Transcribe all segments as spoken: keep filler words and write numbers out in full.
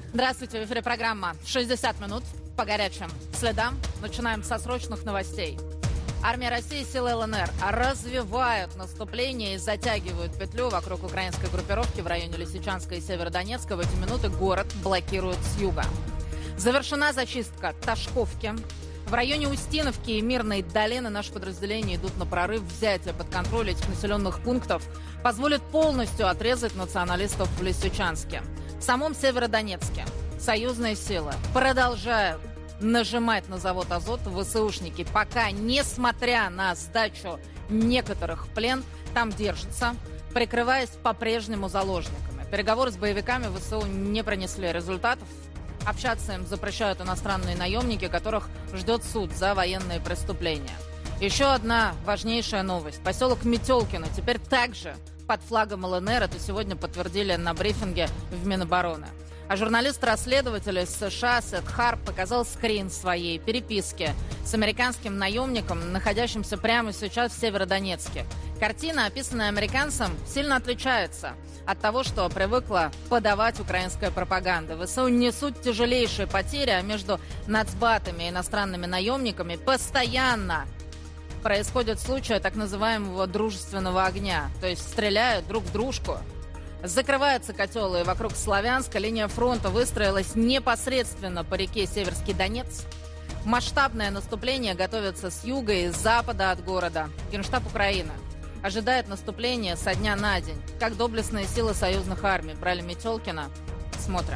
Здравствуйте, в эфире программа «шестьдесят минут по горячим следам». Начинаем со срочных новостей. Армия России и силы ЛНР развивают наступление и затягивают петлю вокруг украинской группировки в районе Лисичанска и Северодонецка. В эти минуты город блокируют с юга. Завершена зачистка Ташковки. В районе Устиновки и Мирной долины наши подразделения идут на прорыв. Взятие под контроль этих населенных пунктов позволит полностью отрезать националистов в Лисичанске. В самом Северодонецке союзные силы продолжают нажимать на завод «Азот». ВСУшники пока, несмотря на сдачу некоторых в плен, там держатся, прикрываясь по-прежнему заложниками. Переговоры с боевиками ВСУ не принесли результатов. Общаться им запрещают иностранные наемники, которых ждет суд за военные преступления. Еще одна важнейшая новость. Поселок Метелкино теперь также под флагом ЛНР. Это сегодня подтвердили на брифинге в Минобороны. А журналист-расследователь из США Сет Харп показал скрин своей переписки с американским наемником, находящимся прямо сейчас в Северодонецке. Картина, описанная американцем, сильно отличается от того, что привыкла подавать украинская пропаганда. ВСУ несут тяжелейшие потери, а между нацбатами и иностранными наемниками постоянно происходят случаи так называемого дружественного огня. То есть стреляют друг в дружку. Закрываются котел, и вокруг Славянска линия фронта выстроилась непосредственно по реке Северский Донец. Масштабное наступление готовится с юга и с запада от города. Генштаб Украины ожидает наступления со дня на день. Как доблестные силы союзных армий брали Метелкино. Смотрим.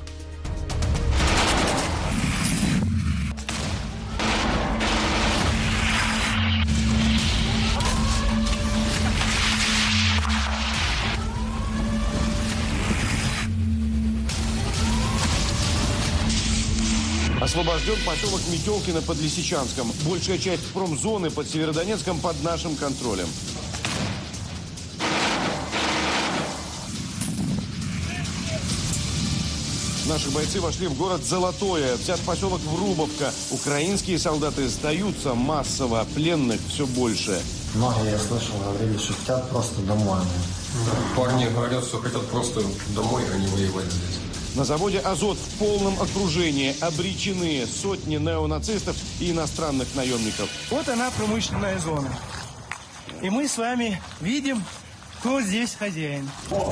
Освобожден поселок Метелкино под Лисичанском. Большая часть промзоны под Северодонецком под нашим контролем. Наши бойцы вошли в город Золотое. Взят поселок Врубовка. Украинские солдаты сдаются массово. Пленных все больше. Многие, я слышал, говорили, что хотят просто домой. Парни говорят, что хотят просто домой, а не воевать здесь. На заводе «Азот» в полном окружении обречены сотни неонацистов и иностранных наемников. Вот она, промышленная зона. И мы с вами видим, кто здесь хозяин.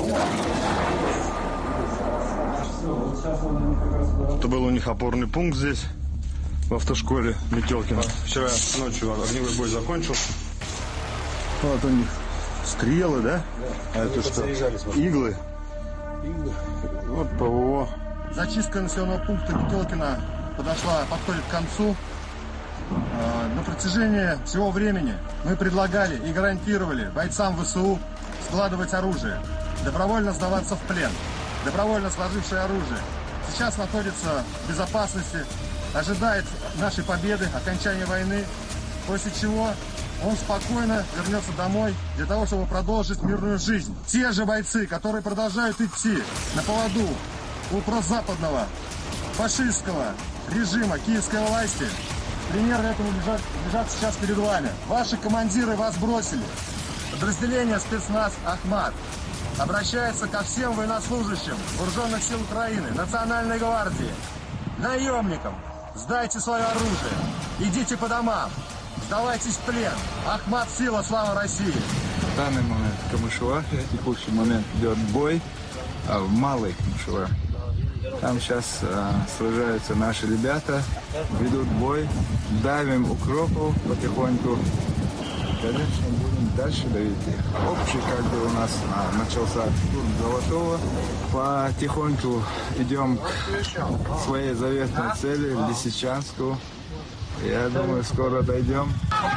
Это был у них опорный пункт здесь, в автошколе Метелкино. Вчера ночью огневой бой закончился. Вот у них стрелы, да? А это что? Иглы. Вот ПВО. Зачистка населенного пункта Метелкино подошла, подходит к концу. На протяжении всего времени мы предлагали и гарантировали бойцам ВСУ складывать оружие, добровольно сдаваться в плен. Добровольно сложившее оружие сейчас находится в безопасности, ожидает нашей победы, окончания войны, после чего он спокойно вернется домой для того, чтобы продолжить мирную жизнь. Те же бойцы, которые продолжают идти на поводу у прозападного фашистского режима киевской власти, примеры этому лежат, лежат сейчас перед вами. Ваши командиры вас бросили. Подразделение спецназ «Ахмат» обращается ко всем военнослужащим Вооруженных сил Украины, Национальной гвардии, наемникам. Сдайте свое оружие, идите по домам. Сдавайтесь в плен. Ахмат, сила, слава России. В данный момент в Камышлахе, в текущий момент идет бой а в Малой Камышлах. Там сейчас а, сражаются наши ребята, ведут бой, давим укропов потихоньку. Конечно, будем дальше давить их. Общий, как бы у нас а, начался штурм Золотого. Потихоньку идем к своей заветной цели, в Лисичанску. Я думаю, скоро дойдем.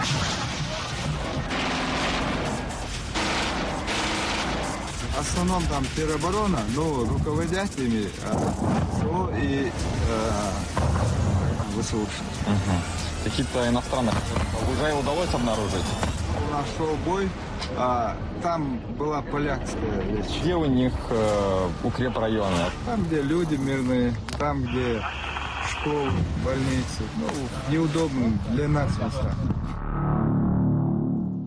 В основном там тероборона, но руководят ими СО и ВСУ. Угу. Какие-то иностранных уже удалось обнаружить? У нас шел бой, а там была полякская речь. Где у них э, укрепрайоны? Там, где люди мирные, там, где школы, больницы, ну, неудобно для нас места.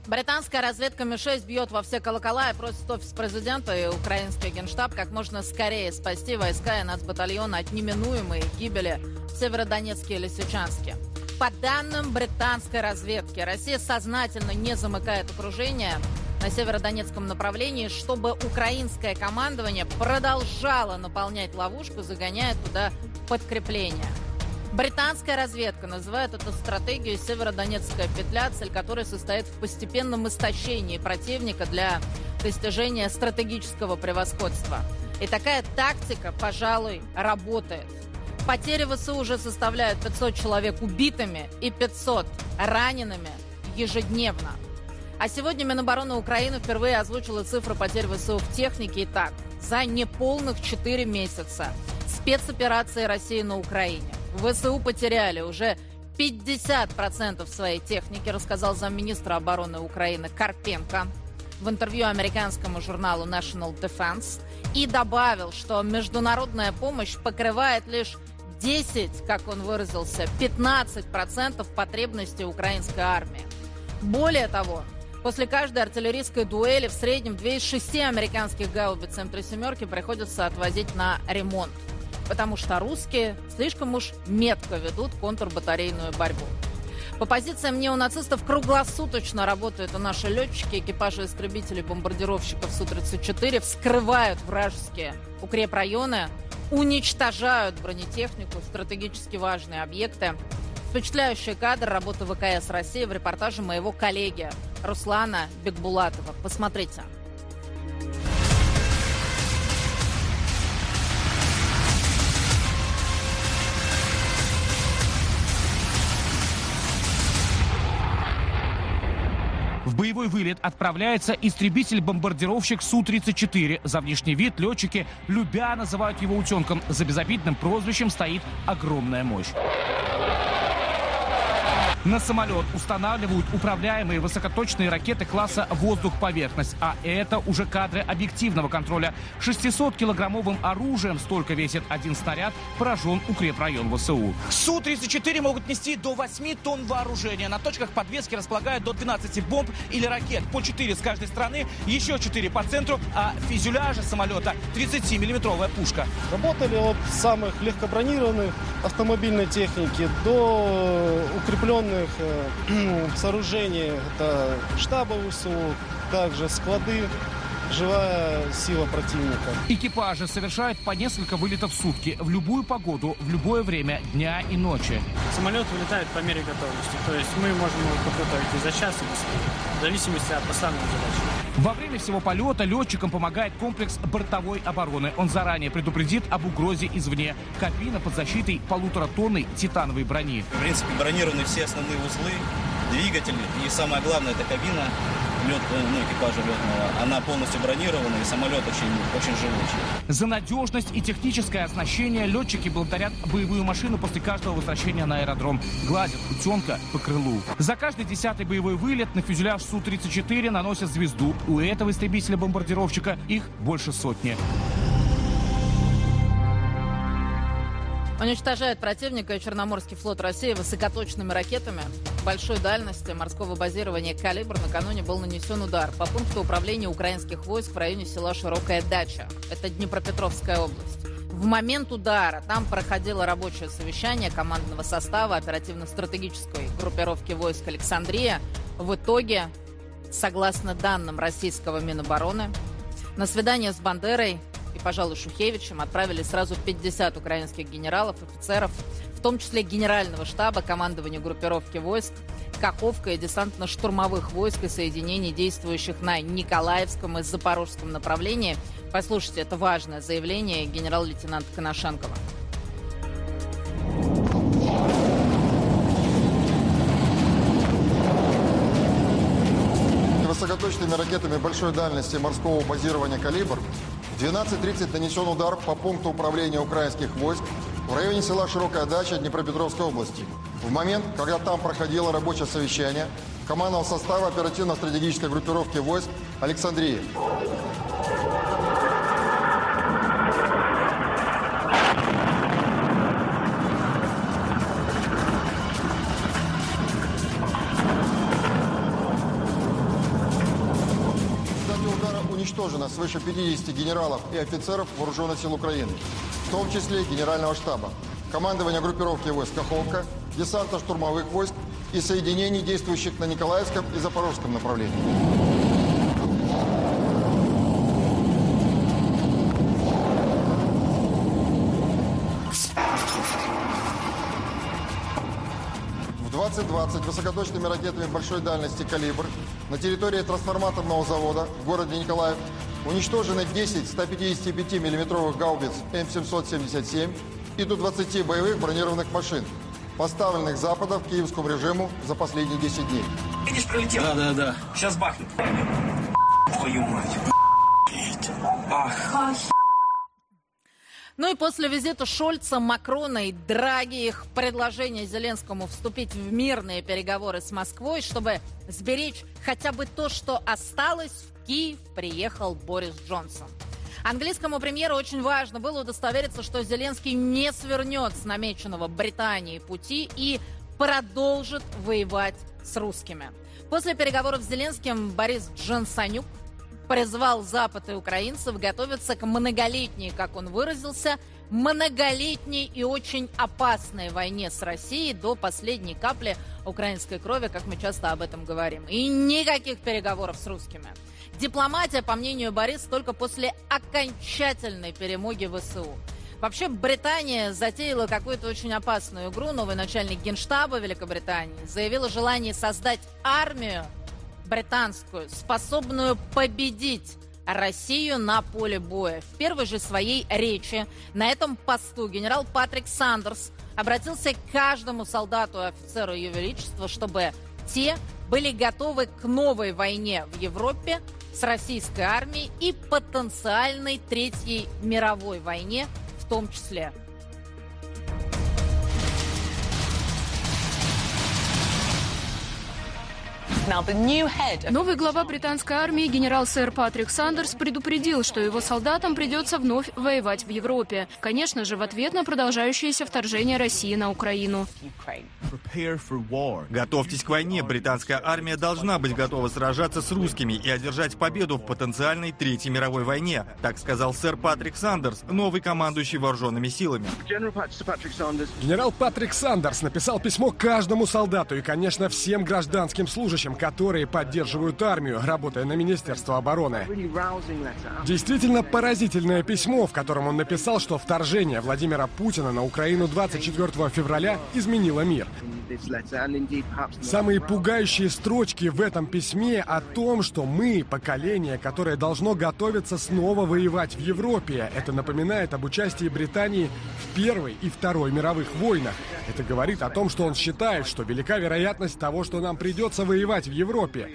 Британская разведка Ми шесть бьет во все колокола и просит офис президента и украинский генштаб как можно скорее спасти войска и нацбатальона от неминуемой гибели в Северодонецке и Лисичанске. По данным британской разведки, Россия сознательно не замыкает окружение на северодонецком направлении, чтобы украинское командование продолжало наполнять ловушку, загоняя туда подкрепления. Британская разведка называет эту стратегию «Северодонецкая петля», цель которой состоит в постепенном истощении противника для достижения стратегического превосходства. И такая тактика, пожалуй, работает. Потери ВСУ уже составляют пятьсот человек убитыми и пятьсот ранеными ежедневно. А сегодня Минобороны Украины впервые озвучила цифры потерь ВСУ в технике. И так, за неполных четыре месяца спецоперации России на Украине ВСУ потеряли уже пятьдесят процентов своей техники, рассказал замминистра обороны Украины Карпенко в интервью американскому журналу National Defense и добавил, что международная помощь покрывает лишь десять, как он выразился, пятнадцать процентов потребностей украинской армии. Более того, после каждой артиллерийской дуэли в среднем две из шести американских гаубиц эм три семерки приходится отвозить на ремонт, потому что русские слишком уж метко ведут контрбатарейную борьбу. По позициям неонацистов круглосуточно работают и наши летчики, экипажи истребителей, бомбардировщиков Су тридцать четыре, вскрывают вражеские укрепрайоны, уничтожают бронетехнику, стратегически важные объекты. Впечатляющий кадр работы ВКС России в репортаже моего коллеги Руслана Бекбулатова. Посмотрите. В боевой вылет отправляется истребитель-бомбардировщик Су тридцать четыре. За внешний вид летчики любя называют его утенком. За безобидным прозвищем стоит огромная мощь. На самолет устанавливают управляемые высокоточные ракеты класса «Воздух-поверхность». А это уже кадры объективного контроля. шестисоткилограммовым оружием, столько весит один снаряд, поражен укрепрайон ВСУ. Су тридцать четыре могут нести до восьми тонн вооружения. На точках подвески располагают до двенадцати бомб или ракет. По четыре с каждой стороны, еще четыре по центру, а в фюзеляже самолета тридцатимиллиметровая пушка. Работали от самых легкобронированных автомобильной техники до укрепленных сооружений, это штабы ВСУ, также склады, живая сила противника. Экипажи совершают по несколько вылетов в сутки, в любую погоду, в любое время дня и ночи. Самолет вылетает по мере готовности, то есть мы можем его подготовить и за час, и быстрее, в зависимости от поставленной задачи. Во время всего полета летчикам помогает комплекс бортовой обороны. Он заранее предупредит об угрозе извне. Кабина под защитой полуторатонной титановой брони. В принципе, бронированы все основные узлы, двигатели и самое главное, это кабина лет, ну, экипажа летного. Она полностью бронирована и самолет очень, очень живучий. За надежность и техническое оснащение летчики благодарят боевую машину после каждого возвращения на аэродром. Гладят утенка по крылу. За каждый десятый боевой вылет на фюзеляж Су тридцать четыре наносят звезду. У этого истребителя-бомбардировщика их больше сотни. Уничтожает противника и Черноморский флот России высокоточными ракетами большой дальности морского базирования «Калибр». Накануне был нанесен удар по пункту управления украинских войск в районе села Широкая Дача. Это Днепропетровская область. В момент удара там проходило рабочее совещание командного состава оперативно-стратегической группировки войск «Александрия». В итоге, согласно данным российского Минобороны, на свидание с Бандерой и, пожалуй, Шухевичем отправили сразу пятьдесят украинских генералов, офицеров, в том числе генерального штаба, командования группировки войск, Каховка и десантно-штурмовых войск и соединений, действующих на Николаевском и Запорожском направлении. Послушайте, это важное заявление генерал-лейтенанта Коношенкова. Высокоточными ракетами большой дальности морского базирования «Калибр» в двенадцать тридцать нанесен удар по пункту управления украинских войск в районе села Широкая Дача Днепропетровской области. В момент, когда там проходило рабочее совещание командного состава оперативно-стратегической группировки войск «Александрия». уничтожено свыше пятидесяти генералов и офицеров Вооруженных сил Украины, в том числе Генерального штаба, командования группировки войск Каховка, десанта штурмовых войск и соединений, действующих на Николаевском и Запорожском направлении. В двадцать двадцать высокоточными ракетами большой дальности «Калибр» на территории трансформаторного завода в городе Николаев уничтожены десять ста пятидесяти пяти миллиметровых гаубиц М семьсот семьдесят семь и до двадцати боевых бронированных машин, поставленных Запада к киевскому режиму за последние десять дней. Видишь, пролетел? Да, да, да. Сейчас бахнет. Твою мать. Ах. Ну и после визита Шольца, Макрона и Драги, их предложение Зеленскому вступить в мирные переговоры с Москвой, чтобы сберечь хотя бы то, что осталось, в Киев приехал Борис Джонсон. Английскому премьеру очень важно было удостовериться, что Зеленский не свернет с намеченного Британией пути и продолжит воевать с русскими. После переговоров с Зеленским Борис Джонсонюк призвал Запад и украинцев готовиться к многолетней, как он выразился, многолетней и очень опасной войне с Россией до последней капли украинской крови, как мы часто об этом говорим. И никаких переговоров с русскими. Дипломатия, по мнению Бориса, только после окончательной перемоги ВСУ. Вообще, Британия затеяла какую-то очень опасную игру. Новый начальник Генштаба Великобритании заявил о желании создать армию британскую, способную победить Россию на поле боя. В первой же своей речи на этом посту генерал Патрик Сандерс обратился к каждому солдату и офицеру Ее Величества, чтобы те были готовы к новой войне в Европе с российской армией и потенциальной Третьей мировой войне в том числе. Новый глава британской армии генерал сэр Патрик Сандерс предупредил, что его солдатам придется вновь воевать в Европе. Конечно же, в ответ на продолжающееся вторжение России на Украину. Готовьтесь к войне. Британская армия должна быть готова сражаться с русскими и одержать победу в потенциальной Третьей мировой войне. Так сказал сэр Патрик Сандерс, новый командующий вооруженными силами. Генерал Патрик Сандерс написал письмо каждому солдату и, конечно, всем гражданским служащим, которые поддерживают армию, работая на Министерство обороны. Действительно поразительное письмо, в котором он написал, что вторжение Владимира Путина на Украину двадцать четвёртого февраля изменило мир. Самые пугающие строчки в этом письме о том, что мы, поколение, которое должно готовиться снова воевать в Европе. Это напоминает об участии Британии в Первой и Второй мировых войнах. Это говорит о том, что он считает, что велика вероятность того, что нам придется воевать в Европе.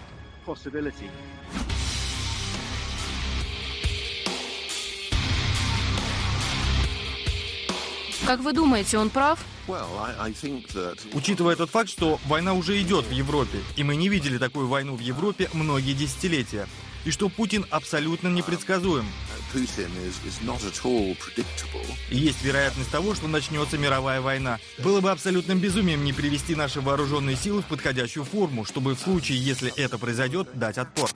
Как вы думаете, он прав? Учитывая тот факт, что война уже идет в Европе, и мы не видели такую войну в Европе многие десятилетия, и что Путин абсолютно непредсказуем. И есть вероятность того, что начнется мировая война. Было бы абсолютным безумием не привести наши вооруженные силы в подходящую форму, чтобы в случае, если это произойдет, дать отпор.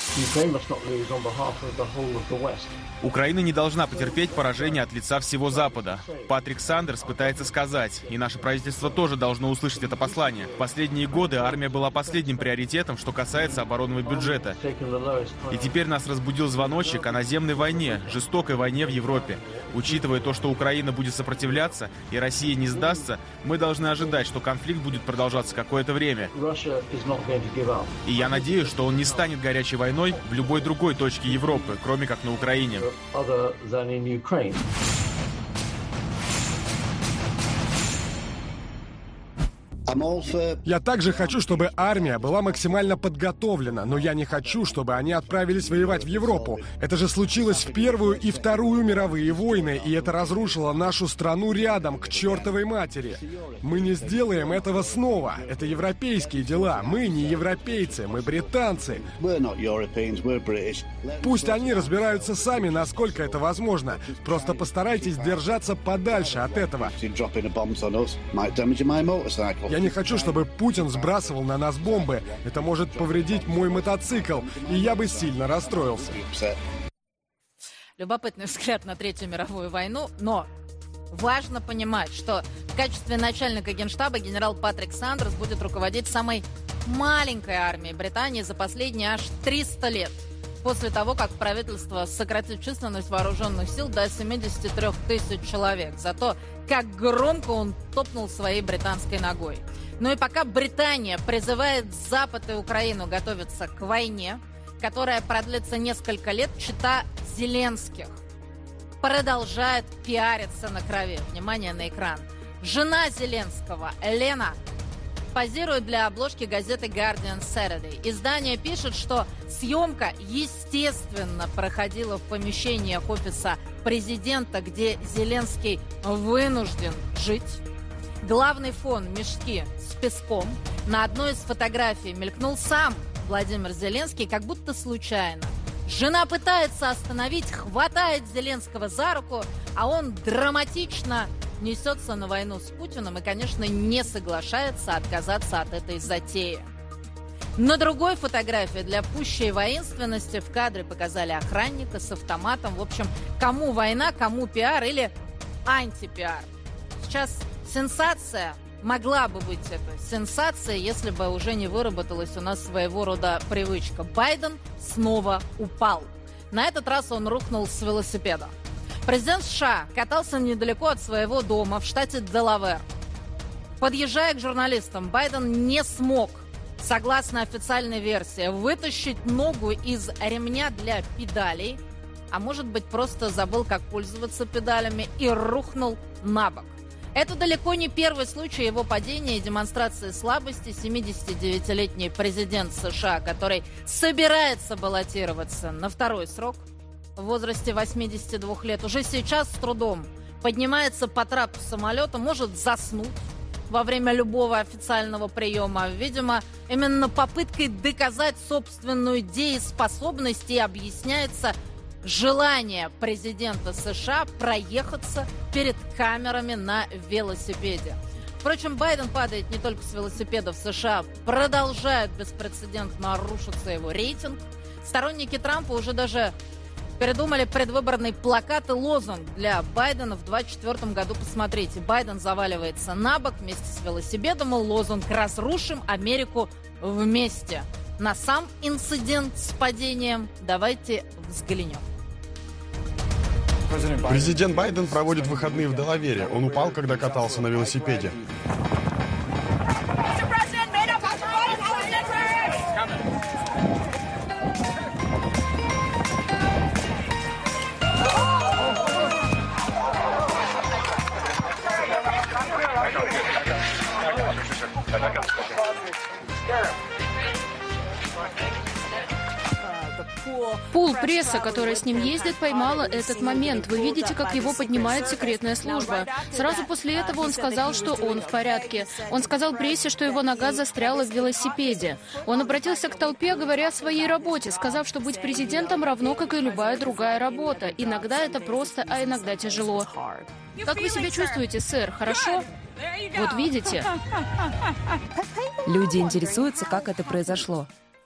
Украина не должна потерпеть поражение от лица всего Запада. Патрик Сандерс пытается сказать, и наше правительство тоже должно услышать это послание. В последние годы армия была последним приоритетом, что касается оборонного бюджета. И теперь нас разбудил звоночек о наземной войне, жестокой войне в Европе. Учитывая то, что Украина будет сопротивляться и Россия не сдастся, мы должны ожидать, что конфликт будет продолжаться какое-то время. И я надеюсь, что он не станет горячей войной в любой другой точке Европы, кроме как на Украине. Я также хочу, чтобы армия была максимально подготовлена, но я не хочу, чтобы они отправились воевать в Европу. Это же случилось в Первую и Вторую мировые войны, и это разрушило нашу страну рядом, к чертовой матери. Мы не сделаем этого снова. Это европейские дела. Мы не европейцы, мы британцы. Пусть они разбираются сами, насколько это возможно. Просто постарайтесь держаться подальше от этого. Я не хочу, чтобы Путин сбрасывал на нас бомбы. Это может повредить мой мотоцикл, и я бы сильно расстроился. Любопытный взгляд на Третью мировую войну, но важно понимать, что в качестве начальника Генштаба генерал Патрик Сандерс будет руководить самой маленькой армией Британии за последние аж триста лет. После того, как правительство сократит численность вооруженных сил до семидесяти трёх тысяч человек. Зато как громко он топнул своей британской ногой. Ну и пока Британия призывает Запад и Украину готовиться к войне, которая продлится несколько лет, чета Зеленских продолжает пиариться на крови. Внимание на экран. Жена Зеленского, Лена, позирует для обложки газеты Guardian Saturday. Издание пишет, что съемка, естественно, проходила в помещениях офиса президента, где Зеленский вынужден жить. Главный фон – мешки с песком. На одной из фотографий мелькнул сам Владимир Зеленский, как будто случайно. Жена пытается остановить, хватает Зеленского за руку, а он драматично несется на войну с Путиным и, конечно, не соглашается отказаться от этой затеи. На другой фотографии для пущей воинственности в кадре показали охранника с автоматом. В общем, кому война, кому пиар или антипиар. Сейчас сенсация. Могла бы быть это сенсацией, если бы уже не выработалась у нас своего рода привычка. Байден снова упал. На этот раз он рухнул с велосипеда. Президент США катался недалеко от своего дома в штате Делавэр. Подъезжая к журналистам, Байден не смог, согласно официальной версии, вытащить ногу из ремня для педалей, а может быть просто забыл, как пользоваться педалями, и рухнул на бок. Это далеко не первый случай его падения и демонстрации слабости. семидесятидевятилетний президент США, который собирается баллотироваться на второй срок в возрасте восьмидесяти двух лет, уже сейчас с трудом поднимается по трапу самолета, может заснуть во время любого официального приема. Видимо, именно попыткой доказать собственную дееспособность и объясняется желание президента США проехаться перед камерами на велосипеде. Впрочем, Байден падает не только с велосипеда в США. Продолжает беспрецедентно рушиться его рейтинг. Сторонники Трампа уже даже передумали предвыборный плакат и лозунг для Байдена в двадцать четвёртом году. Посмотрите, Байден заваливается на бок вместе с велосипедом, и лозунг «Разрушим Америку вместе». На сам инцидент с падением давайте взглянем. Президент Байден проводит выходные в Делавере. Он упал, когда катался на велосипеде. Пул пресса, которая с ним ездит, поймала этот момент. Вы видите, как его поднимает секретная служба. Сразу после этого он сказал, что он в порядке. Он сказал прессе, что его нога застряла в велосипеде. Он обратился к толпе, говоря о своей работе, сказав, что быть президентом равно, как и любая другая работа. Иногда это просто, а иногда тяжело. Как вы себя чувствуете, сэр? Хорошо? Вот видите? Люди интересуются, как это произошло.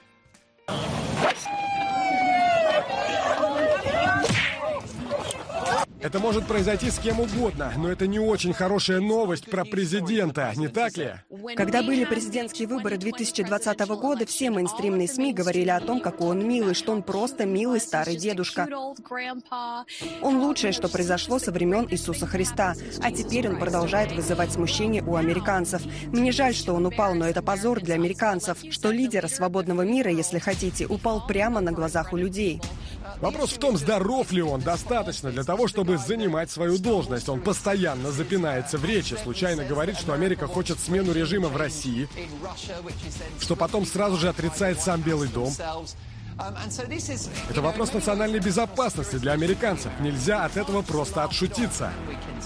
Это может произойти с кем угодно, но это не очень хорошая новость про президента, не так ли? Когда были президентские выборы две тысячи двадцатого года, все мейнстримные СМИ говорили о том, какой он милый, что он просто милый старый дедушка. Он лучшее, что произошло со времен Иисуса Христа, а теперь он продолжает вызывать смущение у американцев. Мне жаль, что он упал, но это позор для американцев, что лидер свободного мира, если хотите, упал прямо на глазах у людей. Вопрос в том, здоров ли он достаточно для того, чтобы занимать свою должность. Он постоянно запинается в речи, случайно говорит, что Америка хочет смену режима в России, что потом сразу же отрицает сам Белый дом. Это вопрос национальной безопасности для американцев. Нельзя от этого просто отшутиться.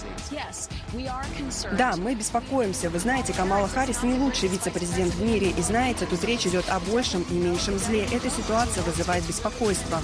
Да, мы беспокоимся. Вы знаете, Камала Харрис не лучший вице-президент в мире. И знаете, тут речь идет о большем и меньшем зле. Эта ситуация вызывает беспокойство.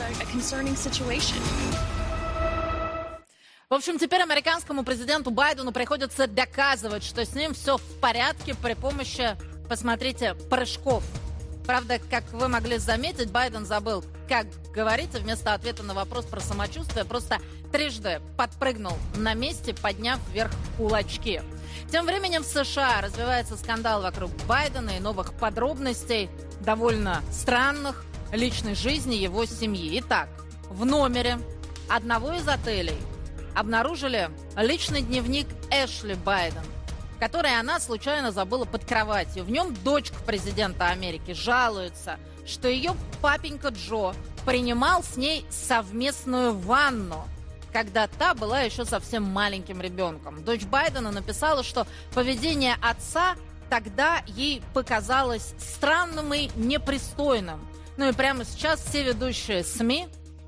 В общем, теперь американскому президенту Байдену приходится доказывать, что с ним все в порядке при помощи, посмотрите, прыжков. Правда, как вы могли заметить, Байден забыл, как говорится, вместо ответа на вопрос про самочувствие, просто трижды подпрыгнул на месте, подняв вверх кулачки. Тем временем в США развивается скандал вокруг Байдена и новых подробностей, довольно странных, личной жизни его семьи. Итак, в номере одного из отелей обнаружили личный дневник Эшли Байден, который она случайно забыла под кроватью. В нем дочка президента Америки жалуется, что ее папенька Джо принимал с ней совместную ванну, когда та была еще совсем маленьким ребенком. Дочь Байдена написала, что поведение отца тогда ей показалось странным и непристойным. Ну и прямо сейчас все ведущие СМИ,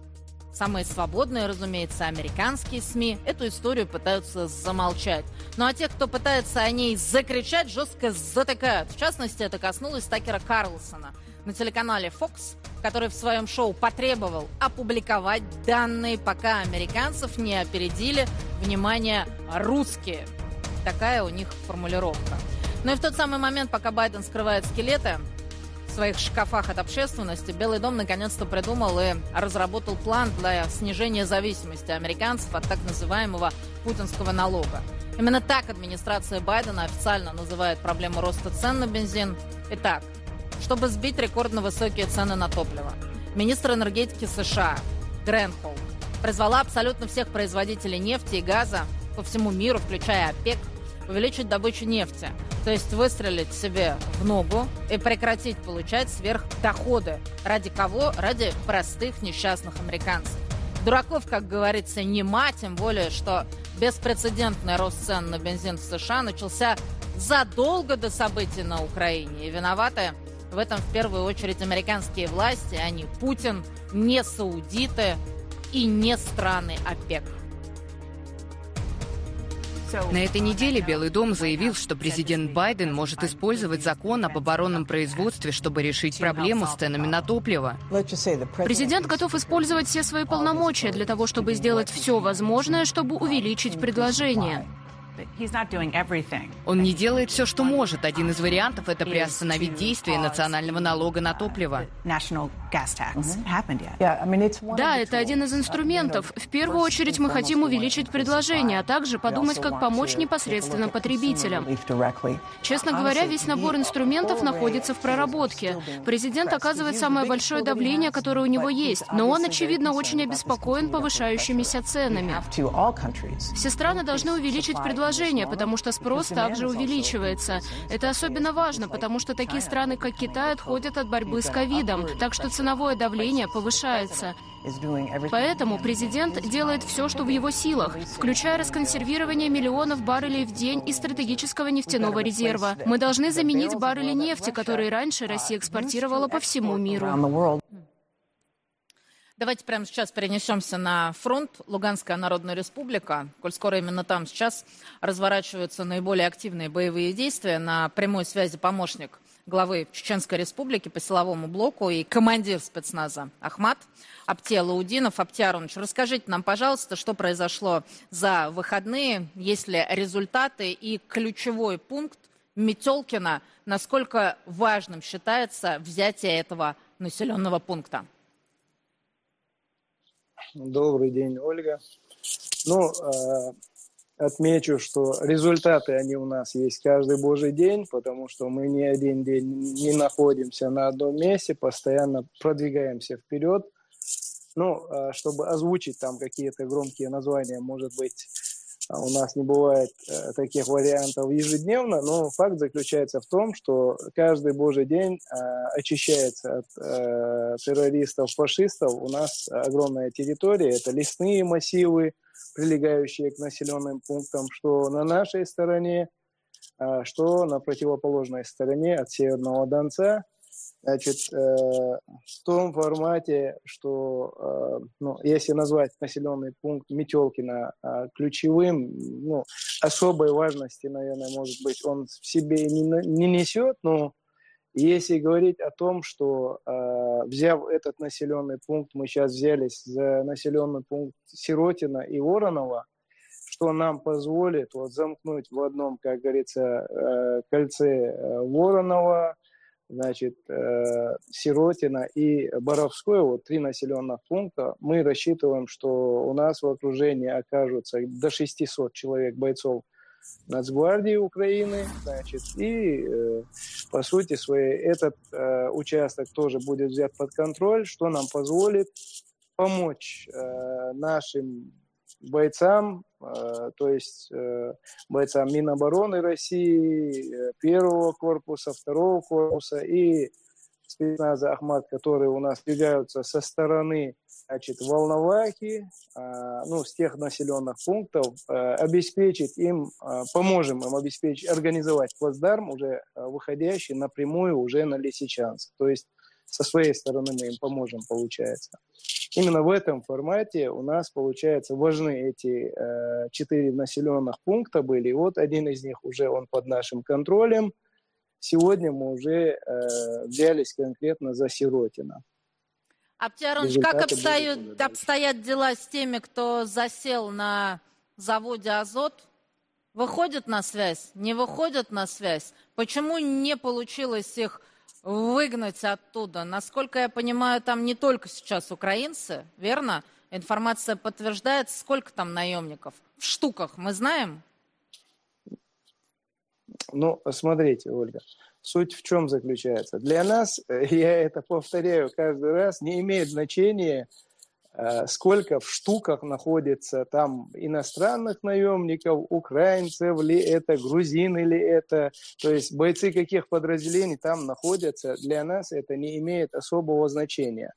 самые свободные, разумеется, американские СМИ, эту историю пытаются замолчать. Ну а те, кто пытается о ней закричать, жестко затыкают. В частности, это коснулось Такера Карлсона на телеканале Fox, который в своем шоу потребовал опубликовать данные, пока американцев не опередили, внимание, русские. Такая у них формулировка. Ну и в тот самый момент, пока Байден скрывает скелеты в своих шкафах от общественности, Белый дом наконец-то придумал и разработал план для снижения зависимости американцев от так называемого путинского налога. Именно так администрация Байдена официально называет проблему роста цен на бензин. Итак, чтобы сбить рекордно высокие цены на топливо, министр энергетики США Грэнхолм призвала абсолютно всех производителей нефти и газа по всему миру, включая ОПЕК, увеличить добычу нефти, то есть выстрелить себе в ногу и прекратить получать сверхдоходы. Ради кого? Ради простых несчастных американцев. Дураков, как говорится, нема, тем более, что беспрецедентный рост цен на бензин в США начался задолго до событий на Украине. И виноваты в этом в первую очередь американские власти, а не Путин, не саудиты и не страны ОПЕК. На этой неделе Белый дом заявил, что президент Байден может использовать закон об оборонном производстве, чтобы решить проблему с ценами на топливо. Президент готов использовать все свои полномочия для того, чтобы сделать все возможное, чтобы увеличить предложение. Он не делает все, что может. Один из вариантов — это приостановить действие национального налога на топливо. Да, это один из инструментов. В первую очередь мы хотим увеличить предложение, а также подумать, как помочь непосредственно потребителям. Честно говоря, весь набор инструментов находится в проработке. Президент оказывает самое большое давление, которое у него есть, но он, очевидно, очень обеспокоен повышающимися ценами. Все страны должны увеличить предложение, потому что спрос также увеличивается. Это особенно важно, потому что такие страны, как Китай, отходят от борьбы с ковидом, так что ценовое давление повышается. Поэтому президент делает все, что в его силах, включая расконсервирование миллионов баррелей в день из стратегического нефтяного резерва. Мы должны заменить баррели нефти, которые раньше Россия экспортировала по всему миру. Давайте прямо сейчас перенесемся на фронт. Луганская Народная Республика, коль скоро именно там сейчас разворачиваются наиболее активные боевые действия. На прямой связи помощник главы Чеченской Республики по силовому блоку и командир спецназа Ахмат Аптиалаудинов. Аптиарович, расскажите нам, пожалуйста, что произошло за выходные, есть ли результаты и ключевой пункт Метелкина, насколько важным считается взятие этого населенного пункта? Добрый день, Ольга. Ну, э, отмечу, что результаты, они у нас есть каждый божий день, потому что мы ни один день не находимся на одном месте, постоянно продвигаемся вперед. Ну, э, чтобы озвучить там какие-то громкие названия, может быть, у нас не бывает э, таких вариантов ежедневно, но факт заключается в том, что каждый божий день э, очищается от э, террористов-фашистов. У нас огромная территория, это лесные массивы, прилегающие к населенным пунктам, что на нашей стороне, э, что на противоположной стороне от Северного Донца. Значит, э, в том формате, что, э, ну, если назвать населенный пункт Метелкина э, ключевым, ну, особой важности, наверное, может быть, он в себе не, не несет, но если говорить о том, что, э, взяв этот населенный пункт, мы сейчас взялись за населенный пункт Сиротина и Воронова, что нам позволит вот замкнуть в одном, как говорится, э, кольце э, Воронова, значит, э, Сиротино и Боровское, вот три населенных пункта, мы рассчитываем, что у нас в окружении окажутся до шестисот человек бойцов Нацгвардии Украины, значит, и э, по сути своей этот э, участок тоже будет взят под контроль, что нам позволит помочь э, нашим бойцам, э, то есть э, бойцам Минобороны России, э, первого корпуса, второго корпуса и спецназа Ахмат, которые у нас двигаются со стороны, значит, Волновахи, э, ну, с тех населенных пунктов, э, обеспечить им, э, поможем им обеспечить, организовать плацдарм, уже э, выходящий напрямую уже на Лисичанск. То есть со своей стороны мы им поможем, получается. Именно в этом формате у нас, получается, важны эти э, четыре населенных пункта были. Вот один из них уже он под нашим контролем. Сегодня мы уже э, взялись конкретно за Сиротино. Аптиарович, как обстоят, обстоят дела с теми, кто засел на заводе «Азот»? Выходят на связь? Не выходят на связь? Почему не получилось их выгнать оттуда? Насколько я понимаю, там не только сейчас украинцы, верно? Информация подтверждает, сколько там наемников? В штуках мы знаем? Ну, смотрите, Ольга, суть в чем заключается? Для нас, я это повторяю каждый раз, не имеет значения, сколько в штуках находится там иностранных наемников, украинцев ли это, грузины ли это, то есть бойцы каких подразделений там находятся, для нас это не имеет особого значения.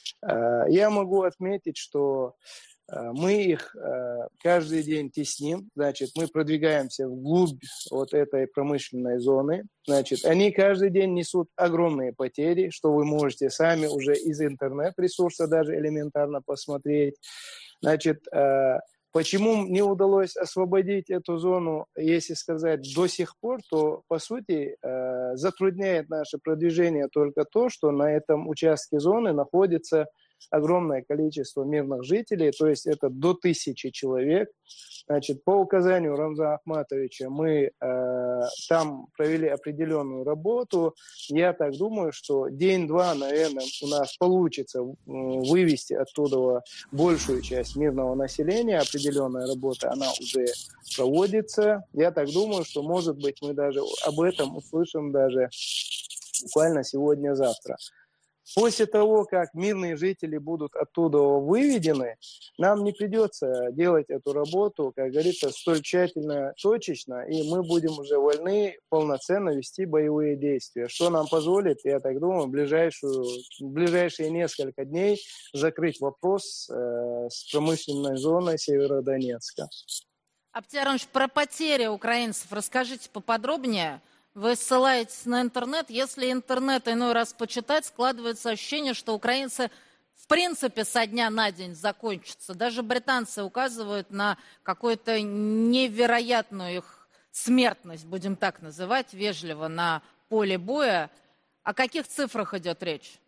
Я могу отметить, что мы их каждый день тесним, значит, мы продвигаемся вглубь вот этой промышленной зоны, значит, они каждый день несут огромные потери, что вы можете сами уже из интернет-ресурса даже элементарно посмотреть. Значит, почему не удалось освободить эту зону, если сказать до сих пор, то, по сути, затрудняет наше продвижение только то, что на этом участке зоны находится огромное количество мирных жителей, то есть это до тысячи человек. Значит, по указанию Рамзана Ахматовича мы э, там провели определенную работу. Я так думаю, что день-два, наверное, у нас получится вывести оттуда большую часть мирного населения. Определенная работа, она уже проводится. Я так думаю, что, может быть, мы даже об этом услышим даже буквально сегодня-завтра. После того, как мирные жители будут оттуда выведены, нам не придется делать эту работу, как говорится, столь тщательно, точечно, и мы будем уже вольны полноценно вести боевые действия, что нам позволит, я так думаю, в, ближайшую, в ближайшие несколько дней закрыть вопрос э, с промышленной зоной Северодонецка. Аптиарович, про потери украинцев расскажите поподробнее. Вы ссылаетесь на интернет. Если интернет иной раз почитать, складывается ощущение, что украинцы в принципе со дня на день закончатся. Даже британцы указывают на какую-то невероятную их смертность, будем так называть, вежливо, на поле боя. О каких цифрах идет речь?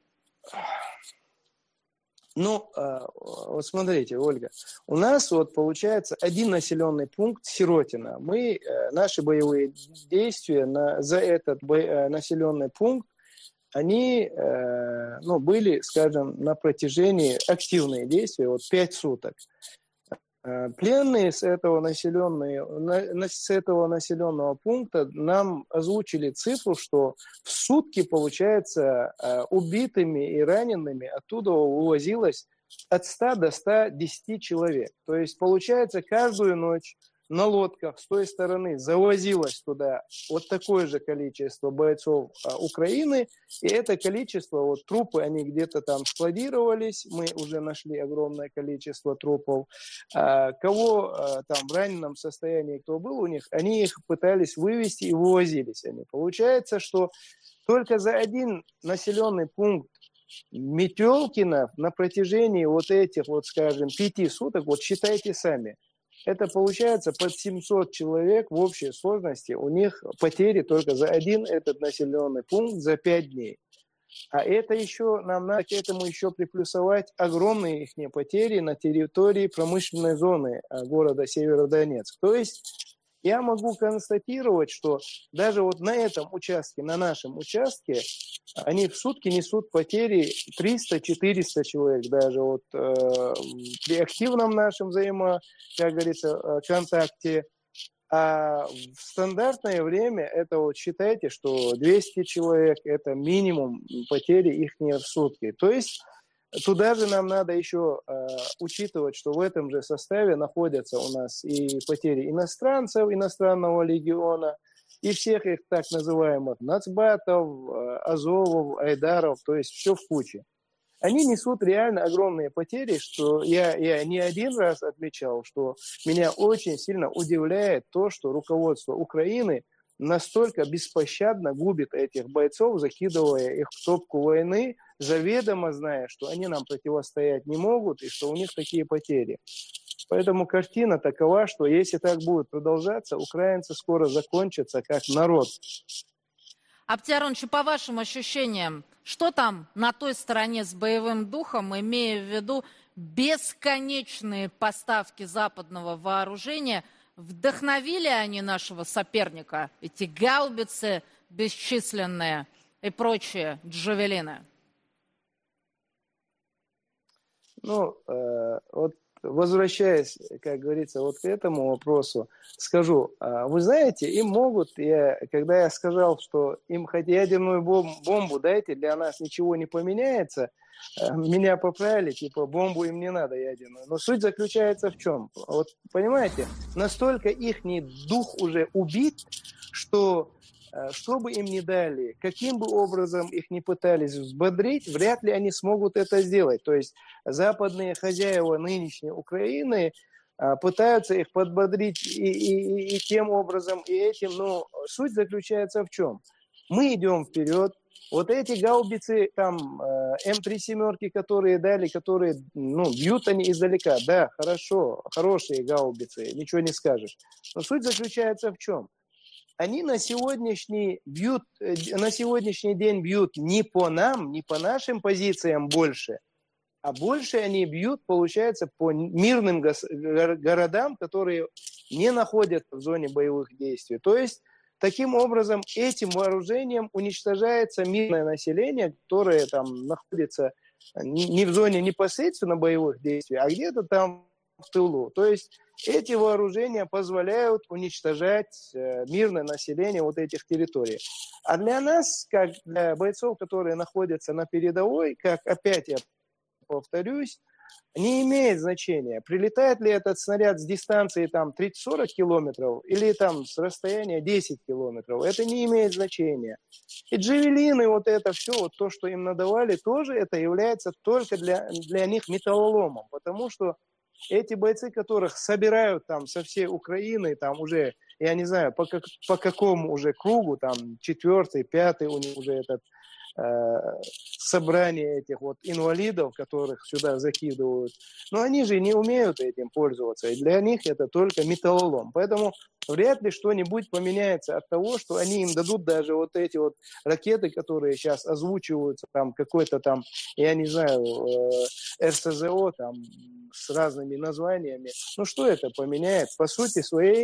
Ну, вот смотрите, Ольга, у нас вот получается один населенный пункт Сиротино. Мы, наши боевые действия на, за этот бо, населенный пункт, они ну, были, скажем, на протяжении активные действия, вот пять суток. Пленные с этого, населенного, с этого населенного пункта нам озвучили цифру, что в сутки, получается, убитыми и ранеными оттуда увозилось от ста до ста десяти человек. То есть, получается, каждую ночь на лодках с той стороны завозилось туда вот такое же количество бойцов а, Украины, и это количество, вот трупы, они где-то там складировались, мы уже нашли огромное количество трупов. А, кого а, там в раненом состоянии, кто был у них, они их пытались вывести и вывозились они. Получается, что только за один населенный пункт Метелкино на протяжении вот этих, вот скажем, пяти суток, вот считайте сами, это получается под семьсот человек в общей сложности. У них потери только за один этот населенный пункт за пять дней. А это еще, нам надо к этому еще приплюсовать огромные их потери на территории промышленной зоны города Северодонецк. То есть я могу констатировать, что даже вот на этом участке, на нашем участке, они в сутки несут потери триста-четыреста человек, даже вот э, при активном нашем взаимо, как говорится, контакте. А в стандартное время это вот считайте, что двести человек – это минимум потери их в сутки. То есть туда же нам надо еще э, учитывать, что в этом же составе находятся у нас и потери иностранцев, иностранного легиона, и всех их так называемых нацбатов, э, азовов, айдаров, то есть все в куче. Они несут реально огромные потери, что я, я не один раз отмечал, что меня очень сильно удивляет то, что руководство Украины настолько беспощадно губит этих бойцов, закидывая их в топку войны, заведомо зная, что они нам противостоять не могут и что у них такие потери. Поэтому картина такова, что если так будет продолжаться, украинцы скоро закончатся как народ. Аптиар Аронович, по вашим ощущениям, что там на той стороне с боевым духом, имея в виду бесконечные поставки западного вооружения, вдохновили они нашего соперника, эти гаубицы бесчисленные и прочие джавелины? Ну, э, вот возвращаясь, как говорится, вот к этому вопросу, скажу, вы знаете, им могут, я, когда я сказал, что им хоть ядерную бомбу дайте, для нас ничего не поменяется, меня поправили, типа, бомбу им не надо ядерную. Но суть заключается в чем? Вот, понимаете, настолько их дух уже убит, что что бы им ни дали, каким бы образом их ни пытались взбодрить, вряд ли они смогут это сделать. То есть западные хозяева нынешней Украины а, пытаются их подбодрить и, и, и тем образом, и этим. Но суть заключается в чем? Мы идем вперед. Вот эти гаубицы, там, эм три семерки, которые дали, которые, ну, бьют они издалека. Да, хорошо, хорошие гаубицы, ничего не скажешь. Но суть заключается в чем? Они на сегодняшний, бьют, на сегодняшний день бьют не по нам, не по нашим позициям больше, а больше они бьют, получается, по мирным городам, которые не находятся в зоне боевых действий. То есть, таким образом, этим вооружением уничтожается мирное население, которое там находится не в зоне непосредственно боевых действий, а где-то там в тылу. То есть эти вооружения позволяют уничтожать э, мирное население вот этих территорий. А для нас, как для бойцов, которые находятся на передовой, как опять я повторюсь, не имеет значения, прилетает ли этот снаряд с дистанции там тридцать-сорок километров или там с расстояния десять километров. Это не имеет значения. И джавелины, вот это все, вот то, что им надавали, тоже это является только для, для них металлоломом, потому что эти бойцы, которых собирают там со всей Украины, там уже, я не знаю, по, как, по какому уже кругу, там четвертый, пятый у них уже этот э, собрание этих вот инвалидов, которых сюда закидывают. Но они же не умеют этим пользоваться, и для них это только металлолом. Поэтому вряд ли что-нибудь поменяется от того, что они им дадут даже вот эти вот ракеты, которые сейчас озвучиваются, там какой-то там, я не знаю, э, эр эс зэ о, там, с разными названиями. Ну что это поменяет? По сути своей,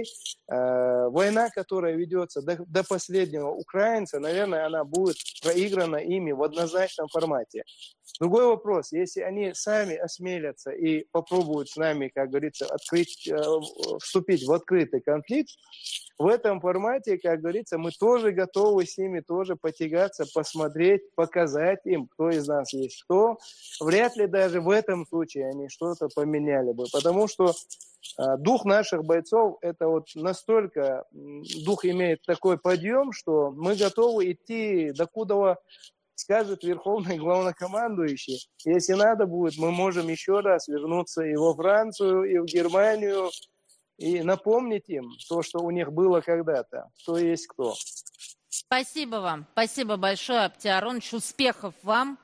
э, война, которая ведется до, до последнего украинца, наверное, она будет проиграна ими в однозначном формате. Другой вопрос, если они сами осмелятся и попробуют с нами, как говорится, открыть, э, вступить в открытый конфликт, в этом формате, как говорится, мы тоже готовы с ними тоже потягаться, посмотреть, показать им, кто из нас есть кто. Вряд ли даже в этом случае они что-то поменяли бы, потому что э, дух наших бойцов, это вот настолько, дух имеет такой подъем, что мы готовы идти докуда скажет верховный главнокомандующий. Если надо будет, мы можем еще раз вернуться и во Францию, и в Германию, и напомнить им то, что у них было когда-то, кто есть кто. Спасибо вам. Спасибо большое, Аптиар Аронович. Успехов вам,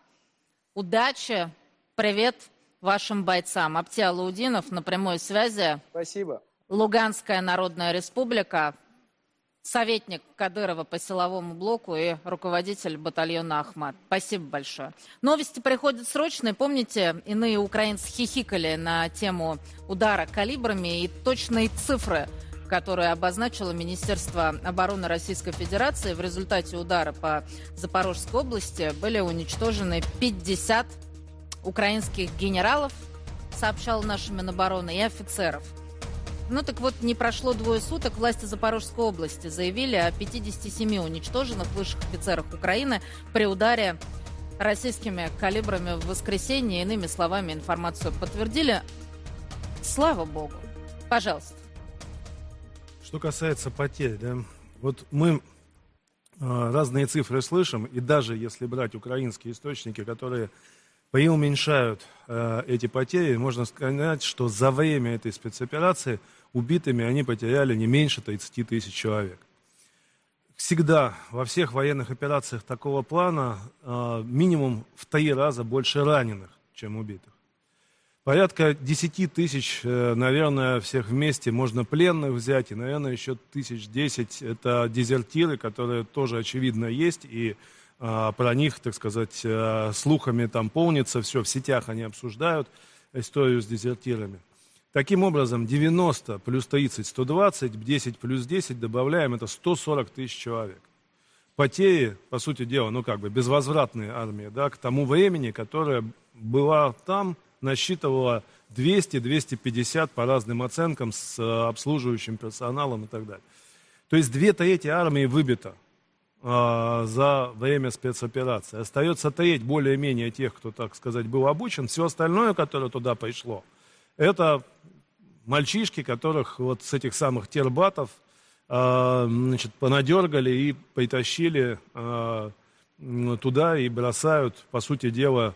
удачи, привет вашим бойцам. Аптиар Лаудинов на прямой связи. Спасибо. Луганская Народная Республика. Советник Кадырова по силовому блоку и руководитель батальона «Ахмат». Спасибо большое. Новости приходят срочные. Помните, иные украинцы хихикали на тему удара калибрами, и точные цифры, которую обозначило Министерство обороны Российской Федерации. В результате удара по Запорожской области были уничтожены пятьдесят украинских генералов, сообщал наш Минобороны, и офицеров. Ну так вот, не прошло двое суток, власти Запорожской области заявили о пятидесяти семи уничтоженных высших офицерах Украины при ударе российскими калибрами в воскресенье. Иными словами, информацию подтвердили. Слава богу. Пожалуйста. Что касается потерь, да, вот мы э, разные цифры слышим, и даже если брать украинские источники, которые преуменьшают э, эти потери, можно сказать, что за время этой спецоперации убитыми они потеряли не меньше тридцати тысяч человек. Всегда во всех военных операциях такого плана э, минимум в три раза больше раненых, чем убитых. Порядка десяти тысяч, э, наверное, всех вместе можно пленных взять, и, наверное, еще тысяч десять это дезертиры, которые тоже, очевидно, есть, и про них, так сказать, слухами там полнится все, в сетях они обсуждают историю с дезертирами. Таким образом, девяносто плюс тридцать, сто двадцать, десять плюс десять добавляем, это сто сорок тысяч человек. Потери, по сути дела, ну как бы безвозвратные армии, да, к тому времени, которая была там, насчитывала двести — двести пятьдесят по разным оценкам с обслуживающим персоналом и так далее. То есть две трети армии выбито за время спецоперации. Остается треть более-менее тех, кто, так сказать, был обучен. Все остальное, которое туда пришло, это мальчишки, которых вот с этих самых тербатов значит, понадергали и притащили туда и бросают, по сути дела,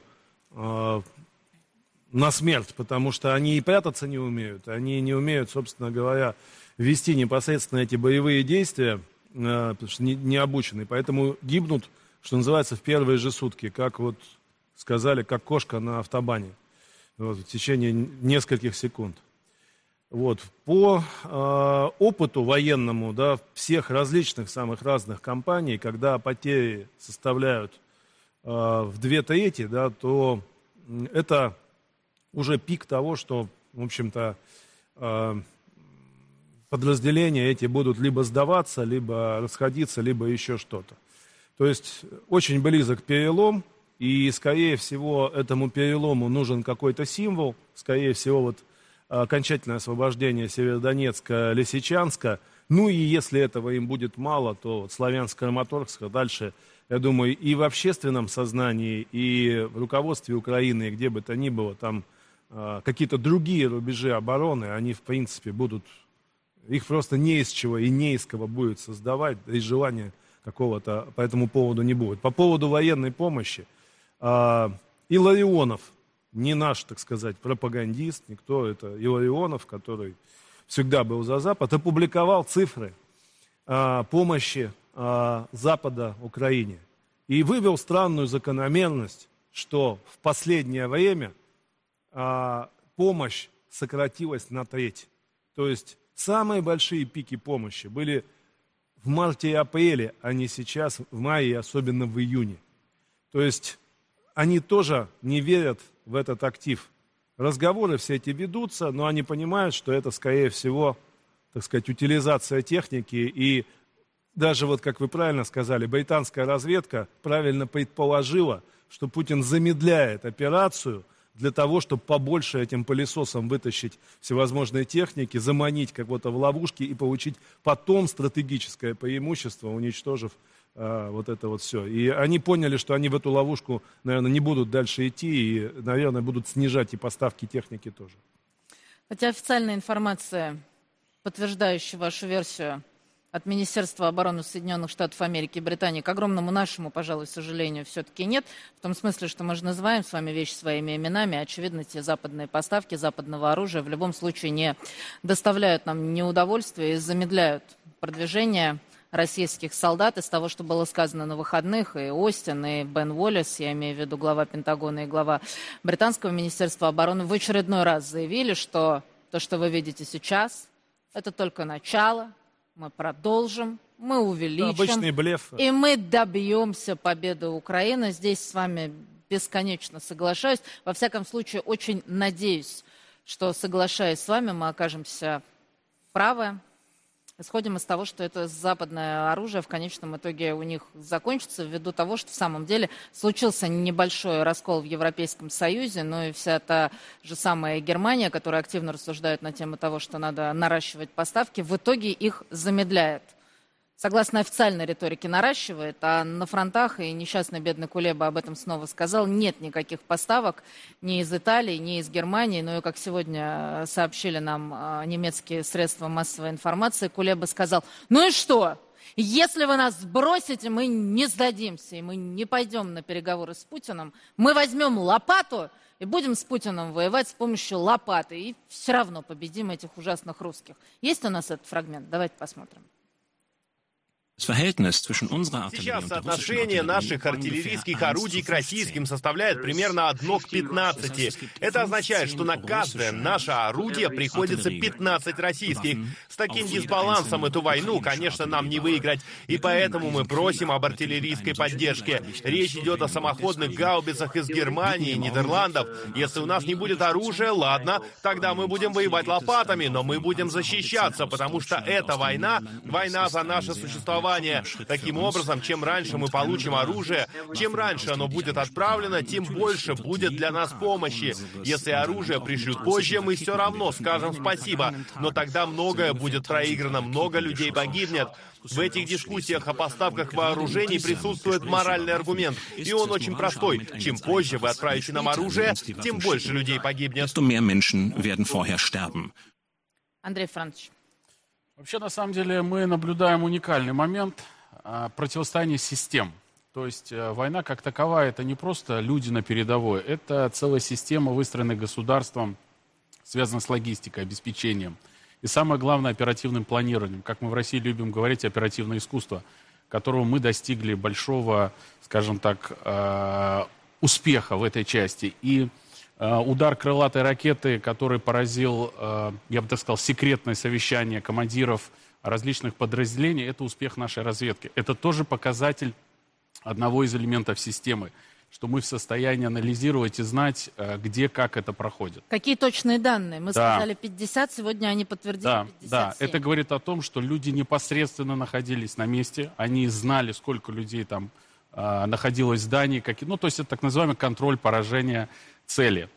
на смерть, потому что они и прятаться не умеют, они не умеют, собственно говоря, вести непосредственно эти боевые действия, потому что не, не обучены, поэтому гибнут, что называется, в первые же сутки, как вот сказали, как кошка на автобане, вот, в течение нескольких секунд. Вот. По э, опыту военному, да, всех различных, самых разных компаний, когда потери составляют э, в две трети, да, то это уже пик того, что, в общем-то, э, подразделения эти будут либо сдаваться, либо расходиться, либо еще что-то. То есть очень близок перелом, и, скорее всего, этому перелому нужен какой-то символ. Скорее всего, вот окончательное освобождение Северодонецка, Лисичанска. Ну и если этого им будет мало, то вот Славянск-Краматорск, дальше, я думаю, и в общественном сознании, и в руководстве Украины, и где бы то ни было, там э, какие-то другие рубежи обороны, они, в принципе, будут... Их просто не из чего и не из кого будет создавать, и желания какого-то по этому поводу не будет. По поводу военной помощи, э, Илларионов, не наш, так сказать, пропагандист, никто, это Илларионов, который всегда был за Запад, опубликовал цифры э, помощи э, Запада Украине. И вывел странную закономерность, что в последнее время э, помощь сократилась на треть. То есть самые большие пики помощи были в марте и апреле, а не сейчас, в мае и особенно в июне. То есть они тоже не верят в этот актив. Разговоры все эти ведутся, но они понимают, что это, скорее всего, так сказать, утилизация техники. И даже, вот как вы правильно сказали, британская разведка правильно предположила, что Путин замедляет операцию для того, чтобы побольше этим пылесосом вытащить всевозможные техники, заманить кого-то в ловушки и получить потом стратегическое преимущество, уничтожив э, вот это вот все. И они поняли, что они в эту ловушку, наверное, не будут дальше идти и, наверное, будут снижать и поставки техники тоже. Хотя официальная информация, подтверждающая вашу версию от Министерства обороны Соединенных Штатов Америки и Британии, к огромному нашему, пожалуй, сожалению, все-таки нет. В том смысле, что мы же называем с вами вещи своими именами. Очевидно, те западные поставки западного оружия в любом случае не доставляют нам ни удовольствия и замедляют продвижение российских солдат. Из того, что было сказано на выходных, и Остин, и Бен Уоллес, я имею в виду глава Пентагона и глава британского Министерства обороны, в очередной раз заявили, что то, что вы видите сейчас, это только начало. Мы продолжим, мы увеличим, обычный блеф. И мы добьемся победы Украины. Здесь с вами бесконечно соглашаюсь. Во всяком случае, очень надеюсь, что, соглашаясь с вами, мы окажемся правы. исходим из того, что это западное оружие в конечном итоге у них закончится, ввиду того, что в самом деле случился небольшой раскол в Европейском Союзе, но и вся та же самая Германия, которая активно рассуждает на тему того, что надо наращивать поставки, в итоге их замедляет. Согласно официальной риторике, наращивает, а на фронтах, и несчастный бедный Кулеба об этом снова сказал, нет никаких поставок ни из Италии, ни из Германии. Ну и, как сегодня сообщили нам немецкие средства массовой информации, Кулеба сказал: ну и что? Если вы нас бросите, мы не сдадимся, и мы не пойдем на переговоры с Путиным. Мы возьмем лопату и будем с Путиным воевать с помощью лопаты. И все равно победим этих ужасных русских. Есть у нас этот фрагмент? Давайте посмотрим. Сейчас соотношение наших артиллерийских орудий к российским составляет примерно одно к пятнадцати. Это означает, что на каждое наше орудие приходится пятнадцать российских. С таким дисбалансом эту войну, конечно, нам не выиграть. И поэтому мы просим об артиллерийской поддержке. Речь идет о самоходных гаубицах из Германии и Нидерландов. Если у нас не будет оружия, ладно, тогда мы будем воевать лопатами, но мы будем защищаться, потому что эта война, война за наше существование. Таким образом, чем раньше мы получим оружие, чем раньше оно будет отправлено, тем больше будет для нас помощи. Если оружие пришлют позже, мы все равно скажем спасибо, но тогда многое будет проиграно, много людей погибнет. В этих дискуссиях о поставках вооружений присутствует моральный аргумент, и он очень простой. Чем позже вы отправите нам оружие, тем больше людей погибнет. Андрей Францович. Вообще, на самом деле, мы наблюдаем уникальный момент а, противостояния систем. То есть а, война как таковая — это не просто люди на передовой, это целая система, выстроенная государством, связанная с логистикой, обеспечением. И самое главное — оперативным планированием. Как мы в России любим говорить, оперативное искусство, которого мы достигли большого, скажем так, а, успеха в этой части. И удар крылатой ракеты, который поразил, я бы так сказал, секретное совещание командиров различных подразделений, это успех нашей разведки. Это тоже показатель одного из элементов системы, что мы в состоянии анализировать и знать, где, как это проходит. Какие точные данные? Мы да. сказали пятьдесят, сегодня они подтвердили да, пятьдесят семь. Да, это говорит о том, что люди непосредственно находились на месте, они знали, сколько людей там находилось в здании, какие, ну, то есть это так называемый контроль поражения цели.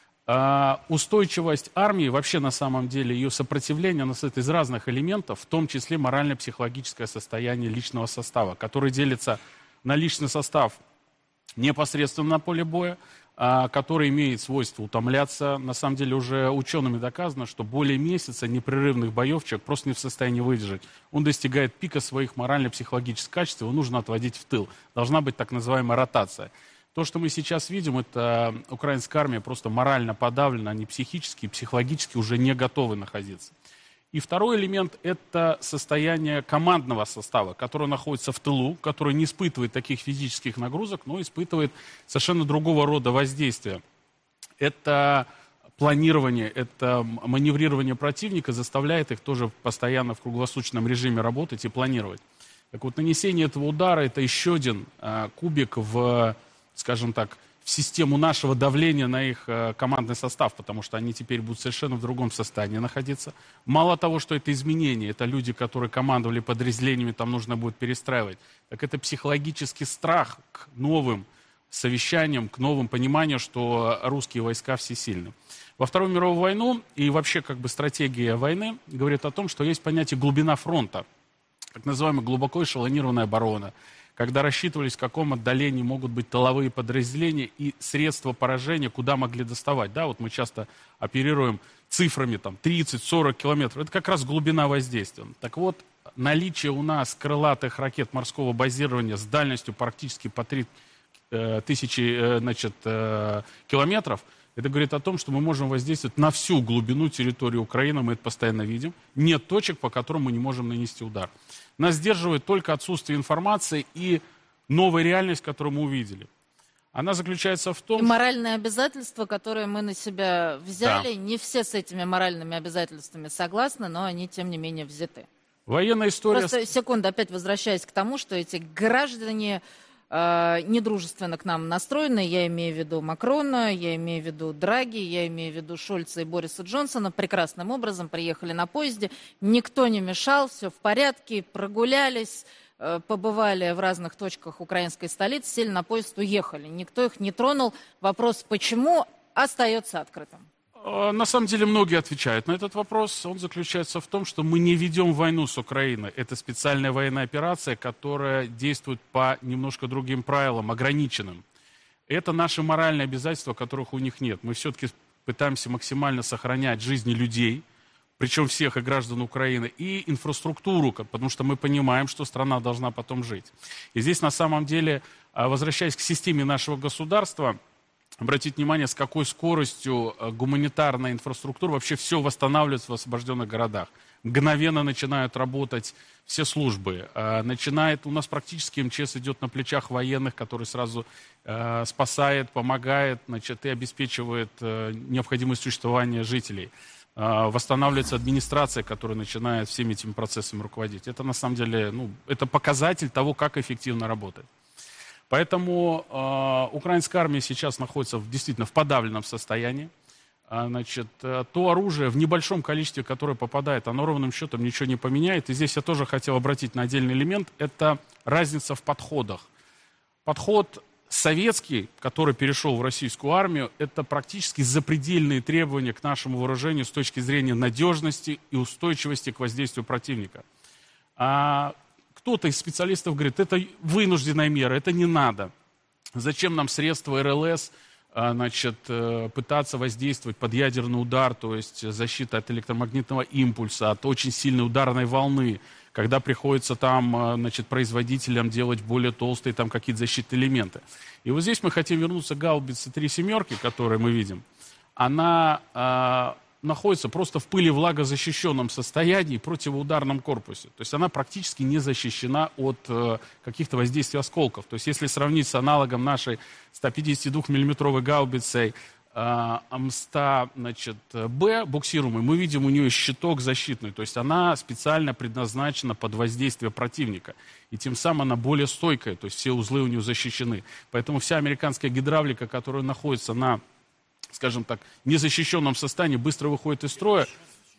А, устойчивость армии, вообще на самом деле ее сопротивление, оно состоит из разных элементов, в том числе морально-психологическое состояние личного состава, который делится на личный состав непосредственно на поле боя, а, который имеет свойство утомляться. На самом деле уже учеными доказано, что более месяца непрерывных боев человек просто не в состоянии выдержать. Он достигает пика своих морально-психологических качеств, его нужно отводить в тыл. Должна быть так называемая ротация. То, что мы сейчас видим, это украинская армия просто морально подавлена, они психически и психологически уже не готовы находиться. И второй элемент – это состояние командного состава, который находится в тылу, который не испытывает таких физических нагрузок, но испытывает совершенно другого рода воздействия. Это планирование, это маневрирование противника заставляет их тоже постоянно в круглосуточном режиме работать и планировать. Так вот, нанесение этого удара – это еще один а, кубик в, скажем так, в систему нашего давления на их э, командный состав, потому что они теперь будут совершенно в другом состоянии находиться. Мало того, что это изменения, это люди, которые командовали подразделениями, там нужно будет перестраивать, так это психологический страх к новым совещаниям, к новым пониманию, что русские войска всесильны. Во Вторую мировую войну и вообще как бы стратегия войны говорит о том, что есть понятие глубина фронта, так называемая глубоко эшелонированная оборона, когда рассчитывались, в каком отдалении могут быть тыловые подразделения и средства поражения, куда могли доставать. Да, вот мы часто оперируем цифрами там тридцать-сорок километров. Это как раз глубина воздействия. Так вот, наличие у нас крылатых ракет морского базирования с дальностью практически по три тысячи значит, километров, это говорит о том, что мы можем воздействовать на всю глубину территории Украины, мы это постоянно видим. Нет точек, по которым мы не можем нанести удар. Нас сдерживает только отсутствие информации и новая реальность, которую мы увидели. Она заключается в том... И моральные обязательства, которые мы на себя взяли, да. Не все с этими моральными обязательствами согласны, но они, тем не менее, взяты. Военная история... Просто секунду, опять возвращаясь к тому, что эти граждане э, недружественно к нам настроены. Я имею в виду Макрона, я имею в виду Драги, я имею в виду Шольца и Бориса Джонсона. Прекрасным образом приехали на поезде. Никто не мешал, все в порядке, прогулялись, э, побывали в разных точках украинской столицы, сели на поезд, уехали. Никто их не тронул. Вопрос, почему, остается открытым. На самом деле многие отвечают на этот вопрос. Он заключается в том, что мы не ведем войну с Украиной. Это специальная военная операция, которая действует по немножко другим правилам, ограниченным. Это наши моральные обязательства, которых у них нет. Мы все-таки пытаемся максимально сохранять жизни людей, причем всех и граждан Украины, и инфраструктуру, потому что мы понимаем, что страна должна потом жить. И здесь на самом деле, возвращаясь к системе нашего государства, обратить внимание, с какой скоростью гуманитарная инфраструктура, вообще все восстанавливается в освобожденных городах. Мгновенно начинают работать все службы. Начинает, у нас практически МЧС идет на плечах военных, который сразу э, спасает, помогает, значит, и обеспечивает э, необходимое существование жителей. Э, восстанавливается администрация, которая начинает всеми этими процессами руководить. Это на самом деле, ну, это показатель того, как эффективно работает. Поэтому э, украинская армия сейчас находится в, действительно в подавленном состоянии. А, значит, э, то оружие в небольшом количестве, которое попадает, оно ровным счетом ничего не поменяет. И здесь я тоже хотел обратить на отдельный элемент. Это разница в подходах. Подход советский, который перешел в российскую армию, это практически запредельные требования к нашему вооружению с точки зрения надежности и устойчивости к воздействию противника. А кто-то из специалистов говорит, это вынужденная мера, это не надо. Зачем нам средства эр эл эс, значит, пытаться воздействовать под ядерный удар, то есть защита от электромагнитного импульса, от очень сильной ударной волны, когда приходится там, значит, производителям делать более толстые там какие-то защитные элементы. И вот здесь мы хотим вернуться к гаубице три семерки, которую мы видим. Она находится просто в пыли влагозащищенном состоянии, противоударном корпусе. То есть она практически не защищена от э, каких-то воздействий осколков. То есть если сравнить с аналогом нашей сто пятьдесят два миллиметровой гаубицей э, эм сто бэ буксируемой, мы видим у нее щиток защитный. То есть она специально предназначена под воздействие противника. И тем самым она более стойкая. То есть все узлы у нее защищены. Поэтому вся американская гидравлика, которая находится на, скажем так, незащищенном состоянии, быстро выходит из строя.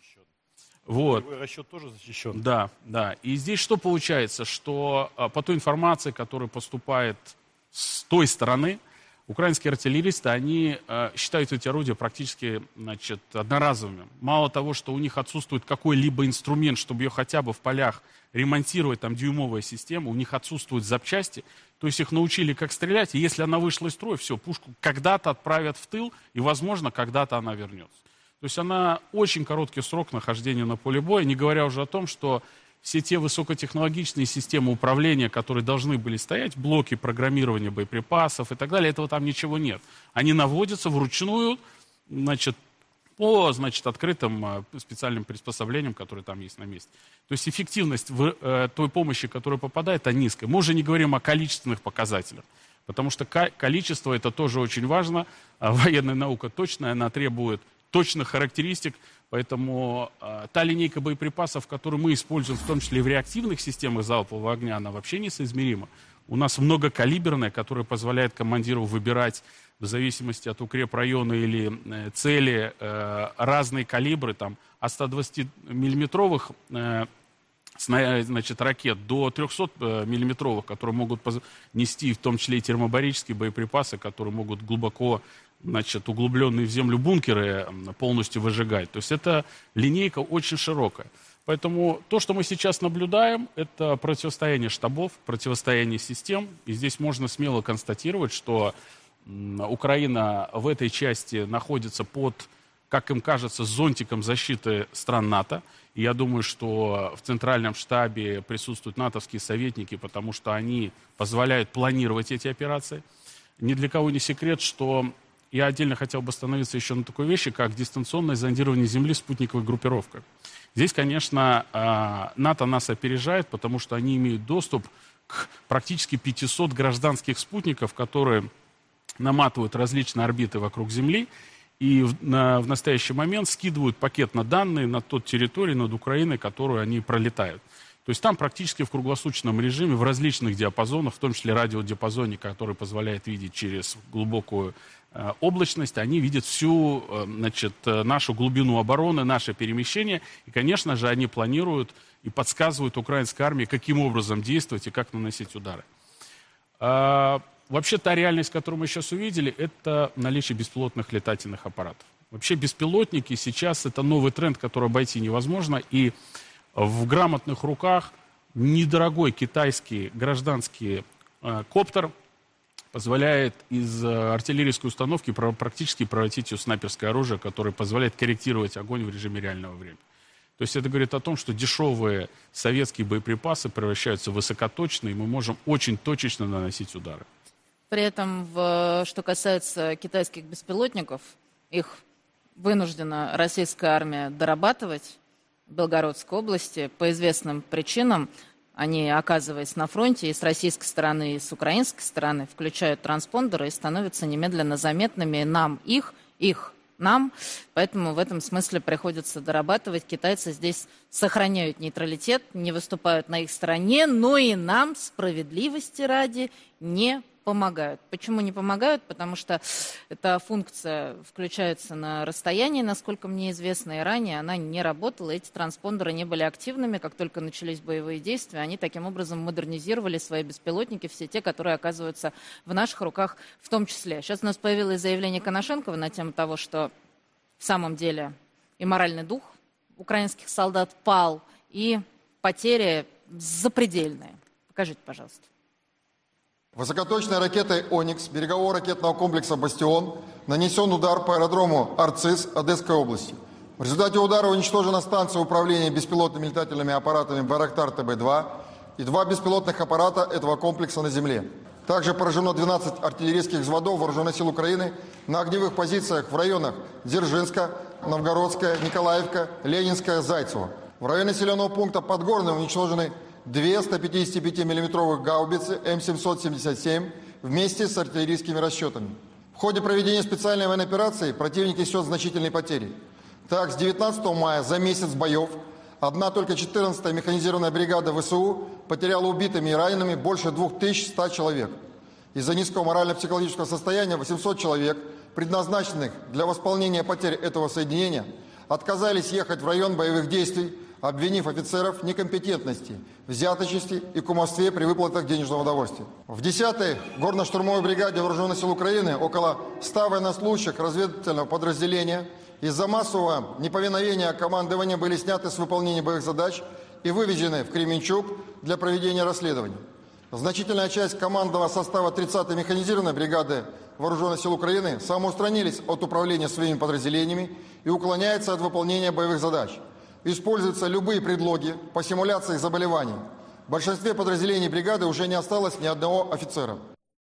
Вот. Расчет тоже защищен. Да, да. И здесь что получается? Что а, по той информации, которая поступает с той стороны, украинские артиллеристы, они а, считают эти орудия практически, значит, одноразовыми. Мало того, что у них отсутствует какой-либо инструмент, чтобы ее хотя бы в полях ремонтировать, там дюймовая система, у них отсутствуют запчасти, то есть их научили, как стрелять, и если она вышла из строя, все, пушку когда-то отправят в тыл, и, возможно, когда-то она вернется. То есть она очень короткий срок нахождения на поле боя, не говоря уже о том, что все те высокотехнологичные системы управления, которые должны были стоять, блоки программирования боеприпасов и так далее, этого там ничего нет. Они наводятся вручную, значит, по, значит, открытым специальным приспособлениям, которые там есть на месте. То есть эффективность в, э, той помощи, которая попадает, она низкая. Мы уже не говорим о количественных показателях, потому что количество это тоже очень важно. А военная наука точная, она требует точных характеристик, поэтому э, та линейка боеприпасов, которую мы используем, в том числе и в реактивных системах залпового огня, она вообще несоизмерима. У нас многокалиберная, которая позволяет командиру выбирать в зависимости от укрепрайона или э, цели э, разные калибры, там, от ста двадцати миллиметровых э, значит, ракет до трехсот миллиметровых, которые могут нести в том числе и термобарические боеприпасы, которые могут глубоко, значит, углубленные в землю бункеры полностью выжигать. То есть это линейка очень широкая. Поэтому то, что мы сейчас наблюдаем, это противостояние штабов, противостояние систем. И здесь можно смело констатировать, что Украина в этой части находится под, как им кажется, зонтиком защиты стран НАТО. И я думаю, что в Центральном штабе присутствуют натовские советники, потому что они позволяют планировать эти операции. Ни для кого не секрет, что я отдельно хотел бы остановиться еще на такой вещи, как дистанционное зондирование Земли спутниковой группировкой. Здесь, конечно, НАТО нас опережает, потому что они имеют доступ к практически пятисот гражданских спутников, которые наматывают различные орбиты вокруг Земли и в, на, в настоящий момент скидывают пакетно данные на тот территории над Украиной, которую они пролетают. То есть там практически в круглосуточном режиме, в различных диапазонах, в том числе радиодиапазоне, который позволяет видеть через глубокую э, облачность, они видят всю э, значит, нашу глубину обороны, наше перемещение. И, конечно же, они планируют и подсказывают украинской армии, каким образом действовать и как наносить удары. А, вообще, та реальность, которую мы сейчас увидели, это наличие беспилотных летательных аппаратов. Вообще, беспилотники сейчас это новый тренд, который обойти невозможно. И в грамотных руках недорогой китайский гражданский э, коптер позволяет из э, артиллерийской установки про- практически превратить ее в снайперское оружие, которое позволяет корректировать огонь в режиме реального времени. То есть это говорит о том, что дешевые советские боеприпасы превращаются в высокоточные, и мы можем очень точечно наносить удары. При этом, в, что касается китайских беспилотников, их вынуждена российская армия дорабатывать. В Белгородской области по известным причинам они, оказываясь на фронте и с российской стороны, и с украинской стороны, включают транспондеры и становятся немедленно заметными нам, их, их, нам. Поэтому в этом смысле приходится дорабатывать. Китайцы здесь сохраняют нейтралитет, не выступают на их стороне, но и нам, справедливости ради, не помогают. Почему не помогают? Потому что эта функция включается на расстоянии, насколько мне известно, и ранее она не работала. Эти транспондеры не были активными. Как только начались боевые действия, они таким образом модернизировали свои беспилотники, все те, которые оказываются в наших руках в том числе. Сейчас у нас появилось заявление Коношенкова на тему того, что в самом деле и моральный дух украинских солдат пал, и потери запредельные. Покажите, пожалуйста. Высокоточной ракетой «Оникс» берегового ракетного комплекса «Бастион» нанесен удар по аэродрому Арциз Одесской области. В результате удара уничтожена станция управления беспилотными летательными аппаратами «Байрактар Тэ Бэ два» и два беспилотных аппарата этого комплекса на земле. Также поражено двенадцать артиллерийских взводов вооруженных сил Украины на огневых позициях в районах Дзержинска, Новгородская, Николаевка, Ленинская, Зайцево. В районе населенного пункта Подгорный уничтожены две сто пятьдесят пять миллиметровых гаубицы М семьсот семьдесят семь вместе с артиллерийскими расчетами. В ходе проведения специальной военной операции противник несет значительные потери. Так, с девятнадцатого мая за месяц боев одна только четырнадцатая механизированная бригада вэ эс у потеряла убитыми и ранеными больше двух тысяч ста человек. Из-за низкого морально-психологического состояния восемьсот человек, предназначенных для восполнения потерь этого соединения, отказались ехать в район боевых действий, обвинив офицеров в некомпетентности, взяточности и кумовстве при выплатах денежного удовольствия. В десятой горно-штурмовой бригаде Вооруженных сил Украины около ста военнослужащих разведывательного подразделения из-за массового неповиновения командования были сняты с выполнения боевых задач и вывезены в Кременчуг для проведения расследований. Значительная часть командного состава тридцатой механизированной бригады Вооруженных сил Украины самоустранились от управления своими подразделениями и уклоняются от выполнения боевых задач. Используются любые предлоги по симуляции заболеваний. В большинстве подразделений бригады уже не осталось ни одного офицера.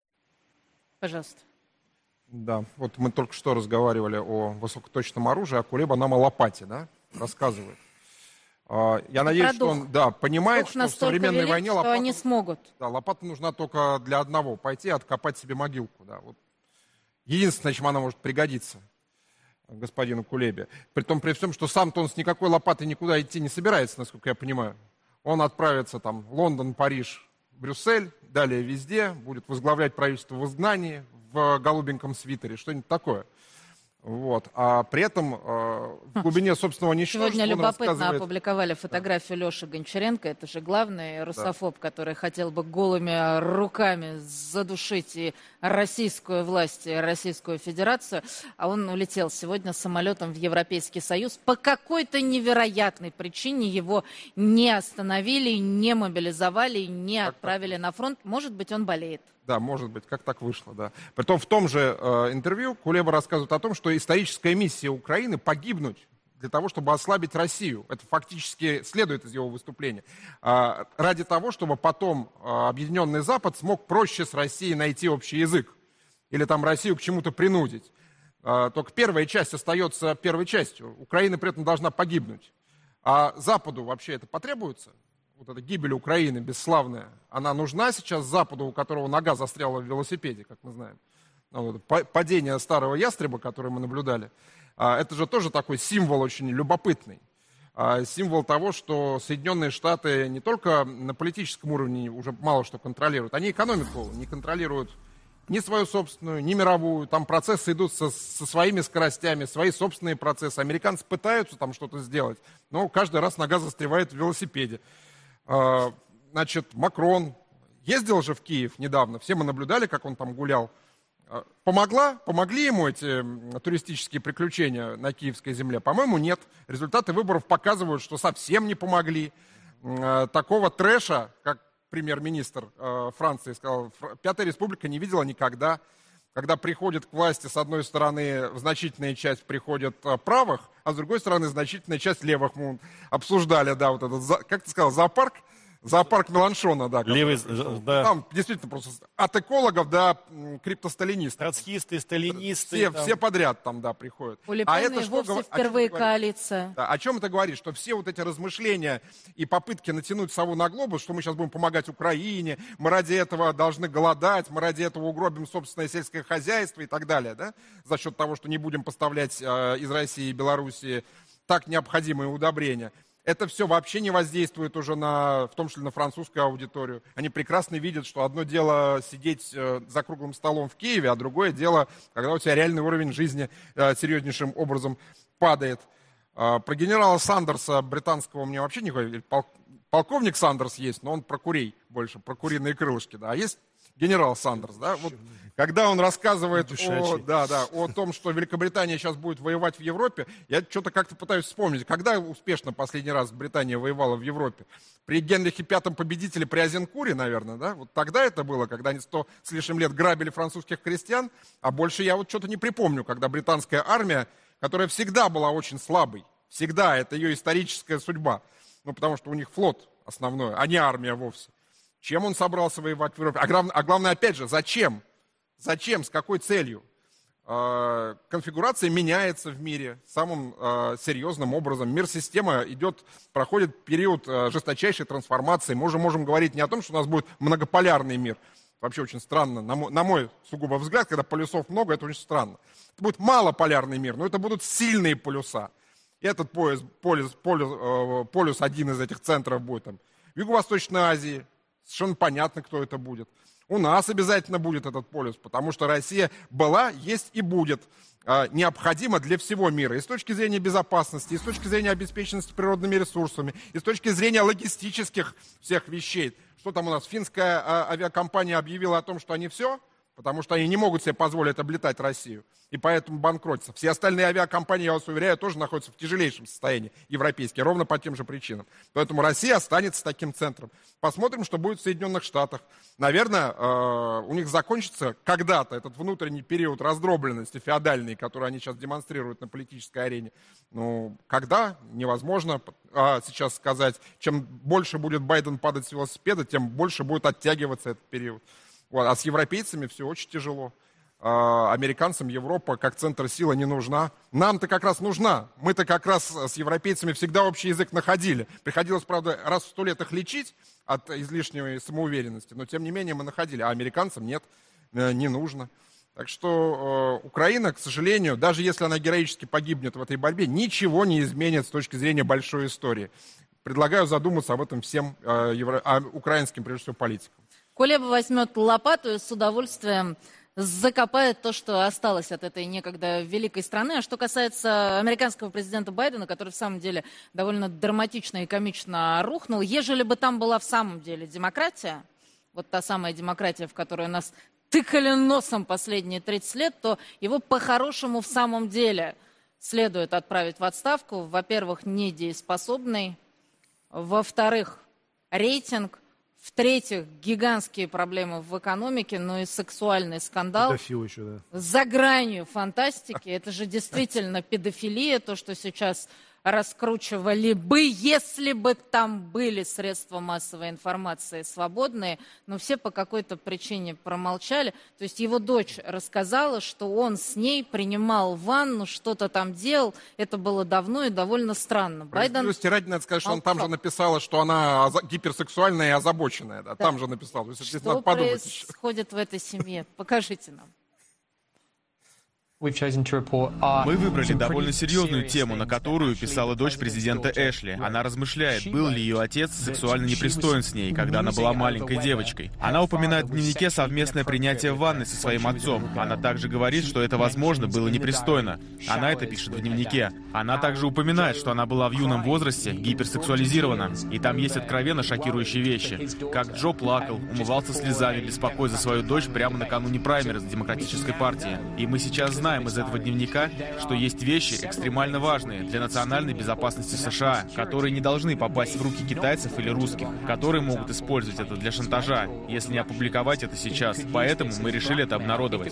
Пожалуйста. Да, вот мы только что разговаривали о высокоточном оружии, а Кулеба нам о лопате, да, рассказывает. Я надеюсь, что он, да, понимает, Дух что в современной велик, войне что лопата, они смогут. Да, лопата нужна только для одного, пойти откопать себе могилку. Да, вот. Единственное, чем она может пригодиться господину Кулебе. При том, при всем, что сам-то он с никакой лопатой никуда идти не собирается, насколько я понимаю. Он отправится там в Лондон, Париж, Брюссель, далее везде, будет возглавлять правительство в изгнании, в голубеньком свитере, что-нибудь такое. Вот. А при этом э, в глубине собственного ничтожества Сегодня любопытно рассказывает... опубликовали фотографию Леши Гончаренко. Это же главный русофоб, да, который хотел бы голыми руками задушить и российскую власть, и Российскую Федерацию. А он улетел сегодня самолетом в Европейский Союз. По какой-то невероятной причине его не остановили, не мобилизовали, не отправили на фронт. Может быть, он болеет. Да, может быть, как так вышло, да. Притом в том же э, интервью Кулеба рассказывает о том, что историческая миссия Украины погибнуть для того, чтобы ослабить Россию. Это фактически следует из его выступления. Э, ради того, чтобы потом э, Объединенный Запад смог проще с Россией найти общий язык. Или там Россию к чему-то принудить. Э, только первая часть остается первой частью. Украина при этом должна погибнуть. А Западу вообще это потребуется? Вот эта гибель Украины бесславная, она нужна сейчас Западу, у которого нога застряла в велосипеде, как мы знаем. Падение старого ястреба, которое мы наблюдали, это же тоже такой символ очень любопытный. символ того, что Соединенные Штаты не только на политическом уровне уже мало что контролируют, они экономику не контролируют ни свою собственную, ни мировую. Там процессы идут со, со своими скоростями, свои собственные процессы. Американцы пытаются там что-то сделать, но каждый раз нога застревает в велосипеде. Значит, Макрон ездил же в Киев недавно, все мы наблюдали, как он там гулял. Помогла? Помогли ему эти туристические приключения на киевской земле? По-моему, нет. Результаты выборов показывают, что совсем не помогли. Такого трэша, как премьер-министр Франции сказал, Пятая Республика не видела никогда. Когда приходит к власти, с одной стороны, значительная часть приходит правых, а с другой стороны, значительная часть левых. Мы обсуждали, да, вот этот, как ты сказал, зоопарк? Зоопарк Меланшона, да. Левый, да. Там действительно просто от экологов до криптосталинистов. Троцкисты, сталинисты. Все, там. все подряд там, да, приходят. У Ле-Пена а это что вовсе говор... впервые коалиция. Да, о чем это говорит? Что все вот эти размышления и попытки натянуть сову на глобус, что мы сейчас будем помогать Украине, мы ради этого должны голодать, мы ради этого угробим собственное сельское хозяйство и так далее, да, за счет того, что не будем поставлять э, из России и Белоруссии так необходимые удобрения. Это все вообще не воздействует уже на, в том числе на французскую аудиторию. Они прекрасно видят, что одно дело сидеть э, за круглым столом в Киеве, а другое дело, когда у тебя реальный уровень жизни э, серьезнейшим образом падает. Э, про генерала Сандерса британского мне вообще не говорили. Пол, полковник Сандерс есть, но он про курей больше, про куриные крылышки. Да. А есть генерал Сандерс, да, вот, когда он рассказывает о, да, да, о том, что Великобритания сейчас будет воевать в Европе, я что-то как-то пытаюсь вспомнить, когда успешно последний раз Британия воевала в Европе? При Генрихе Пятом победителе при Азенкуре, наверное, да? Вот тогда это было, когда они сто с лишним лет грабили французских крестьян, а больше я вот что-то не припомню, когда британская армия, которая всегда была очень слабой, всегда, это ее историческая судьба, ну, потому что у них флот основной, а не армия вовсе. Чем он собрался воевать в Европе? А главное, а главное опять же, зачем? Зачем? С какой целью? Э, конфигурация меняется в мире самым э, серьезным образом. Мир-система идет, проходит период э, жесточайшей трансформации. Мы уже можем говорить не о том, что у нас будет многополярный мир. Вообще очень странно, на мой, на мой сугубо взгляд, когда полюсов много, это очень странно. Это будет малополярный мир, но это будут сильные полюса. И этот пояс, полюс, полюс, э, полюс, один из этих центров будет там, в Юго-Восточной Азии. Совершенно понятно, кто это будет. У нас обязательно будет этот полюс, потому что Россия была, есть и будет э, необходима для всего мира. И с точки зрения безопасности, и с точки зрения обеспеченности природными ресурсами, и с точки зрения логистических всех вещей. Что там у нас? Финская э, авиакомпания объявила о том, что они все, потому что они не могут себе позволить облетать Россию. И поэтому банкротятся. Все остальные авиакомпании, я вас уверяю, тоже находятся в тяжелейшем состоянии, европейские, ровно по тем же причинам. Поэтому Россия останется таким центром. Посмотрим, что будет в Соединенных Штатах. Наверное, э, у них закончится когда-то этот внутренний период раздробленности феодальный, который они сейчас демонстрируют на политической арене. Ну, когда? Невозможно а, сейчас сказать. Чем больше будет Байден падать с велосипеда, тем больше будет оттягиваться этот период. Вот. А с европейцами все очень тяжело. А, американцам Европа как центр силы не нужна. Нам-то как раз нужна. Мы-то как раз с европейцами всегда общий язык находили. Приходилось, правда, раз в сто лет их лечить от излишней самоуверенности, но тем не менее мы находили. А американцам нет, не нужно. Так что э, Украина, к сожалению, даже если она героически погибнет в этой борьбе, ничего не изменит с точки зрения большой истории. Предлагаю задуматься об этом всем э, евро... а, украинским, прежде всего, политикам. Кулеба возьмет лопату и с удовольствием закопает то, что осталось от этой некогда великой страны. А что касается американского президента Байдена, который в самом деле довольно драматично и комично рухнул, ежели бы там была в самом деле демократия, вот та самая демократия, в которую нас тыкали носом последние тридцать лет, то его по-хорошему в самом деле следует отправить в отставку. Во-первых, недееспособный. Во-вторых, рейтинг. В-третьих, гигантские проблемы в экономике, ну и сексуальный скандал. Педофил еще, да. За гранью фантастики. Это же действительно педофилия, то, что сейчас раскручивали бы, если бы там были средства массовой информации свободные, но все по какой-то причине промолчали. То есть его дочь рассказала, что он с ней принимал ванну, что-то там делал. Это было давно и довольно странно. Байден... ради надо сказать, что он там же написала, что она гиперсексуальная и озабоченная. Да? Да. Там же написал. То есть, что надо подумать происходит еще в этой семье? Покажите нам. Мы выбрали довольно серьезную тему, на которую писала дочь президента Эшли. Она размышляет, был ли ее отец сексуально непристоен с ней, когда она была маленькой девочкой. Она упоминает в дневнике совместное принятие ванны со своим отцом. Она также говорит, что это, возможно, было непристойно. Она это пишет в дневнике. Она также упоминает, что она была в юном возрасте гиперсексуализирована. И там есть откровенно шокирующие вещи. Как Джо плакал, умывался слезами, беспокоясь за свою дочь прямо накануне праймериз Демократической партии. И мы сейчас знаем, знаем из этого дневника, что есть вещи экстремально важные для национальной безопасности США, которые не должны попасть в руки китайцев или русских, которые могут использовать это для шантажа, если не опубликовать это сейчас. Поэтому мы решили это обнародовать.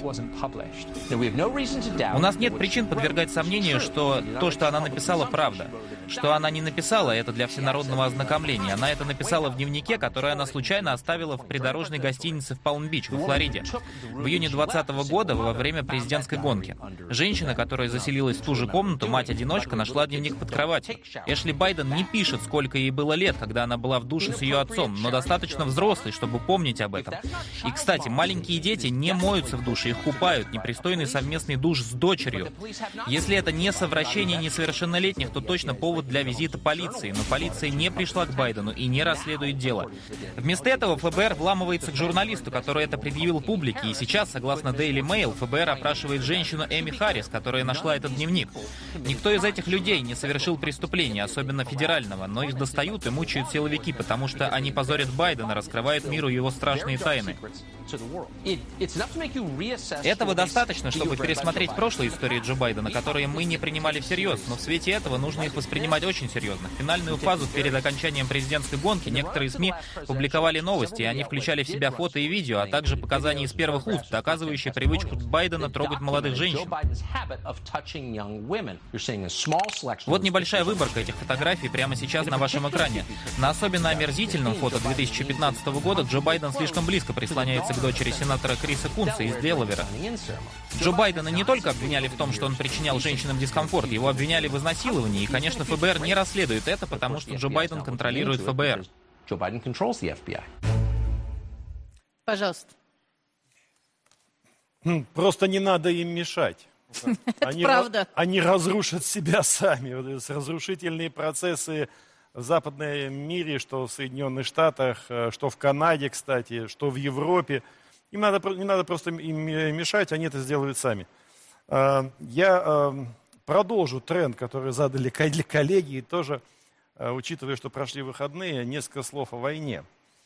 У нас нет причин подвергать сомнению, что то, что она написала, правда. Что она не написала, это для всенародного ознакомления. Она это написала в дневнике, который она случайно оставила в придорожной гостинице в Палм-Бич, во Флориде, в июне двадцатого года во время президентской гонки. Женщина, которая заселилась в ту же комнату, мать-одиночка, нашла дневник под кроватью. Эшли Байден не пишет, сколько ей было лет, когда она была в душе с ее отцом, но достаточно взрослой, чтобы помнить об этом. И, кстати, маленькие дети не моются в душе, их купают, непристойный совместный душ с дочерью. Если это не совращение несовершеннолетних, то точно повод для визита полиции, но полиция не пришла к Байдену и не расследует дело. Вместо этого ФБР вламывается к журналисту, который это предъявил публике, и сейчас, согласно Daily Mail, ФБР опрашивает женщину Эми Харрис, которая нашла этот дневник. Никто из этих людей не совершил преступления, особенно федерального, но их достают и мучают силовики, потому что они позорят Байдена, раскрывают миру его страшные тайны. Этого достаточно, чтобы пересмотреть прошлые истории Джо Байдена, которые мы не принимали всерьез, но в свете этого нужно их воспринимать очень серьезно. В финальную фазу перед окончанием президентской гонки некоторые СМИ публиковали новости, и они включали в себя фото и видео, а также показания из первых уст, доказывающие привычку Байдена трогать молодых женщин. Вот небольшая выборка этих фотографий прямо сейчас на вашем экране. На особенно омерзительном фото две тысячи пятнадцатого года Джо Байден слишком близко прислоняется к дочери сенатора Криса Кунса из Делавера. Джо Байдена не только обвиняли в том, что он причинял женщинам дискомфорт, его обвиняли в изнасиловании, и, конечно, ФБР не расследует это, потому что Джо Байден контролирует ФБР. Пожалуйста. Просто не надо им мешать. Они, правда. Они разрушат себя сами. Вот разрушительные процессы в западном мире, что в Соединенных Штатах, что в Канаде, кстати, что в Европе. Им надо, не надо просто им мешать, они это сделают сами. Я продолжу тренд, который задали коллеги, и тоже, учитывая, что прошли выходные, несколько слов о войне.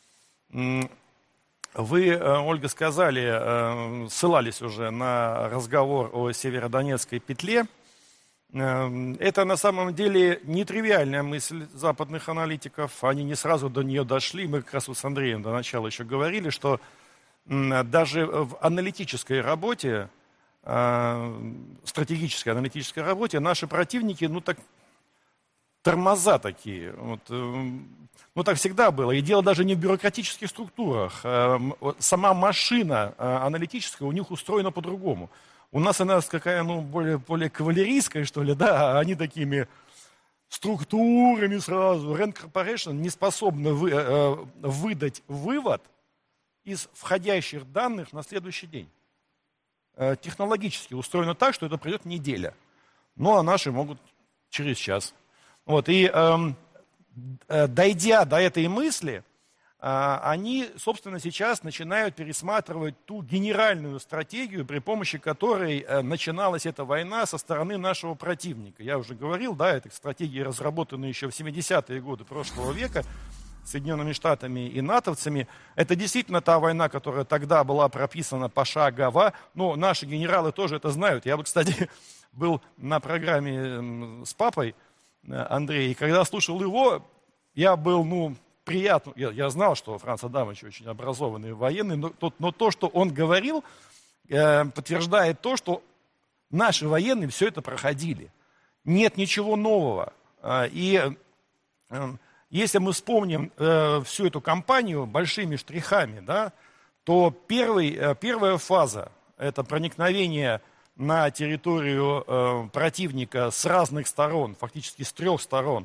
Вы, Ольга, сказали, ссылались уже на разговор о Северодонецкой петле. Это на самом деле нетривиальная мысль западных аналитиков. Они не сразу до нее дошли. Мы как раз вот с Андреем до начала еще говорили, что даже в аналитической работе, стратегической аналитической работе, наши противники, ну так, тормоза такие. Вот, ну так всегда было. И дело даже не в бюрократических структурах. Сама машина аналитическая у них устроена по-другому. У нас она какая, ну, более, более кавалерийская, что ли, да, а они такими структурами сразу. Rand Corporation не способна вы, э, выдать вывод из входящих данных на следующий день. Э, технологически устроено так, что это пройдет неделя. Ну, а наши могут через час. Вот, и э, э, дойдя до этой мысли, они, собственно, сейчас начинают пересматривать ту генеральную стратегию, при помощи которой начиналась эта война со стороны нашего противника. Я уже говорил, да, это стратегии, разработанные еще в семидесятые годы прошлого века Соединенными Штатами и натовцами. Это действительно та война, которая тогда была прописана пошагово. Но наши генералы тоже это знают. Я, кстати, был на программе с папой Андреем, и когда слушал его, я был, ну... приятно. Я, я знал, что Франц Адамович очень образованный военный, но то, но то что он говорил, э, подтверждает то, что наши военные все это проходили. Нет ничего нового. Э, и э, если мы вспомним э, всю эту кампанию большими штрихами, да, то первый, э, первая фаза – это проникновение на территорию э, противника с разных сторон, фактически с трех сторон,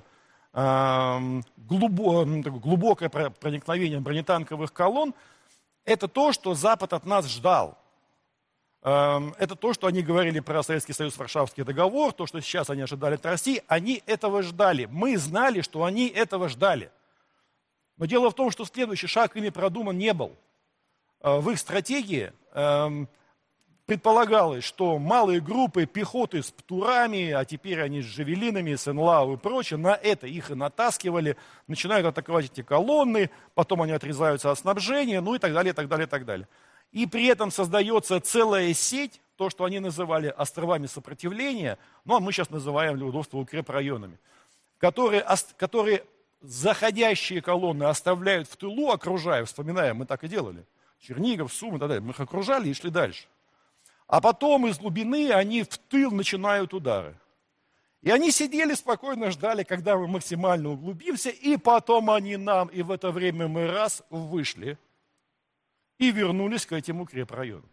глубокое проникновение бронетанковых колонн, это то, что Запад от нас ждал. Это то, что они говорили про Советский Союз, Варшавский договор, то, что сейчас они ожидали от России, они этого ждали. Мы знали, что они этого ждали. Но дело в том, что следующий шаг ими продуман не был. В их стратегии предполагалось, что малые группы пехоты с птурами, а теперь они с джавелинами, с эн-эл-а и прочее, на это их и натаскивали, начинают атаковать эти колонны, потом они отрезаются от снабжения, ну и так далее, и так далее, и так далее. И при этом создается целая сеть, то, что они называли островами сопротивления, ну а мы сейчас называем для удобства укрепрайонами, которые, которые заходящие колонны оставляют в тылу, окружая, вспоминаем, мы так и делали, Чернигов, Сум и так далее, мы их окружали и шли дальше. А потом из глубины они в тыл начинают удары. И они сидели спокойно, ждали, когда мы максимально углубимся, и потом они нам, и в это время мы раз вышли и вернулись к этим укрепрайонам.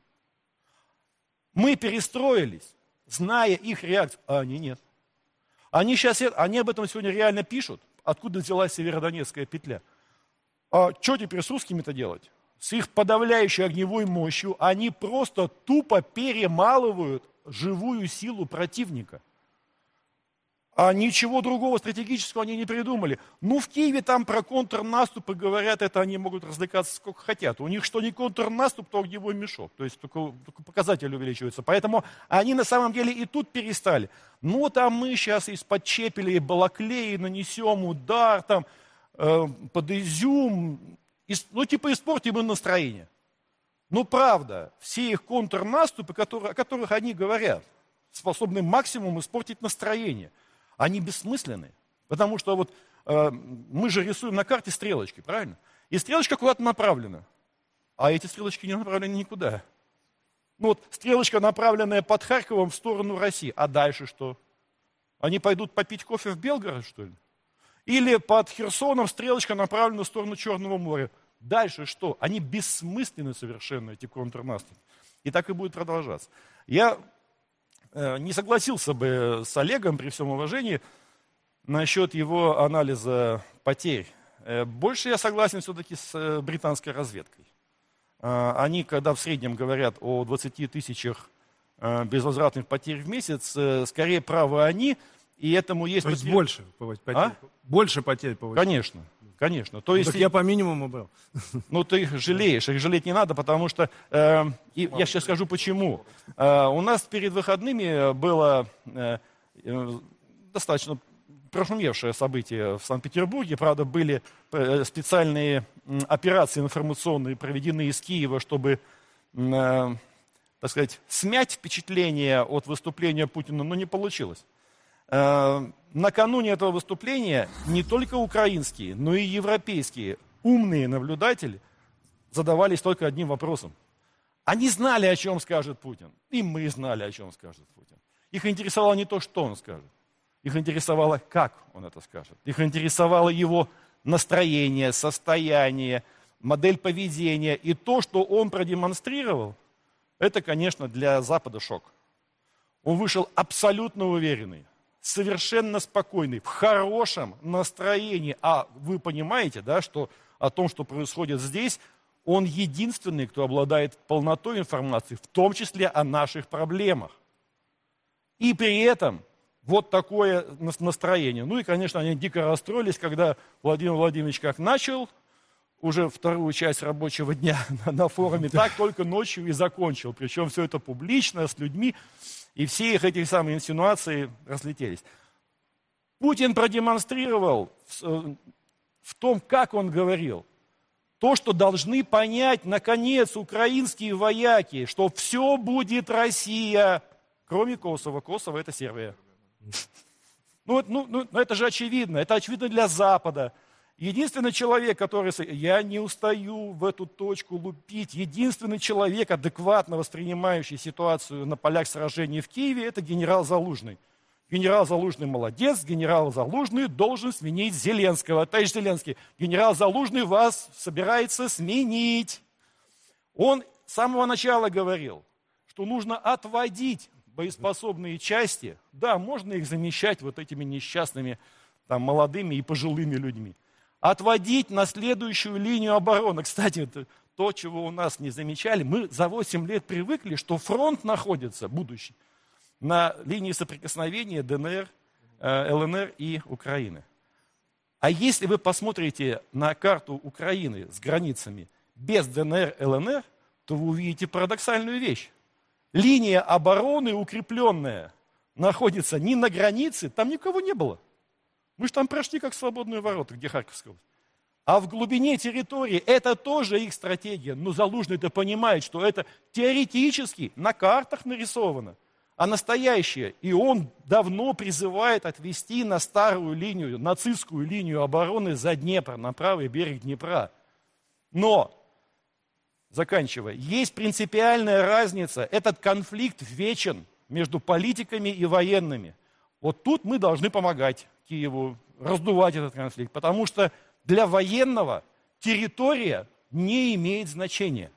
Мы перестроились, зная их реакцию, а они нет. Они, сейчас, они об этом сегодня реально пишут, откуда взялась Северодонецкая петля. А что теперь с русскими-то делать? С их подавляющей огневой мощью они просто тупо перемалывают живую силу противника. А ничего другого стратегического они не придумали. Ну, в Киеве там про контрнаступы говорят, это они могут развлекаться сколько хотят. У них что не контрнаступ, то огневой мешок. То есть только, только показатели увеличиваются. Поэтому они на самом деле и тут перестали. Ну, там мы сейчас из-под Чепеля и Балаклеи нанесем удар там, э, под Изюм. И, ну, типа испортим им настроение. Ну, правда, все их контрнаступы, которые, о которых они говорят, способны максимум испортить настроение. Они бессмысленны, потому что вот э, мы же рисуем на карте стрелочки, правильно? И стрелочка куда-то направлена, а эти стрелочки не направлены никуда. Ну вот стрелочка, направленная под Харьковом в сторону России, а дальше что? Они пойдут попить кофе в Белгород, что ли? Или под Херсоном стрелочка направлена в сторону Черного моря. Дальше что? Они бессмысленны совершенно, эти контрнаступы. И так и будет продолжаться. Я не согласился бы с Олегом, при всем уважении, насчет его анализа потерь. Больше я согласен все-таки с британской разведкой. Они, когда в среднем говорят о двадцати тысячах безвозвратных потерь в месяц, скорее правы они, и этому есть... То есть потерь... больше потерь? А? Больше потерь получается? Конечно. Конечно. То ну, есть, так я по минимуму был. ты их жалеешь, их жалеть не надо, потому что, э, и я сейчас скажу почему. Э, у нас перед выходными было э, э, достаточно прошумевшее событие в Санкт-Петербурге. Правда, были э, специальные э, операции информационные, проведены из Киева, чтобы, э, так сказать, смять впечатление от выступления Путина, но не получилось. Накануне этого выступления не только украинские, но и европейские умные наблюдатели задавались только одним вопросом. Они знали, о чем скажет Путин. И мы знали, о чем скажет Путин. Их интересовало не то, что он скажет. Их интересовало, как он это скажет. Их интересовало его настроение, состояние, модель поведения. И то, что он продемонстрировал, это, конечно, для Запада шок. Он вышел абсолютно уверенный, совершенно спокойный, в хорошем настроении. А вы понимаете, да, что о том, что происходит здесь, он единственный, кто обладает полнотой информации, в том числе о наших проблемах. И при этом вот такое настроение. Ну и, конечно, они дико расстроились, когда Владимир Владимирович как начал уже вторую часть рабочего дня на форуме, так только ночью и закончил. Причем все это публично, с людьми. И все их эти самые инсинуации разлетелись. Путин продемонстрировал в, в том, как он говорил, то, что должны понять, наконец, украинские вояки, что все будет Россия, кроме Косово. Косово – это Сербия. Ну, ну, ну, это же очевидно. Это очевидно для Запада. Единственный человек, который... Я не устаю в эту точку лупить. Единственный человек, адекватно воспринимающий ситуацию на полях сражений в Киеве, это генерал Залужный. Генерал Залужный молодец, генерал Залужный должен сменить Зеленского. Товарищ Зеленский, генерал Залужный вас собирается сменить. Он с самого начала говорил, что нужно отводить боеспособные части. Да, можно их замещать вот этими несчастными там, молодыми и пожилыми людьми. Отводить на следующую линию обороны. Кстати, это то, чего у нас не замечали. Мы за восемь лет привыкли, что фронт находится, будущий, на линии соприкосновения ДНР, ЛНР и Украины. А если вы посмотрите на карту Украины с границами без ДНР, ЛНР, то вы увидите парадоксальную вещь. Линия обороны укрепленная находится не на границе, там никого не было. Мы же там прошли как свободные ворота, где Харьковская область. А в глубине территории это тоже их стратегия. Но Залужный-то понимает, что это теоретически на картах нарисовано, а настоящее. И он давно призывает отвести на старую линию, нацистскую линию обороны за Днепр, на правый берег Днепра. Но, заканчивая, есть принципиальная разница. Этот конфликт вечен между политиками и военными. Вот тут мы должны помогать Киеву раздувать этот конфликт, потому что для военного территория не имеет значения.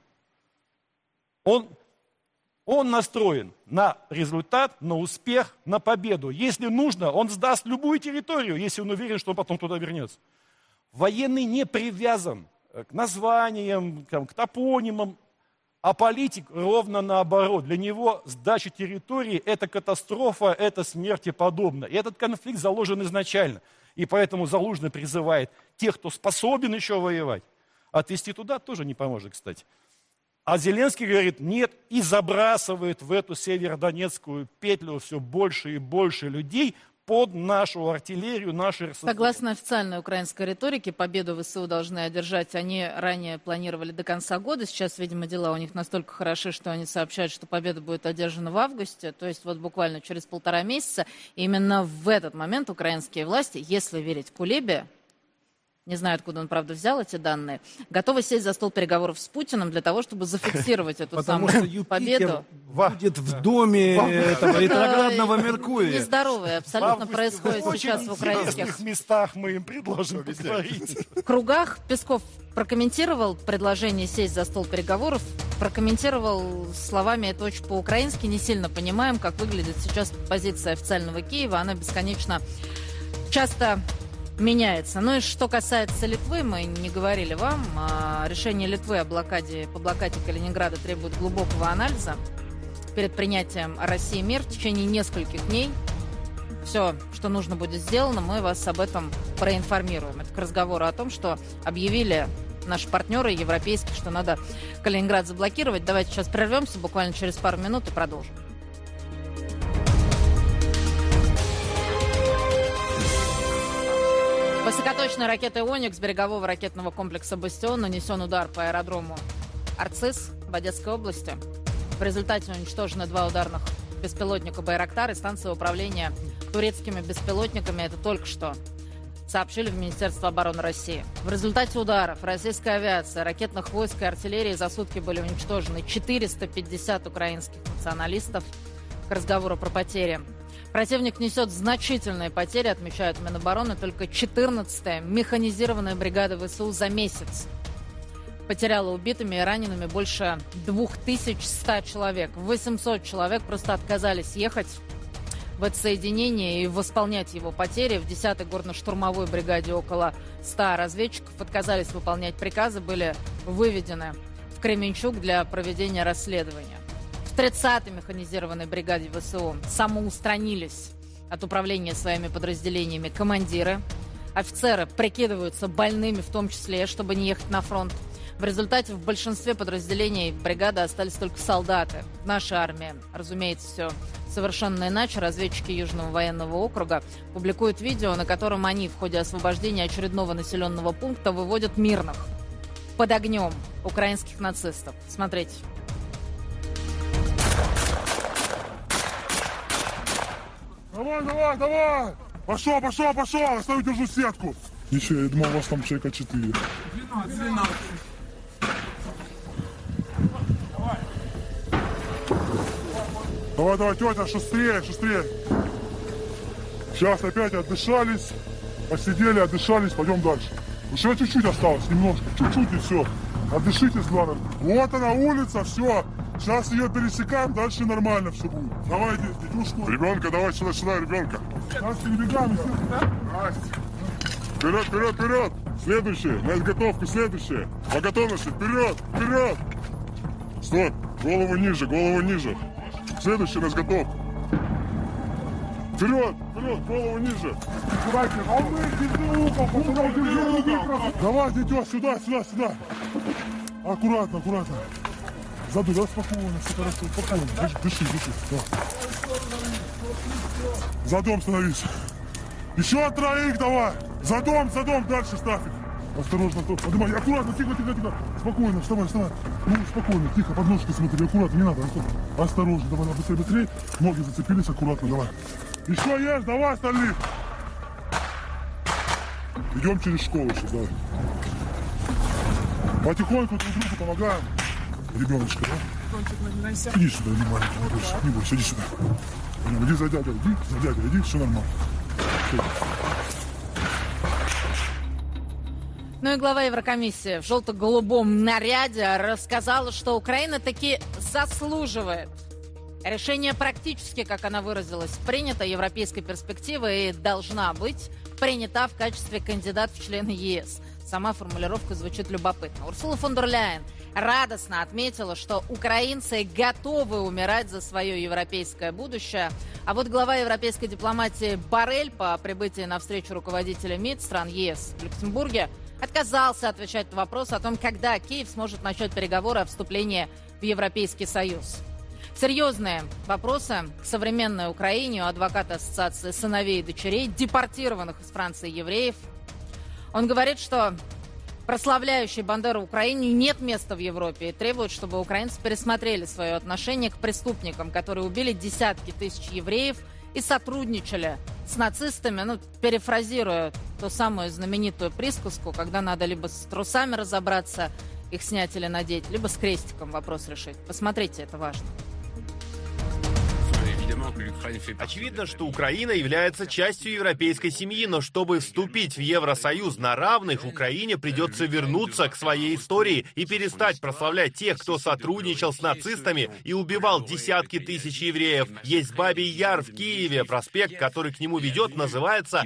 Он, он настроен на результат, на успех, на победу. Если нужно, он сдаст любую территорию, если он уверен, что он потом туда вернется. Военный не привязан к названиям, к топонимам, а политик ровно наоборот. Для него сдача территории – это катастрофа, это смерть и подобное. И этот конфликт заложен изначально. И поэтому Залужный призывает тех, кто способен еще воевать, отвести туда тоже не поможет, кстати. А Зеленский говорит нет и забрасывает в эту северодонецкую петлю все больше и больше людей под нашу артиллерию, наши РСЗО. Согласно официальной украинской риторике, победу ВСУ должны одержать. Они ранее планировали до конца года. Сейчас, видимо, дела у них настолько хороши, что они сообщают, что победа будет одержана в августе. То есть вот буквально через полтора месяца. И именно в этот момент украинские власти, если верить Кулебе, не знаю, откуда он, правда, взял эти данные, готовы сесть за стол переговоров с Путиным для того, чтобы зафиксировать эту самую победу. Будет в доме этого ретроградного Меркурия. Нездоровое абсолютно происходит сейчас в украинских местах, мы им предложим поговорить. В кругах Песков прокомментировал предложение сесть за стол переговоров, прокомментировал словами «это очень по-украински», не сильно понимаем, как выглядит сейчас позиция официального Киева, она бесконечно часто меняется. Ну и что касается Литвы, мы не говорили вам, решение Литвы о блокаде, по блокаде Калининграда требует глубокого анализа перед принятием России мер в течение нескольких дней. Все, что нужно будет сделано, мы вас об этом проинформируем. Это к разговору о том, что объявили наши партнеры европейские, что надо Калининград заблокировать. Давайте сейчас прервемся буквально через пару минут и продолжим. Высокоточной ракетой «Оникс» берегового ракетного комплекса «Бастион» нанесен удар по аэродрому Арцис в Одесской области. В результате уничтожены два ударных беспилотника «Байрактар» и станция управления турецкими беспилотниками. Это только что сообщили в Министерстве обороны России. В результате ударов российской авиации, ракетных войск и артиллерии за сутки были уничтожены четыреста пятьдесят украинских националистов. К разговору про потери. Противник несет значительные потери, отмечают Минобороны. Только четырнадцатая механизированная бригада ВСУ за месяц потеряла убитыми и ранеными больше две тысячи сто человек. восемьсот человек просто отказались ехать в это соединение и восполнять его потери. В десятой горно-штурмовой бригаде около ста разведчиков отказались выполнять приказы, были выведены в Кременчуг для проведения расследования. В тридцатой механизированной бригаде ВСУ самоустранились от управления своими подразделениями командиры. Офицеры прикидываются больными, в том числе, чтобы не ехать на фронт. В результате в большинстве подразделений бригады остались только солдаты. В нашей армии, разумеется, все совершенно иначе. Разведчики Южного военного округа публикуют видео, на котором они в ходе освобождения очередного населенного пункта выводят мирных под огнем украинских нацистов. Смотрите. Давай, давай, давай! Пошел, пошел, пошел! Оставь, держу сетку! Еще, я думал, у вас там человека четыре. двенадцать, двенадцать. Давай, давай, тетя, шустрее, шустрее. Сейчас опять отдышались, посидели, отдышались, пойдем дальше. Еще чуть-чуть осталось, немножко, чуть-чуть и все. Отдышитесь, главное. Вот она улица, все. Сейчас ее пересекаем, дальше нормально все будет. Давайте, детюшку. Ребенка, давай сюда, сюда, ребенка. Сейчас перебегаем. Вперед, вперед, вперед. Следующее, на изготовку, следующее. По готовности, вперед, вперед. Стоп, голову ниже, голову ниже. Следующее на изготовку. Вперед, вперед, голову ниже. Давайте, волны, держи угол, пацанов, держи угол. Давай, идет сюда, сюда, сюда. Аккуратно, аккуратно. Задуй, да, спокойно, все хорошо, спокойно. Дыши, дыши, да. За дом становись. Еще троих давай. За дом, за дом, дальше ставь их. Осторожно, поднимай, аккуратно, тихо, тихо, тихо. Спокойно, вставай, вставай. Ну, спокойно, тихо, под ножкой смотри, аккуратно, не надо. Осторожно, давай, быстрее, быстрее. Ноги зацепились, аккуратно, давай. Еще ешь, давай остальных. Идем через школу сейчас, давай. Потихоньку друг другу помогаем. Ребеночка, да? Иди сюда, не маленький, не бойся, не бойся, иди сюда. Иди за дядя, иди, за дядя, иди, все нормально. Все. Ну и глава Еврокомиссии в желто-голубом наряде рассказала, что Украина таки заслуживает. Решение практически, как она выразилась, принято европейской перспективой и должна быть принята в качестве кандидата в члены ЕС. Сама формулировка звучит любопытно. Урсула фон дер Ляйен радостно отметила, что украинцы готовы умирать за свое европейское будущее. А вот глава европейской дипломатии Боррель по прибытии на встречу руководителя МИД стран ЕС в Люксембурге отказался отвечать на вопрос о том, когда Киев сможет начать переговоры о вступлении в Европейский Союз. Серьезные вопросы к современной Украине у адвоката Ассоциации сыновей и дочерей депортированных из Франции евреев. Он говорит, что прославляющей Бандеру Украине нет места в Европе и требует, чтобы украинцы пересмотрели свое отношение к преступникам, которые убили десятки тысяч евреев и сотрудничали с нацистами, ну, перефразируя ту самую знаменитую присказку, когда надо либо с трусами разобраться, их снять или надеть, либо с крестиком вопрос решить. Посмотрите, это важно. Очевидно, что Украина является частью европейской семьи, но чтобы вступить в Евросоюз на равных, Украине придется вернуться к своей истории и перестать прославлять тех, кто сотрудничал с нацистами и убивал десятки тысяч евреев. Есть Бабий Яр в Киеве, проспект, который к нему ведет, называется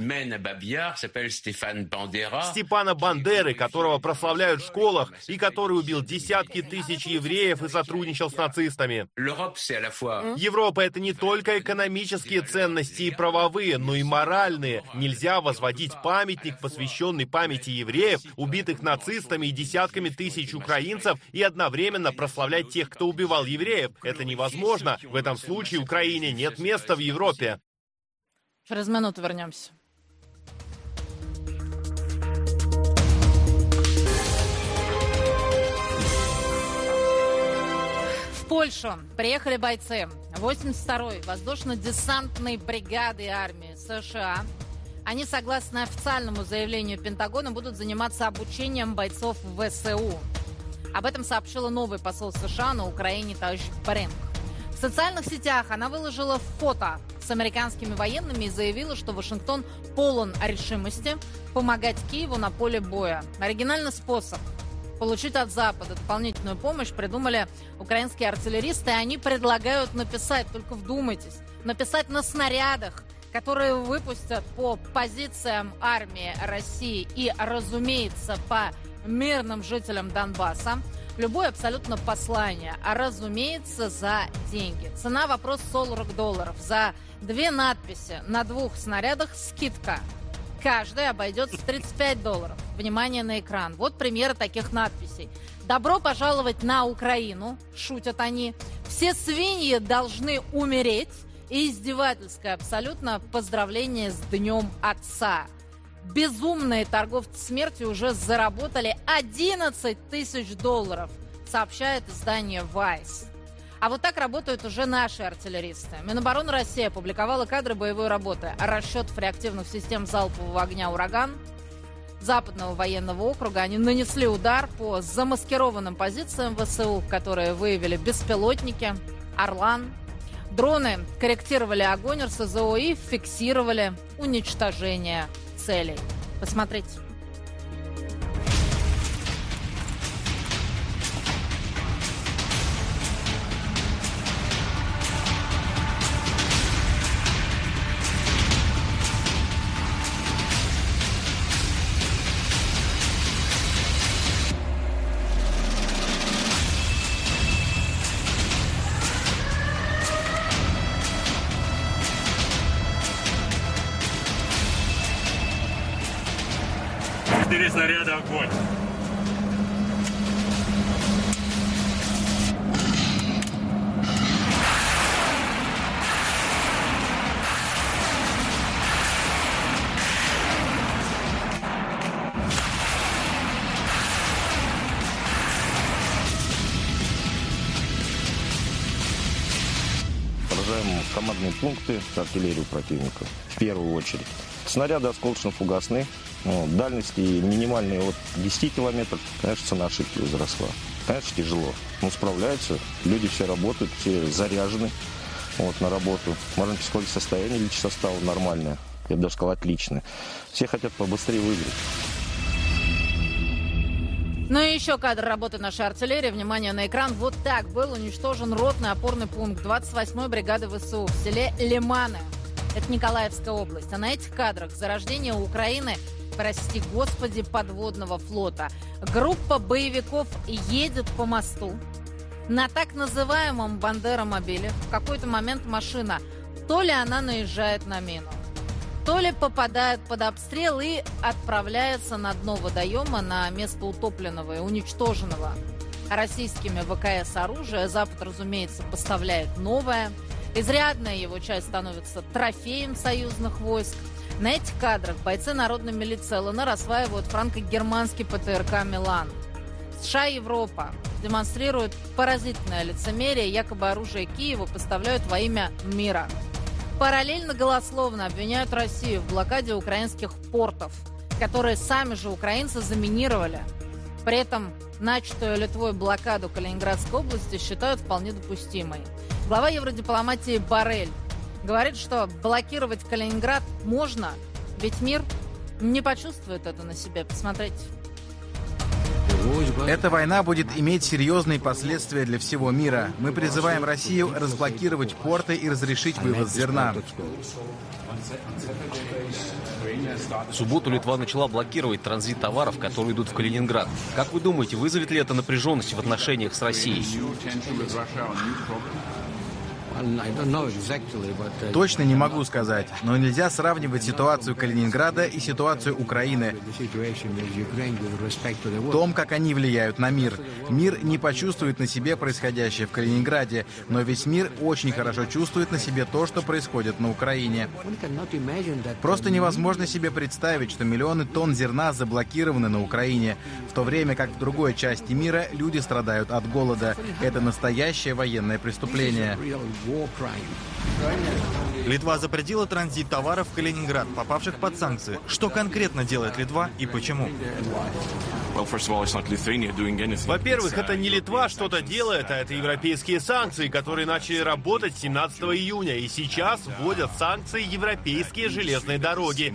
Степана Бандеры, которого прославляют в школах и который убил десятки тысяч евреев и сотрудничал с нацистами. Европа — это не только экономические ценности и правовые, но и моральные. Нельзя возводить памятник, посвященный памяти евреев, убитых нацистами и десятками тысяч украинцев, и одновременно прославлять тех, кто убивал евреев. Это невозможно. В этом случае Украине нет места в Европе. Через минуту вернемся. В Польшу приехали бойцы восемьдесят второй воздушно-десантной бригады армии США. Они, согласно официальному заявлению Пентагона, будут заниматься обучением бойцов ВСУ. Об этом сообщила новый посол США на Украине товарищ Бринк. В социальных сетях она выложила фото с американскими военными и заявила, что Вашингтон полон решимости помогать Киеву на поле боя. Оригинальный способ получить от Запада дополнительную помощь придумали украинские артиллеристы, и они предлагают написать, только вдумайтесь, написать на снарядах, которые выпустят по позициям армии России и, разумеется, по мирным жителям Донбасса, любое абсолютно послание, а разумеется, за деньги. Цена вопрос сорок долларов. За две надписи на двух снарядах скидка. Каждая обойдется в тридцать пять долларов. Внимание на экран. Вот примеры таких надписей. «Добро пожаловать на Украину», шутят они. «Все свиньи должны умереть». И издевательское абсолютно поздравление с Днем Отца. Безумные торговцы смертью уже заработали одиннадцать тысяч долларов, сообщает издание Vice. А вот так работают уже наши артиллеристы. Минобороны России опубликовала кадры боевой работы расчетов реактивных систем залпового огня «Ураган» Западного военного округа. Они нанесли удар по замаскированным позициям ВСУ, которые выявили беспилотники «Орлан». Дроны корректировали огонь эр эс зэ о и фиксировали уничтожение целей. Посмотрите. Все снаряды, огонь! Поражаем командные пункты, артиллерию противника в первую очередь. Снаряды осколочно-фугасные, ну, дальности минимальные от десяти километров. Конечно, цена ошибки возросла. Конечно, тяжело, но справляются. Люди все работают, все заряжены вот, на работу. Морально-психологическое состояние личного состава нормальное. Я бы даже сказал, отличное. Все хотят побыстрее выиграть. Ну и еще кадр работы нашей артиллерии. Внимание на экран. Вот так был уничтожен ротный опорный пункт двадцать восьмой бригады ВСУ в селе Лиманы. Это Николаевская область. А на этих кадрах зарождение Украины, прости господи, подводного флота. Группа боевиков едет по мосту. На так называемом Бандеромобиле в какой-то момент машина, то ли она наезжает на мину, то ли попадает под обстрел и отправляется на дно водоема на место утопленного и уничтоженного российскими ВКС оружия. Запад, разумеется, поставляет новое. Изрядная его часть становится трофеем союзных войск. На этих кадрах бойцы народной милиции ЛНР осваивают франко-германский ПТРК «Милан». США и Европа демонстрируют поразительное лицемерие, якобы оружие Киева поставляют во имя мира. Параллельно голословно обвиняют Россию в блокаде украинских портов, которые сами же украинцы заминировали. При этом начатую Литвой блокаду Калининградской области считают вполне допустимой. Глава евродипломатии Боррель говорит, что блокировать Калининград можно, ведь мир не почувствует это на себе. Посмотрите. Эта война будет иметь серьезные последствия для всего мира. Мы призываем Россию разблокировать порты и разрешить вывоз зерна. В субботу Литва начала блокировать транзит товаров, которые идут в Калининград. Как вы думаете, вызовет ли это напряженность в отношениях с Россией? Точно не могу сказать, но нельзя сравнивать ситуацию Калининграда и ситуацию Украины в том, как они влияют на мир. Мир не почувствует на себе происходящее в Калининграде, но весь мир очень хорошо чувствует на себе то, что происходит на Украине. Просто невозможно себе представить, что миллионы тонн зерна заблокированы на Украине, в то время как в другой части мира люди страдают от голода. Это настоящее военное преступление. Литва запретила транзит товаров в Калининград, попавших под санкции. Что конкретно делает Литва и почему? Во-первых, это не Литва что-то делает, а это европейские санкции, которые начали работать семнадцатого июня. И сейчас вводят санкции европейские железные дороги.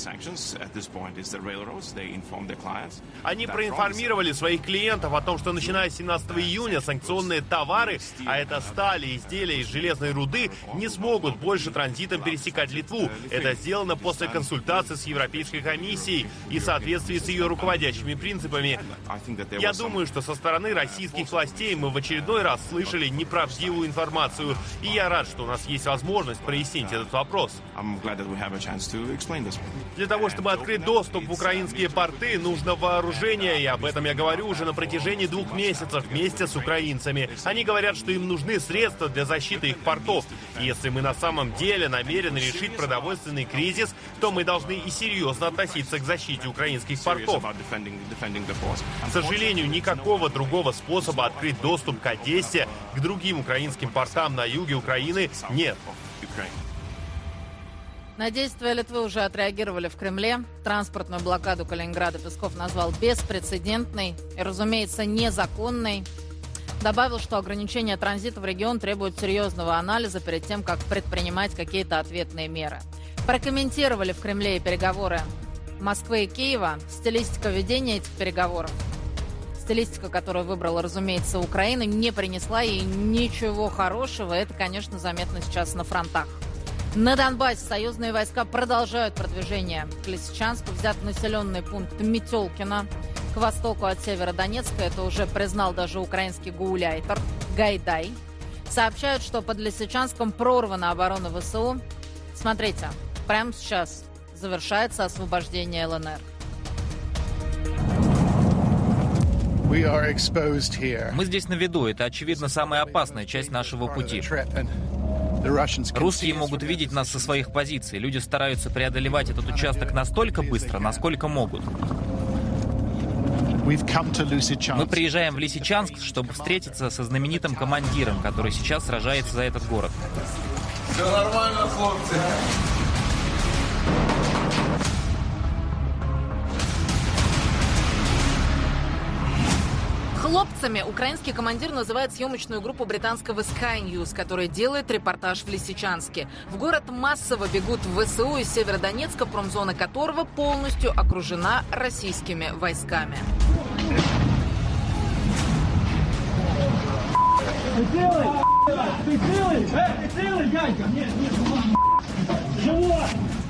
Они проинформировали своих клиентов о том, что начиная с семнадцатого июня санкционные товары, а это стали, изделия из железной руды, не смогут больше транзитом пересекать Литву. Это сделано после консультации с Европейской комиссией и в соответствии с ее руководящими принципами. Я думаю, что со стороны российских властей мы в очередной раз слышали неправдивую информацию, и я рад, что у нас есть возможность прояснить этот вопрос. Для того, чтобы открыть доступ в украинские порты, нужно вооружение, и об этом я говорю уже на протяжении двух месяцев вместе с украинцами. Они говорят, что им нужны средства для защиты их портов. И если мы на самом деле намерены решить продовольственный кризис, то мы должны и серьезно относиться к защите украинских портов. К сожалению, никакого другого способа открыть доступ к Одессе, к другим украинским портам на юге Украины нет. На действия Литвы уже отреагировали в Кремле. Транспортную блокаду Калининграда Песков назвал беспрецедентной и, разумеется, незаконной. Добавил, что ограничение транзита в регион требует серьезного анализа перед тем, как предпринимать какие-то ответные меры. Прокомментировали в Кремле и переговоры Москвы и Киева, стилистика ведения этих переговоров. Стилистика, которую выбрала, разумеется, Украина, не принесла ей ничего хорошего. Это, конечно, заметно сейчас на фронтах. На Донбассе союзные войска продолжают продвижение к Лисичанску. Взят населенный пункт Метелкино к востоку от Северодонецка. Это уже признал даже украинский гауляйтер Гайдай. Сообщают, что под Лисичанском прорвана оборона ВСУ. Смотрите, прямо сейчас завершается освобождение ЛНР. Мы здесь на виду, это, очевидно, самая опасная часть нашего пути. Русские могут видеть нас со своих позиций. Люди стараются преодолевать этот участок настолько быстро, насколько могут. Мы приезжаем в Лисичанск, чтобы встретиться со знаменитым командиром, который сейчас сражается за этот город. Все нормально, хлопцы. Хлопцами украинский командир называет съемочную группу британского Sky News, которая делает репортаж в Лисичанске. В город массово бегут в ВСУ из Северодонецка, промзона которого полностью окружена российскими войсками. Ты целый? Ты целый? Ты целый, дядька? Нет, нет, живой!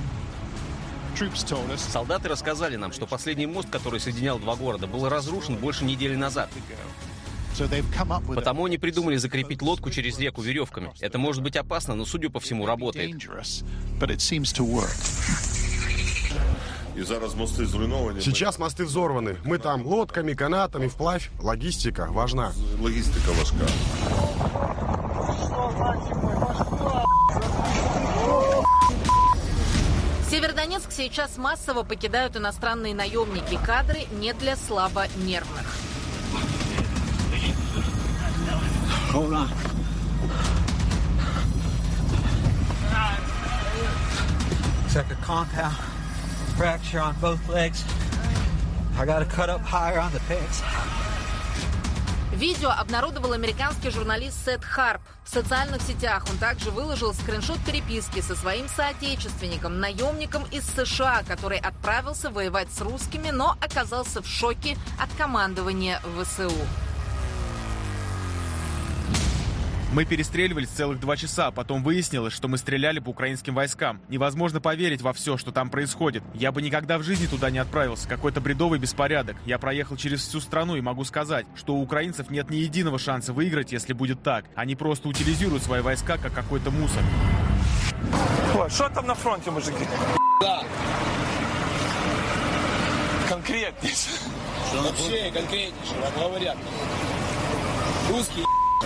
Солдаты рассказали нам, что последний мост, который соединял два города, был разрушен больше недели назад. Потому они придумали закрепить лодку через реку веревками. Это может быть опасно, но, судя по всему, работает. Сейчас мосты взорваны. Мы там лодками, канатами, вплавь. Логистика важна. Логистика важна. Северодонецк сейчас массово покидают иностранные наемники. Кадры не для слабонервных. Fracture on both legs. I got to cut up higher on the pants. Видео обнародовал американский журналист Сет Харп. В социальных сетях он также выложил скриншот переписки со своим соотечественником, наемником из США, который отправился воевать с русскими, но оказался в шоке от командования ВСУ. Мы перестреливались целых два часа, потом выяснилось, что мы стреляли по украинским войскам. Невозможно поверить во все, что там происходит. Я бы никогда в жизни туда не отправился. Какой-то бредовый беспорядок. Я проехал через всю страну и могу сказать, что у украинцев нет ни единого шанса выиграть, если будет так. Они просто утилизируют свои войска, как какой-то мусор. Ой, что там на фронте, мужики? Да. Конкретнейше. Вообще конкретнейше, говорят. Русские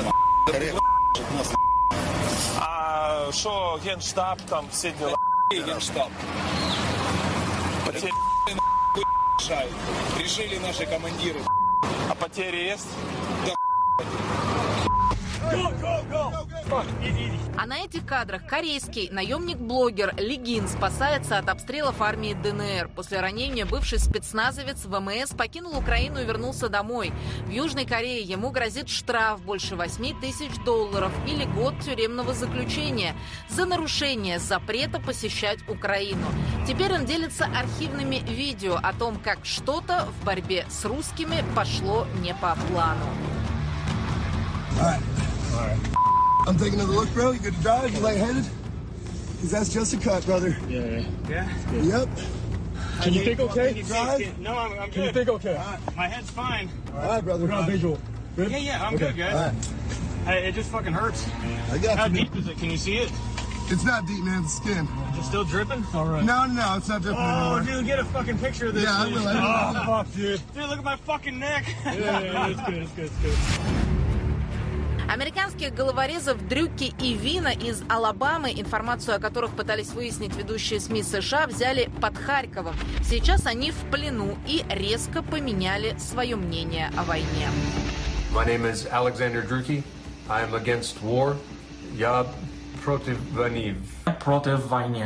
А что, генштаб, там все дела? Генштаб. Потери решают. Решили наши командиры. А потери есть? Да. А на этих кадрах корейский наемник-блогер Ли Гин спасается от обстрелов армии ДНР. После ранения бывший спецназовец ВМС покинул Украину и вернулся домой. В Южной Корее ему грозит штраф больше восьми тысяч долларов или год тюремного заключения за нарушение запрета посещать Украину. Теперь он делится архивными видео о том, как что-то в борьбе с русскими пошло не по плану. Alright. I'm taking another look, bro. You good to drive? You lightheaded? Because that's just a cut, brother. Yeah, yeah. Yeah? Yep. Can you think okay? Can you drive? No, I'm, I'm good. Can you think okay? Right. My head's fine. All right, brother. We're on visual. Good? Yeah, yeah, I'm okay. good, guys. All right. Hey, it just fucking hurts. I got How you. deep is it? Can you see it? It's not deep, man. It's skin. Is it still dripping? All right. No, no, no. It's not dripping Oh, anymore. dude, get a fucking picture of this. Yeah, I will. I will. Oh, fuck, dude. Dude, look at my fucking neck. Yeah, yeah, it's good, it's good, it's good. Американских головорезов Дрюки и Вина из Алабамы, информацию о которых пытались выяснить ведущие СМИ США, взяли под Харьковом. Сейчас они в плену и резко поменяли свое мнение о войне. My name is Alexander Druki. I am against war. Я против войны. Против войны.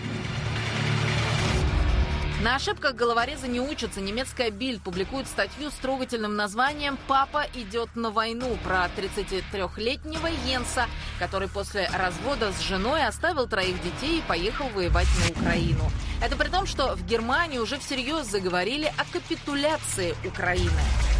На ошибках головорезы не учатся. Немецкая Бильд публикует статью с трогательным названием «Папа идет на войну» про тридцатитрёхлетнего Йенса, который после развода с женой оставил троих детей и поехал воевать на Украину. Это при том, что в Германии уже всерьез заговорили о капитуляции Украины.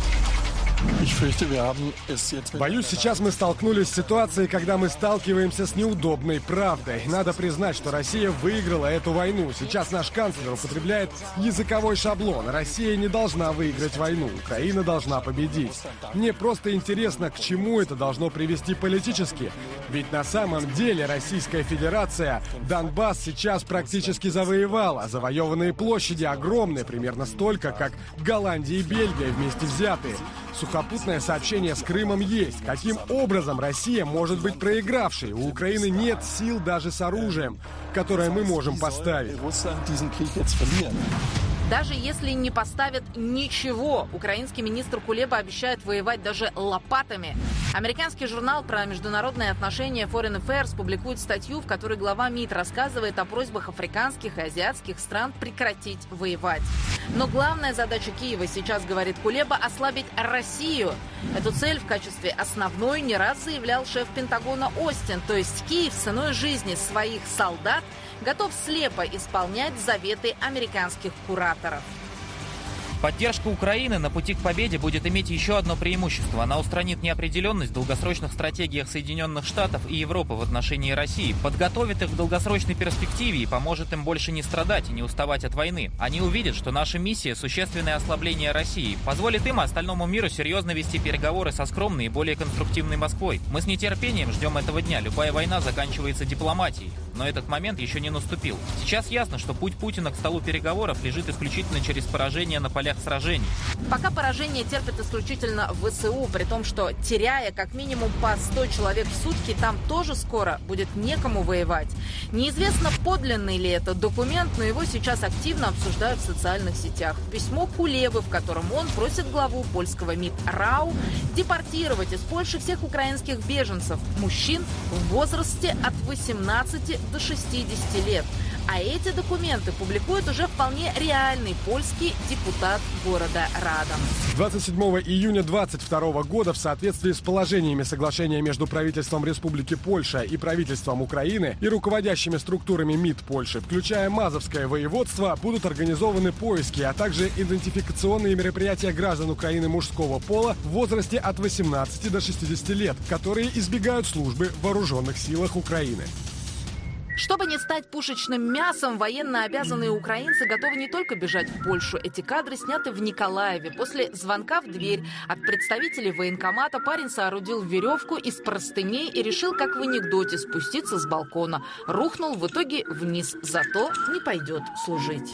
Боюсь, сейчас мы столкнулись с ситуацией, когда мы сталкиваемся с неудобной правдой. Надо признать, что Россия выиграла эту войну. Сейчас наш канцлер употребляет языковой шаблон. Россия не должна выиграть войну. Украина должна победить. Мне просто интересно, к чему это должно привести политически. Ведь на самом деле Российская Федерация Донбасс сейчас практически завоевала. Завоеванные площади огромные, примерно столько, как Голландия и Бельгия вместе взятые. Сухопутное сообщение с Крымом есть. Каким образом Россия может быть проигравшей? У Украины нет сил даже с оружием, которое мы можем поставить. Даже если не поставят ничего, украинский министр Кулеба обещает воевать даже лопатами. Американский журнал про международные отношения Foreign Affairs публикует статью, в которой глава МИД рассказывает о просьбах африканских и азиатских стран прекратить воевать. Но главная задача Киева сейчас, говорит Кулеба, ослабить Россию. Эту цель в качестве основной не раз заявлял шеф Пентагона Остин. То есть Киев ценой жизни своих солдат готов слепо исполнять заветы американских кураторов. Поддержка Украины на пути к победе будет иметь еще одно преимущество. Она устранит неопределенность в долгосрочных стратегиях Соединенных Штатов и Европы в отношении России, подготовит их к долгосрочной перспективе и поможет им больше не страдать и не уставать от войны. Они увидят, что наша миссия – существенное ослабление России, позволит им и остальному миру серьезно вести переговоры со скромной и более конструктивной Москвой. Мы с нетерпением ждем этого дня. Любая война заканчивается дипломатией. Но этот момент еще не наступил. Сейчас ясно, что путь Путина к столу переговоров лежит исключительно через поражение на полях сражений. Пока поражение терпит исключительно ВСУ, при том, что, теряя как минимум по сто человек в сутки, там тоже скоро будет некому воевать. Неизвестно, подлинный ли это документ, но его сейчас активно обсуждают в социальных сетях. Письмо Кулебы, в котором он просит главу польского МИД РАУ депортировать из Польши всех украинских беженцев, мужчин в возрасте от восемнадцати до шестидесяти лет. А эти документы публикует уже вполне реальный польский депутат города Радом. двадцать седьмого июня двадцать второго года в соответствии с положениями соглашения между правительством Республики Польша и правительством Украины и руководящими структурами МИД Польши, включая Мазовское воеводство, будут организованы поиски, а также идентификационные мероприятия граждан Украины мужского пола в возрасте от восемнадцати до шестидесяти лет, которые избегают службы в вооруженных силах Украины. Чтобы не стать пушечным мясом, военно обязанные украинцы готовы не только бежать в Польшу. Эти кадры сняты в Николаеве. После звонка в дверь от представителей военкомата парень соорудил веревку из простыней и решил, как в анекдоте, спуститься с балкона. Рухнул в итоге вниз, зато не пойдет служить.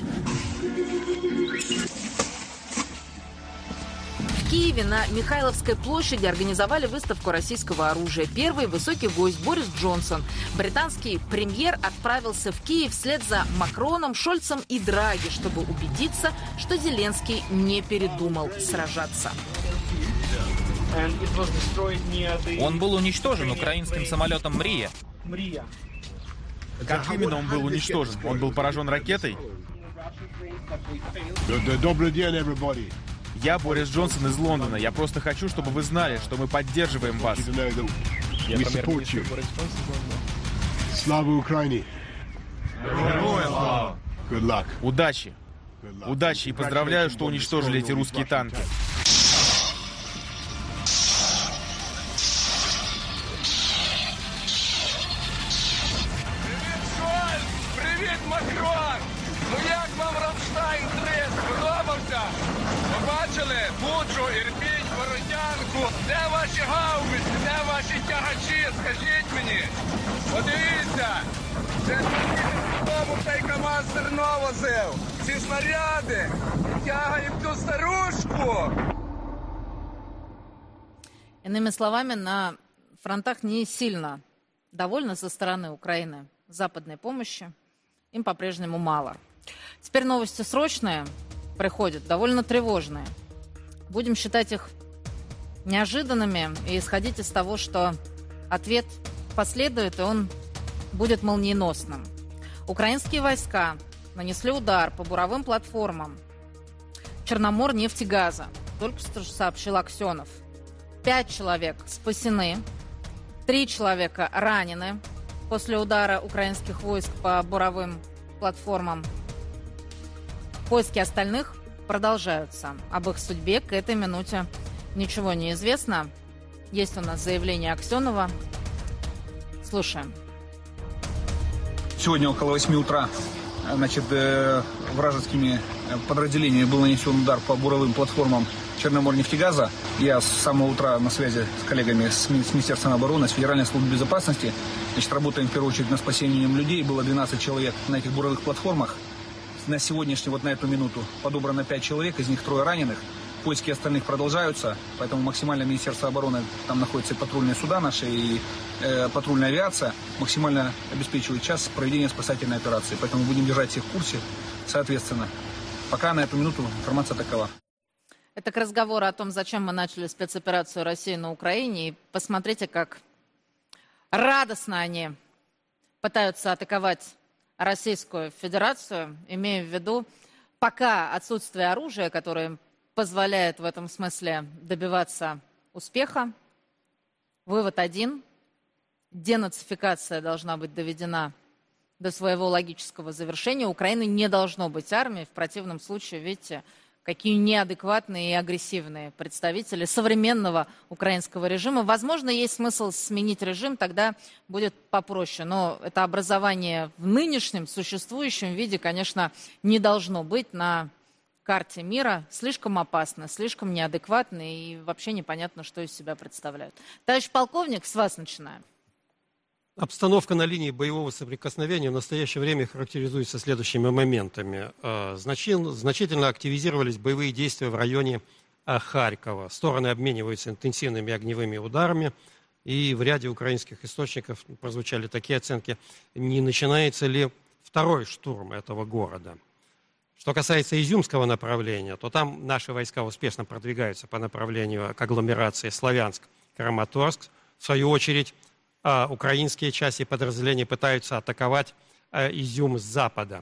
В Киеве на Михайловской площади организовали выставку российского оружия. Первый высокий гость Борис Джонсон. Британский премьер отправился в Киев вслед за Макроном, Шольцем и Драги, чтобы убедиться, что Зеленский не передумал сражаться. Он был уничтожен украинским самолетом «Мрия». Как именно он был уничтожен? Он был поражен ракетой? Добрый день, everybody. Я Борис Джонсон из Лондона. Я просто хочу, чтобы вы знали, что мы поддерживаем вас. Слава Украине! Удачи! Удачи и поздравляю, что уничтожили эти русские танки. Привіт, Макрон! Ну як вам Рамштайн три? Сподобався? Побачили? Бучу, Ірпінь, Бородянку. Де ваші гаубиці? Де ваші тягачі? Скажіть мені. Подивіться. Це тому цей КамАЗ зерно возив. Ці снаряди. Тягаємо ту старушку. Иными словами, на фронтах не сильно довольны со стороны Украины западной помощи. Им по-прежнему мало. Теперь новости срочные приходят, довольно тревожные. Будем считать их неожиданными и исходить из того, что ответ последует, и он будет молниеносным. Украинские войска нанесли удар по буровым платформам Черноморнефтегаза. Только что сообщил Аксенов. Пять человек спасены, три человека ранены после удара украинских войск по буровым платформам. Поиски остальных продолжаются. Об их судьбе к этой минуте ничего не известно. Есть у нас заявление Аксенова. Слушаем. Сегодня около восьми утра значит, вражескими подразделениями был нанесен удар по буровым платформам Черноморнефтегаза. Я с самого утра на связи с коллегами с Министерством обороны, с Федеральной службой безопасности. Значит, работаем в первую очередь над спасением людей. Было двенадцать человек на этих буровых платформах. На сегодняшний, вот на эту минуту, подобрано пять человек, из них трое раненых. поиски остальных продолжаются, поэтому максимально Министерство обороны, там находятся и патрульные суда наши, и э, патрульная авиация, максимально обеспечивает час проведения спасательной операции. Поэтому будем держать всех в курсе, соответственно. Пока на эту минуту информация такова. Это к разговору о том, зачем мы начали спецоперацию России на Украине. И посмотрите, как радостно они пытаются атаковать Российскую Федерацию, имея в виду пока отсутствие оружия, которое им позволяет в этом смысле добиваться успеха. Вывод один. Денацификация должна быть доведена до своего логического завершения. У Украины не должно быть армии. В противном случае, видите, какие неадекватные и агрессивные представители современного украинского режима. Возможно, есть смысл сменить режим, тогда будет попроще. Но это образование в нынешнем существующем виде, конечно, не должно быть на карте мира. Слишком опасно, слишком неадекватно и вообще непонятно, что из себя представляют. Товарищ полковник, с вас начинаем. Обстановка на линии боевого соприкосновения в настоящее время характеризуется следующими моментами. Значительно активизировались боевые действия в районе Харькова. Стороны обмениваются интенсивными огневыми ударами. И в ряде украинских источников прозвучали такие оценки, не начинается ли второй штурм этого города. Что касается Изюмского направления, то там наши войска успешно продвигаются по направлению к агломерации Славянск-Краматорск. В свою очередь, украинские части подразделений пытаются атаковать Изюм с запада.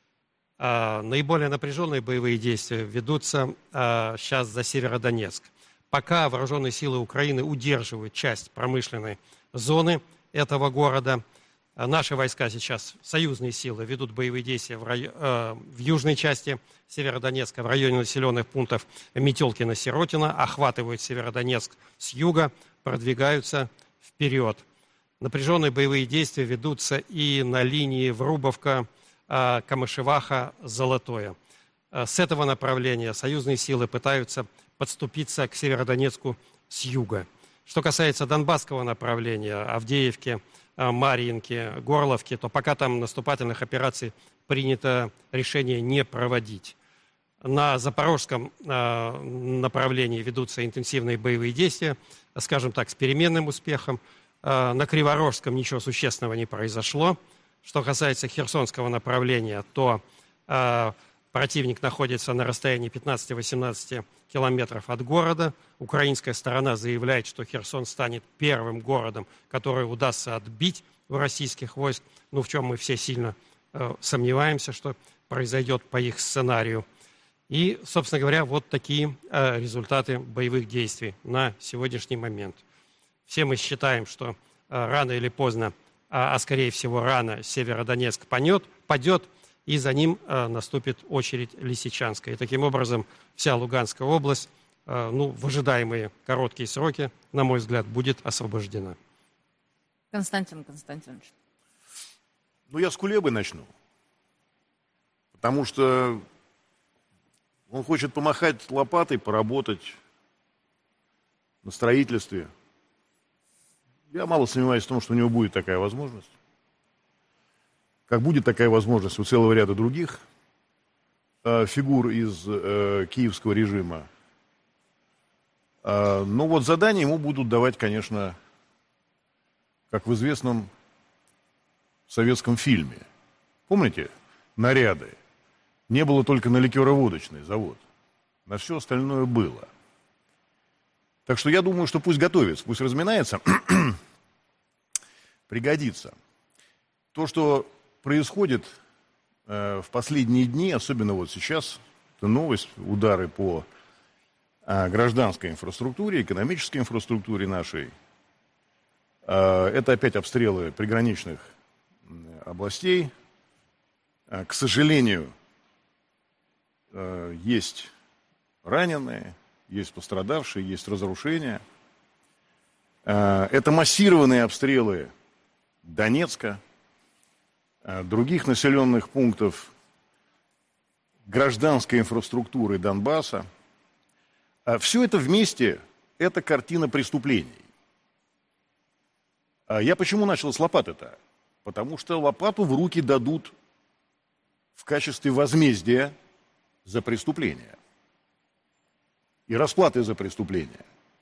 Наиболее напряженные боевые действия ведутся сейчас за Северодонецк. Пока вооруженные силы Украины удерживают часть промышленной зоны этого города, наши войска сейчас, союзные силы, ведут боевые действия в, рай... в южной части Северодонецка, в районе населенных пунктов Метелкино-Сиротино, охватывают Северодонецк с юга, продвигаются вперед. Напряженные боевые действия ведутся и на линии Врубовка, Камышеваха, Золотое. С этого направления союзные силы пытаются подступиться к Северодонецку с юга. Что касается Донбасского направления, Авдеевки, Марьинки, Горловки, то пока там наступательных операций принято решение не проводить. На Запорожском направлении ведутся интенсивные боевые действия, скажем так, с переменным успехом. На Криворожском ничего существенного не произошло. Что касается Херсонского направления, то э, противник находится на расстоянии пятнадцати-восемнадцати километров от города. Украинская сторона заявляет, что Херсон станет первым городом, который удастся отбить у российских войск. Ну, в чем мы все сильно э, сомневаемся, что произойдет по их сценарию. И, собственно говоря, вот такие э, результаты боевых действий на сегодняшний момент. Все мы считаем, что э, рано или поздно, а, а скорее всего рано, Северодонецк падет, падет и за ним э, наступит очередь Лисичанска. И таким образом вся Луганская область, э, ну, в ожидаемые короткие сроки, на мой взгляд, будет освобождена. Константин Константинович. Ну, я с Кулебы начну. Потому что он хочет помахать лопатой, поработать на строительстве. Я мало сомневаюсь в том, что у него будет такая возможность. Как будет такая возможность у целого ряда других э, фигур из э, киевского режима. Э, но вот задания ему будут давать, конечно, как в известном советском фильме. Помните? Наряды. Не было только на ликероводочный завод. На все остальное было. Так что я думаю, что пусть готовится, пусть разминается, пригодится. То, что происходит э, в последние дни, особенно вот сейчас, это новость, удары по э, гражданской инфраструктуре, экономической инфраструктуре нашей. Э, это опять обстрелы приграничных э, областей. Э, к сожалению, э, есть раненые, есть пострадавшие, есть разрушения. Это массированные обстрелы Донецка, других населенных пунктов, гражданской инфраструктуры Донбасса. Все это вместе – это картина преступлений. Я почему начал с лопаты-то? Потому что лопату в руки дадут в качестве возмездия за преступления. и расплаты за преступления.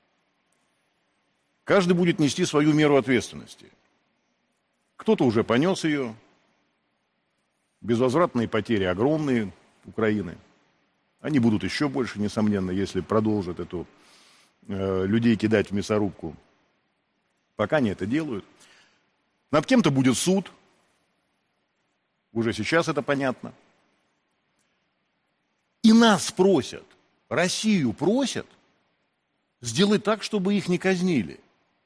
Каждый будет нести свою меру ответственности. Кто-то уже понес ее. Безвозвратные потери огромные Украины. Они будут еще больше, несомненно, если продолжат эту э, людей кидать в мясорубку. Пока они это делают. Над кем-то будет суд. Уже сейчас это понятно. И нас просят, Россию просят сделать так, чтобы их не казнили.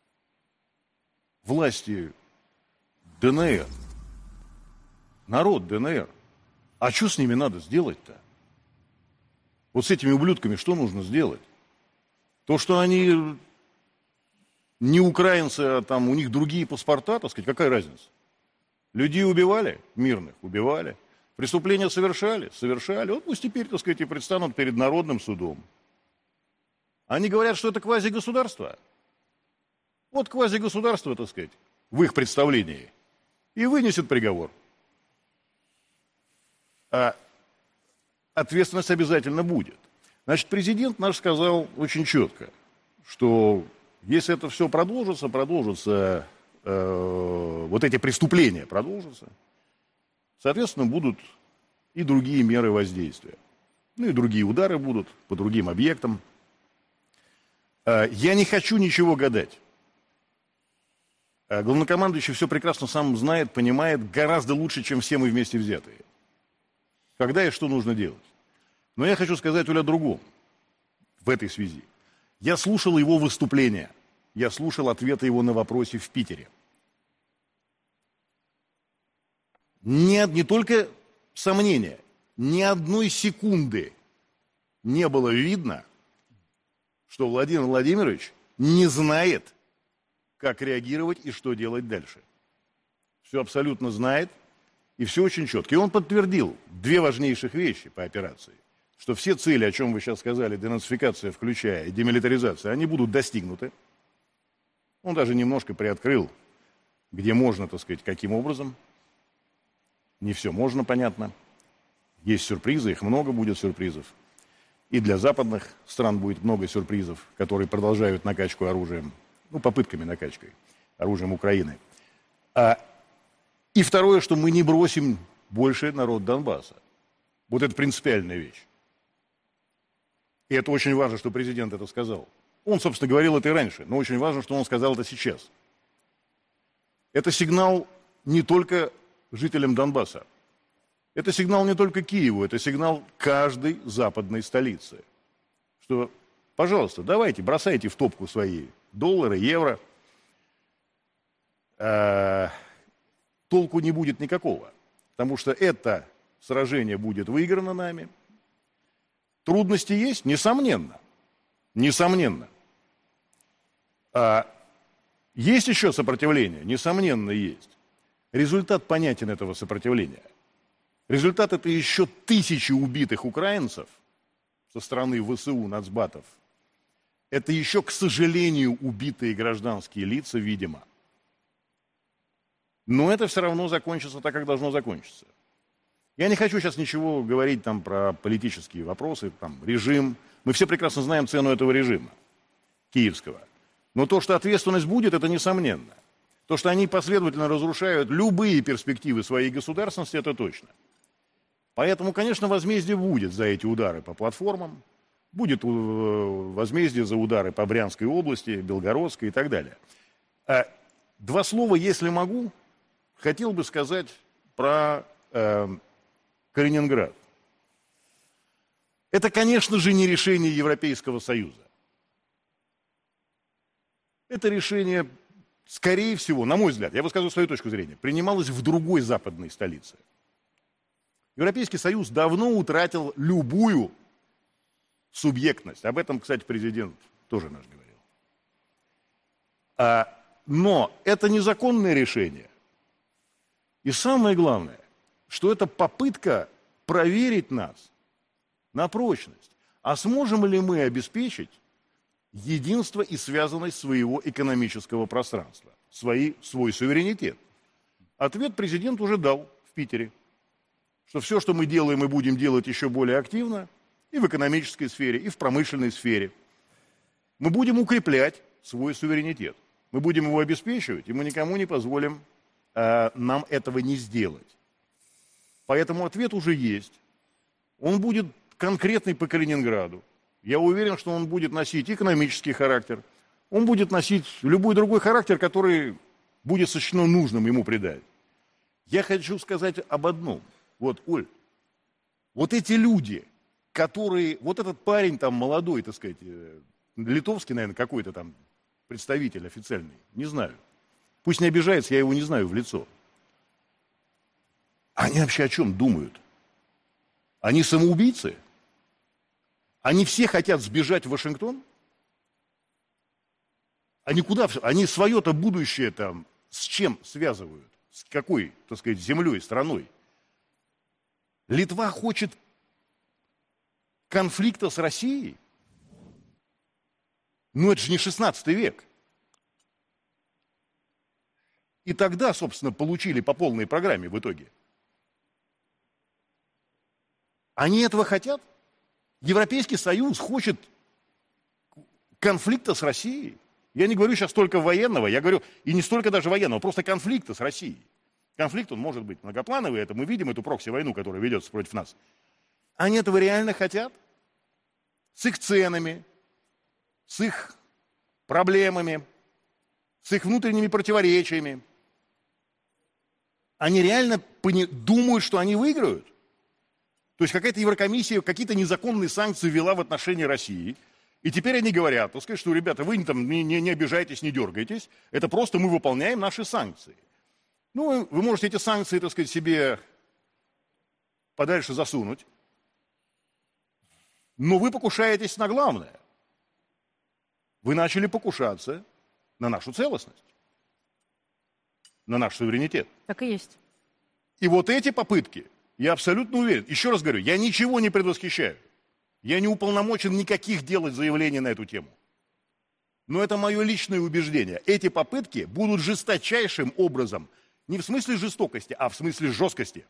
Власти ДНР, народ ДНР. А что с ними надо сделать-то? Вот с этими ублюдками что нужно сделать? То, что они не украинцы, а там у них другие паспорта, так сказать, какая разница? Людей убивали? Мирных убивали. Преступления совершали? Совершали. Вот пусть теперь, так сказать, и предстанут перед народным судом. Они говорят, что это квазигосударство. Вот квазигосударство, так сказать, в их представлении. И вынесет приговор. А ответственность обязательно будет. Значит, президент наш сказал очень четко, что если это все продолжится, продолжится, э, вот эти преступления продолжатся, соответственно, будут и другие меры воздействия. Ну и другие удары будут по другим объектам. Э, я не хочу ничего гадать. Э, главнокомандующий все прекрасно сам знает, понимает гораздо лучше, чем все мы вместе взятые. Когда и что нужно делать. Но я хочу сказать Оля о другом в этой связи. Я слушал его выступления, я слушал ответы его на вопросы в Питере. Нет, не только сомнения, ни одной секунды не было видно, что Владимир Владимирович не знает, как реагировать и что делать дальше. Все абсолютно знает и все очень четко. И он подтвердил две важнейших вещи по операции. Что все цели, о чем вы сейчас сказали, денацификация, включая и демилитаризация, они будут достигнуты. Он даже немножко приоткрыл, где можно, так сказать, каким образом. Не все можно, понятно. Есть сюрпризы, их много будет сюрпризов. И для западных стран будет много сюрпризов, которые продолжают накачку оружием, ну, попытками накачкой оружием Украины. А, и второе, что мы не бросим больше народ Донбасса. Вот это принципиальная вещь. И это очень важно, что президент это сказал. Он, собственно, говорил это и раньше, но очень важно, что он сказал это сейчас. Это сигнал не только жителям Донбасса. Это сигнал не только Киеву, это сигнал каждой западной столице. Что, пожалуйста, давайте, бросайте в топку свои доллары, евро. А, толку не будет никакого, потому что это сражение будет выиграно нами. Трудности есть? Несомненно. Несомненно. А есть еще сопротивление? Несомненно, есть. Результат понятен этого сопротивления. Результат — это еще тысячи убитых украинцев со стороны ВСУ, нацбатов. Это еще, к сожалению, убитые гражданские лица, видимо. Но это все равно закончится так, как должно закончиться. Я не хочу сейчас ничего говорить там про политические вопросы, там, режим. Мы все прекрасно знаем цену этого режима, киевского. Но то, что ответственность будет, это несомненно. То, что они последовательно разрушают любые перспективы своей государственности, это точно. Поэтому, конечно, возмездие будет за эти удары по платформам, будет возмездие за удары по Брянской области, Белгородской и так далее. Два слова, если могу, хотел бы сказать про э, Калининград. Это, конечно же, не решение Европейского Союза. Это решение, скорее всего, на мой взгляд, я высказываю свою точку зрения, принималось в другой западной столице. Европейский Союз давно утратил любую субъектность. Об этом, кстати, президент тоже наш говорил. А, но это незаконное решение. И самое главное, что это попытка проверить нас на прочность. А сможем ли мы обеспечить единство и связанность своего экономического пространства, свои, свой суверенитет? Ответ президент уже дал в Питере, что все, что мы делаем и будем делать еще более активно, И в экономической сфере, и в промышленной сфере. Мы будем укреплять свой суверенитет. Мы будем его обеспечивать, и мы никому не позволим э, нам этого не сделать. Поэтому ответ уже есть. Он будет конкретный по Калининграду. Я уверен, что он будет носить экономический характер. Он будет носить любой другой характер, который будет сочтено нужным ему придать. Я хочу сказать об одном. Вот, Оль, вот эти люди, которые... Вот этот парень там молодой, так сказать, литовский, наверное, какой-то там представитель официальный, не знаю. Пусть не обижается, я его не знаю в лицо. Они вообще о чем думают? Они самоубийцы? Они все хотят сбежать в Вашингтон? Они куда? Они свое-то будущее там с чем связывают? С какой, так сказать, землей, страной? Литва хочет конфликта с Россией? Ну, это же не шестнадцатый век. И тогда, собственно, получили по полной программе в итоге. Они этого хотят? Европейский Союз хочет конфликта с Россией? Я не говорю сейчас только военного, я говорю, и не столько даже военного, просто конфликта с Россией. Конфликт, он может быть многоплановый, это мы видим, эту прокси-войну, которая ведется против нас. Они этого реально хотят? С их ценами, с их проблемами, с их внутренними противоречиями. Они реально пони- думают, что они выиграют? То есть какая-то Еврокомиссия какие-то незаконные санкции ввела в отношении России, и теперь они говорят, так сказать, что, ребята, вы там не, не, не обижайтесь, не дергайтесь, это просто мы выполняем наши санкции. Ну, вы можете эти санкции, так сказать, себе подальше засунуть, но вы покушаетесь на главное. Вы начали покушаться на нашу целостность, на наш суверенитет. Так и есть. И вот эти попытки, я абсолютно уверен, еще раз говорю, я ничего не предвосхищаю. Я не уполномочен никаких делать заявлений на эту тему. Но это мое личное убеждение. Эти попытки будут жесточайшим образом, не в смысле жестокости, а в смысле жесткости.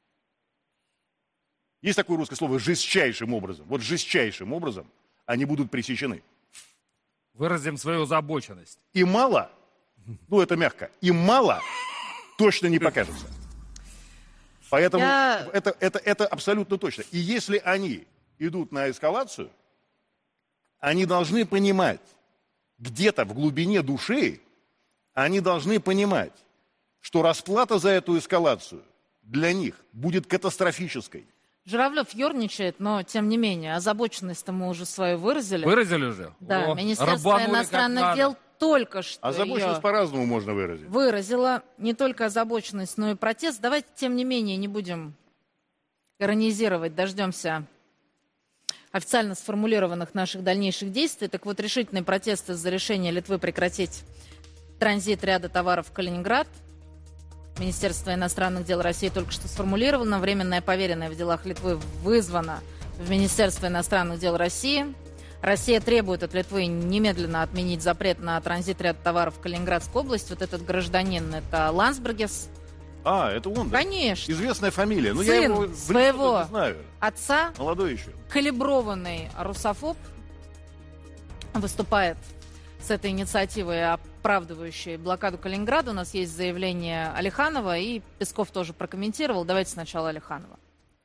Есть такое русское слово «жестчайшим образом». Вот жестчайшим образом они будут пресечены. Выразим свою озабоченность. И мало, ну это мягко, и мало точно не покажется. Поэтому Я... это, это, это абсолютно точно. И если они идут на эскалацию, они должны понимать, где-то в глубине души, они должны понимать, что расплата за эту эскалацию для них будет катастрофической. Журавлев ерничает, но тем не менее, озабоченность-то мы уже свою выразили. Выразили уже? Да, О, Министерство иностранных дел только что Озабоченность ее по-разному можно выразить. выразила. Не только озабоченность, но и протест. Давайте, тем не менее, не будем иронизировать, дождемся официально сформулированных наших дальнейших действий. Так вот, решительный протест из-за решения Литвы прекратить транзит ряда товаров в Калининград. Министерство иностранных дел России только что сформулировано. Временная поверенная в делах Литвы вызвана в Министерство иностранных дел России. Россия требует от Литвы немедленно отменить запрет на транзит ряда товаров в Калининградскую область. Вот этот гражданин, это Ландсбергес. А, это он, да? Конечно. Известная фамилия. Но Сын я его своего не знаю. отца, молодой еще, калиброванный русофоб, выступает с этой инициативой, оправдывающей блокаду Калининграда. У нас есть заявление Алиханова, и Песков тоже прокомментировал. Давайте сначала Алиханова.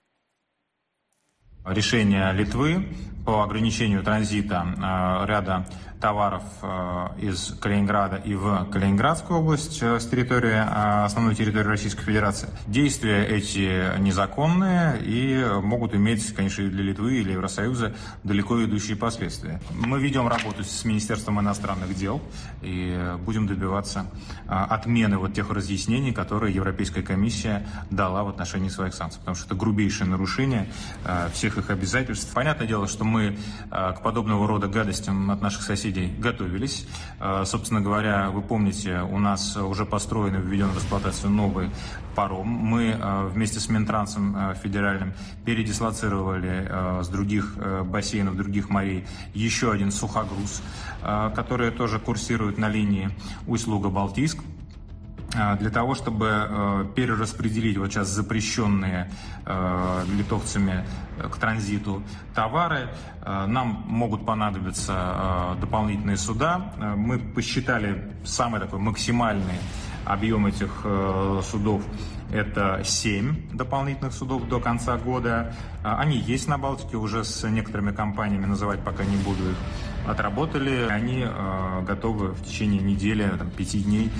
Решение Литвы по ограничению транзита э, ряда товаров э, из Калининграда и в Калининградскую область э, с территории, э, основной территории Российской Федерации. Действия эти незаконные и могут иметь, конечно, и для Литвы и для Евросоюза далеко идущие последствия. Мы ведем работу с Министерством иностранных дел и будем добиваться э, отмены вот тех разъяснений, которые Европейская комиссия дала в отношении своих санкций, потому что это грубейшее нарушение э, всех их обязательств. Понятное дело, что мы э, к подобного рода гадостям от наших соседей готовились. Э, собственно говоря, вы помните, у нас уже построен и введен в эксплуатацию новый паром. Мы э, вместе с Минтрансом э, федеральным передислоцировали э, с других э, бассейнов, других морей еще один сухогруз, э, который тоже курсирует на линии Усть-Луга-Балтийск. для того, чтобы э, перераспределить вот сейчас запрещенные э, литовцами к транзиту товары. Э, нам могут понадобиться э, дополнительные суда. Э, мы посчитали самый такой максимальный объем этих э, судов. Это семь дополнительных судов до конца года. Э, они есть на Балтике, уже с некоторыми компаниями, называть пока не буду их, отработали. Они э, готовы в течение недели, там, пяти дней.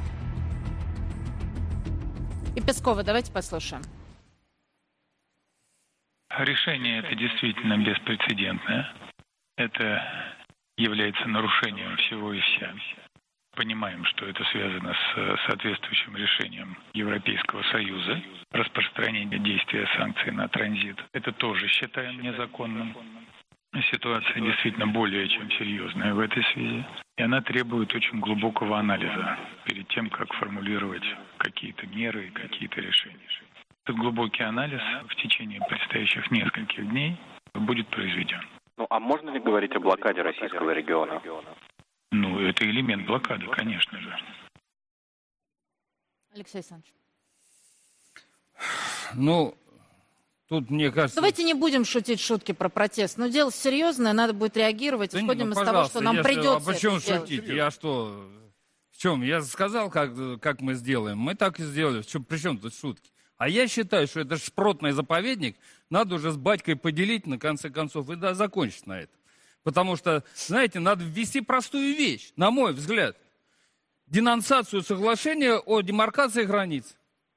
И Пескова, давайте послушаем. Решение это действительно беспрецедентное. Это является нарушением всего и вся. Понимаем, что это связано с соответствующим решением Европейского Союза. Распространение действия санкций на транзит. Это тоже считаем незаконным. Ситуация действительно более чем серьезная в этой связи. И она требует очень глубокого анализа перед тем, как формулировать какие-то меры и какие-то решения. Этот глубокий анализ в течение предстоящих нескольких дней будет произведен. Ну, а можно ли говорить о блокаде российского региона? Ну, это элемент блокады, конечно же. Алексей Александрович. Ну... Тут, мне кажется... Давайте не будем шутить шутки про протест. Но дело серьезное, надо будет реагировать. Да Исходим ну, из того, что нам придется. А почему это шутить? делать. Я что? В чем? Я сказал, как, как мы сделаем. Мы так и сделали. В чем, при чем тут шутки? А я считаю, что это шпротный заповедник. Надо уже с батькой поделить, на конце концов, и да, закончить на это. Потому что, знаете, надо ввести простую вещь, на мой взгляд. Денонсацию соглашения о демаркации границ.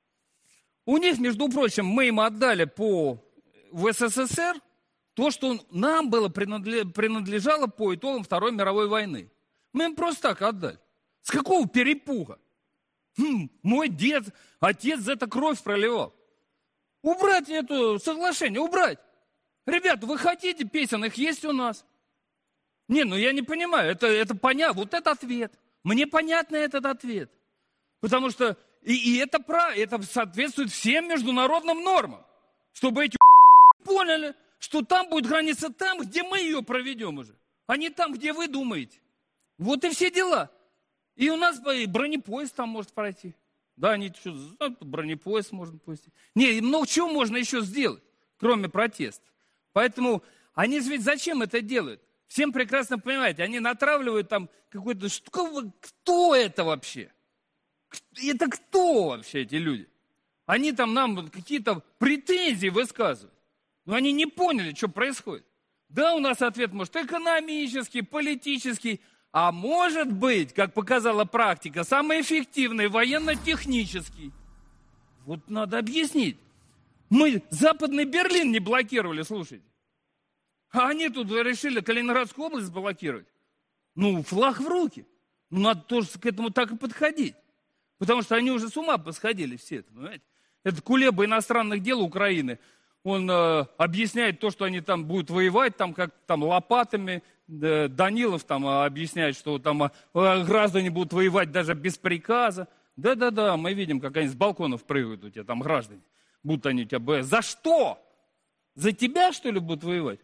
У них, между прочим, мы им отдали по в СССР то, что нам было принадлежало по итогам Второй мировой войны. Мы им просто так отдали. С какого перепуга? Хм, мой дед, отец за это кровь проливал. Убрать это соглашение, убрать. Ребята, вы хотите песен, их есть у нас. Не, ну я не понимаю, это, это понятно, вот это ответ. Мне понятно этот ответ. Потому что И, и это, прав, это соответствует всем международным нормам. Чтобы эти поняли, что там будет граница там, где мы ее проведем уже. А не там, где вы думаете. Вот и все дела. И у нас бронепоезд там может пройти. Да, они что, бронепоезд можно пустить. Не, много чего можно еще сделать, кроме протеста. Поэтому они ведь зачем это делают? Всем прекрасно понимаете, они натравливают там какой-то... Что, кто это вообще? Это кто вообще эти люди? Они там нам какие-то претензии высказывают. Но они не поняли, что происходит. Да, у нас ответ может экономический, политический, а может быть, как показала практика, самый эффективный военно-технический. Вот надо объяснить. Мы Западный Берлин не блокировали, слушайте. А они тут решили Калининградскую область блокировать. Ну, флаг в руки. Ну, надо тоже к этому так и подходить. Потому что они уже с ума посходили все это, понимаете? Это Кулеба иностранных дел Украины. Он э, объясняет то, что они там будут воевать, там как там лопатами. Э, Данилов там э, объясняет, что там э, граждане будут воевать даже без приказа. Да-да-да, мы видим, как они с балконов прыгают у тебя там граждане. Будут они у тебя... За что? За тебя, что ли, будут воевать?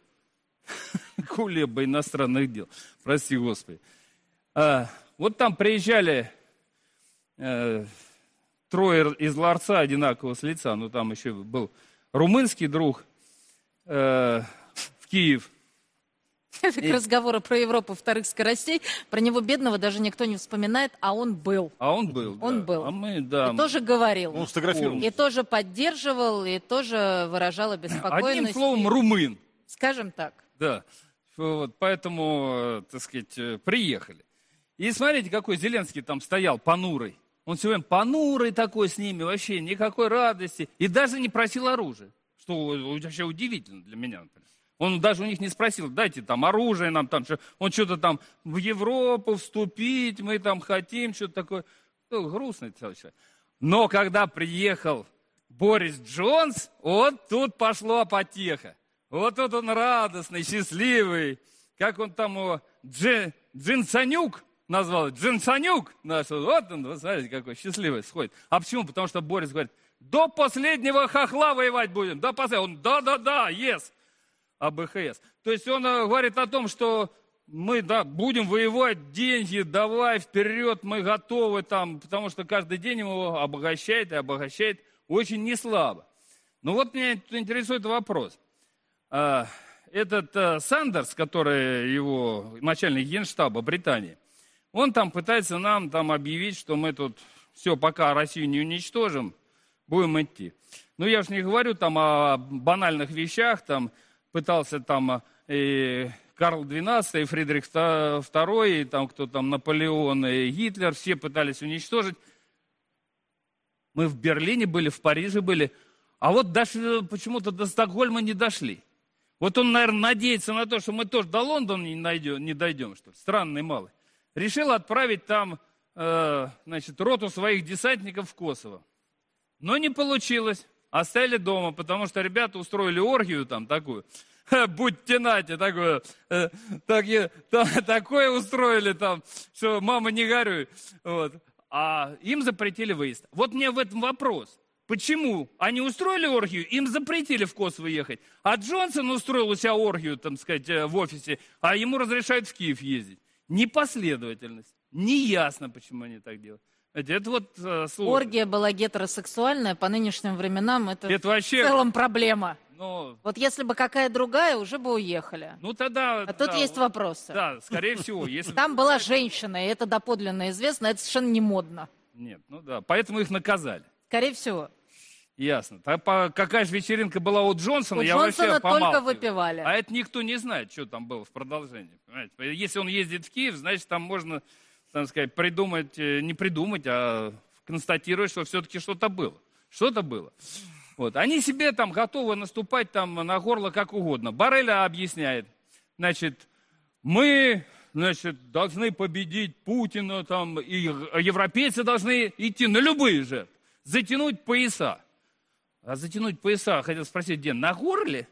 Кулеба иностранных дел. Прости, Господи. А, вот там приезжали... Э, трое из ларца одинакового с лица, но там еще был румынский друг э, в Киев. Это И... разговоры про Европу вторых скоростей. Про него бедного даже никто не вспоминает, а он был. А он был, Он да. был. А мы, да. И тоже говорил. Он сфотографировал. И тоже поддерживал, и тоже выражал обеспокоенность. Одним словом, румын. Скажем так. Да. Вот, поэтому, так сказать, приехали. И смотрите, какой Зеленский там стоял, понурый. Он все время понурый такой с ними, вообще никакой радости. И даже не просил оружия. Что вообще удивительно для меня, например. Он даже у них не спросил, дайте там оружие нам там. Он что-то там в Европу вступить, мы там хотим, что-то такое. Ну, грустный целый человек. Но когда приехал Борис Джонс, вот тут пошла потеха. Вот тут он радостный, счастливый. Как он там его, Дж, Джинсанюк назвал, Джинсанюк наш. Вот он, вы смотрите, какой счастливый сходит. А почему? Потому что Борис говорит, до последнего хохла воевать будем. До последнего. Он, да-да-да, yes. АБХС. То есть он говорит о том, что мы, да, будем воевать, деньги, давай, вперед, мы готовы там, потому что каждый день его обогащает и обогащает очень неслабо. Ну вот меня интересует вопрос. Этот Сандерс, который его начальник Генштаба Британии, он там пытается нам там объявить, что мы тут все, пока Россию не уничтожим, будем идти. Ну, я уж не говорю там о банальных вещах, там пытался там и Карл двенадцатый, и Фридрих второй, и там кто там, Наполеон, и Гитлер, все пытались уничтожить. Мы в Берлине были, в Париже были, а вот дошли, почему-то до Стокгольма не дошли. Вот он, наверное, надеется на то, что мы тоже до Лондона не, найдем, не дойдем, что ли, странный малый. Решил отправить там, э, значит, роту своих десантников в Косово. Но не получилось. Оставили дома, потому что ребята устроили оргию там такую. Будьте нате, такое, э, так, та, такое устроили там, что мама не горюй. Вот. А им запретили выезд. Вот мне в этом вопрос. Почему они устроили оргию, им запретили в Косово ехать, а Джонсон устроил у себя оргию, там сказать, в офисе, а ему разрешают в Киев ездить? Непоследовательность. Неясно, почему они так делают. Это вот э, сложно. Оргия была гетеросексуальная, по нынешним временам это, это вообще... в целом проблема. Но... Вот если бы какая другая, уже бы уехали. Ну тогда... А тут да, есть вопросы. Да, скорее всего. Если... Там была женщина, и это доподлинно известно, это совершенно не модно. Нет, ну да, поэтому их наказали. Скорее всего. Ясно. Так, по, какая же вечеринка была у Джонсона, у я Джонсона вообще помалкиваю. только выпивали. А это никто не знает, что там было в продолжении. Понимаете? Если он ездит в Киев, значит, там можно, так сказать, придумать, не придумать, а констатировать, что все-таки что-то было. Что-то было. Вот. Они себе там готовы наступать там на горло как угодно. Борреля объясняет, значит, мы, значит, должны победить Путина, там, и европейцы должны идти на любые жертвы, затянуть пояса. А затянуть пояса, хотел спросить, где, на горле?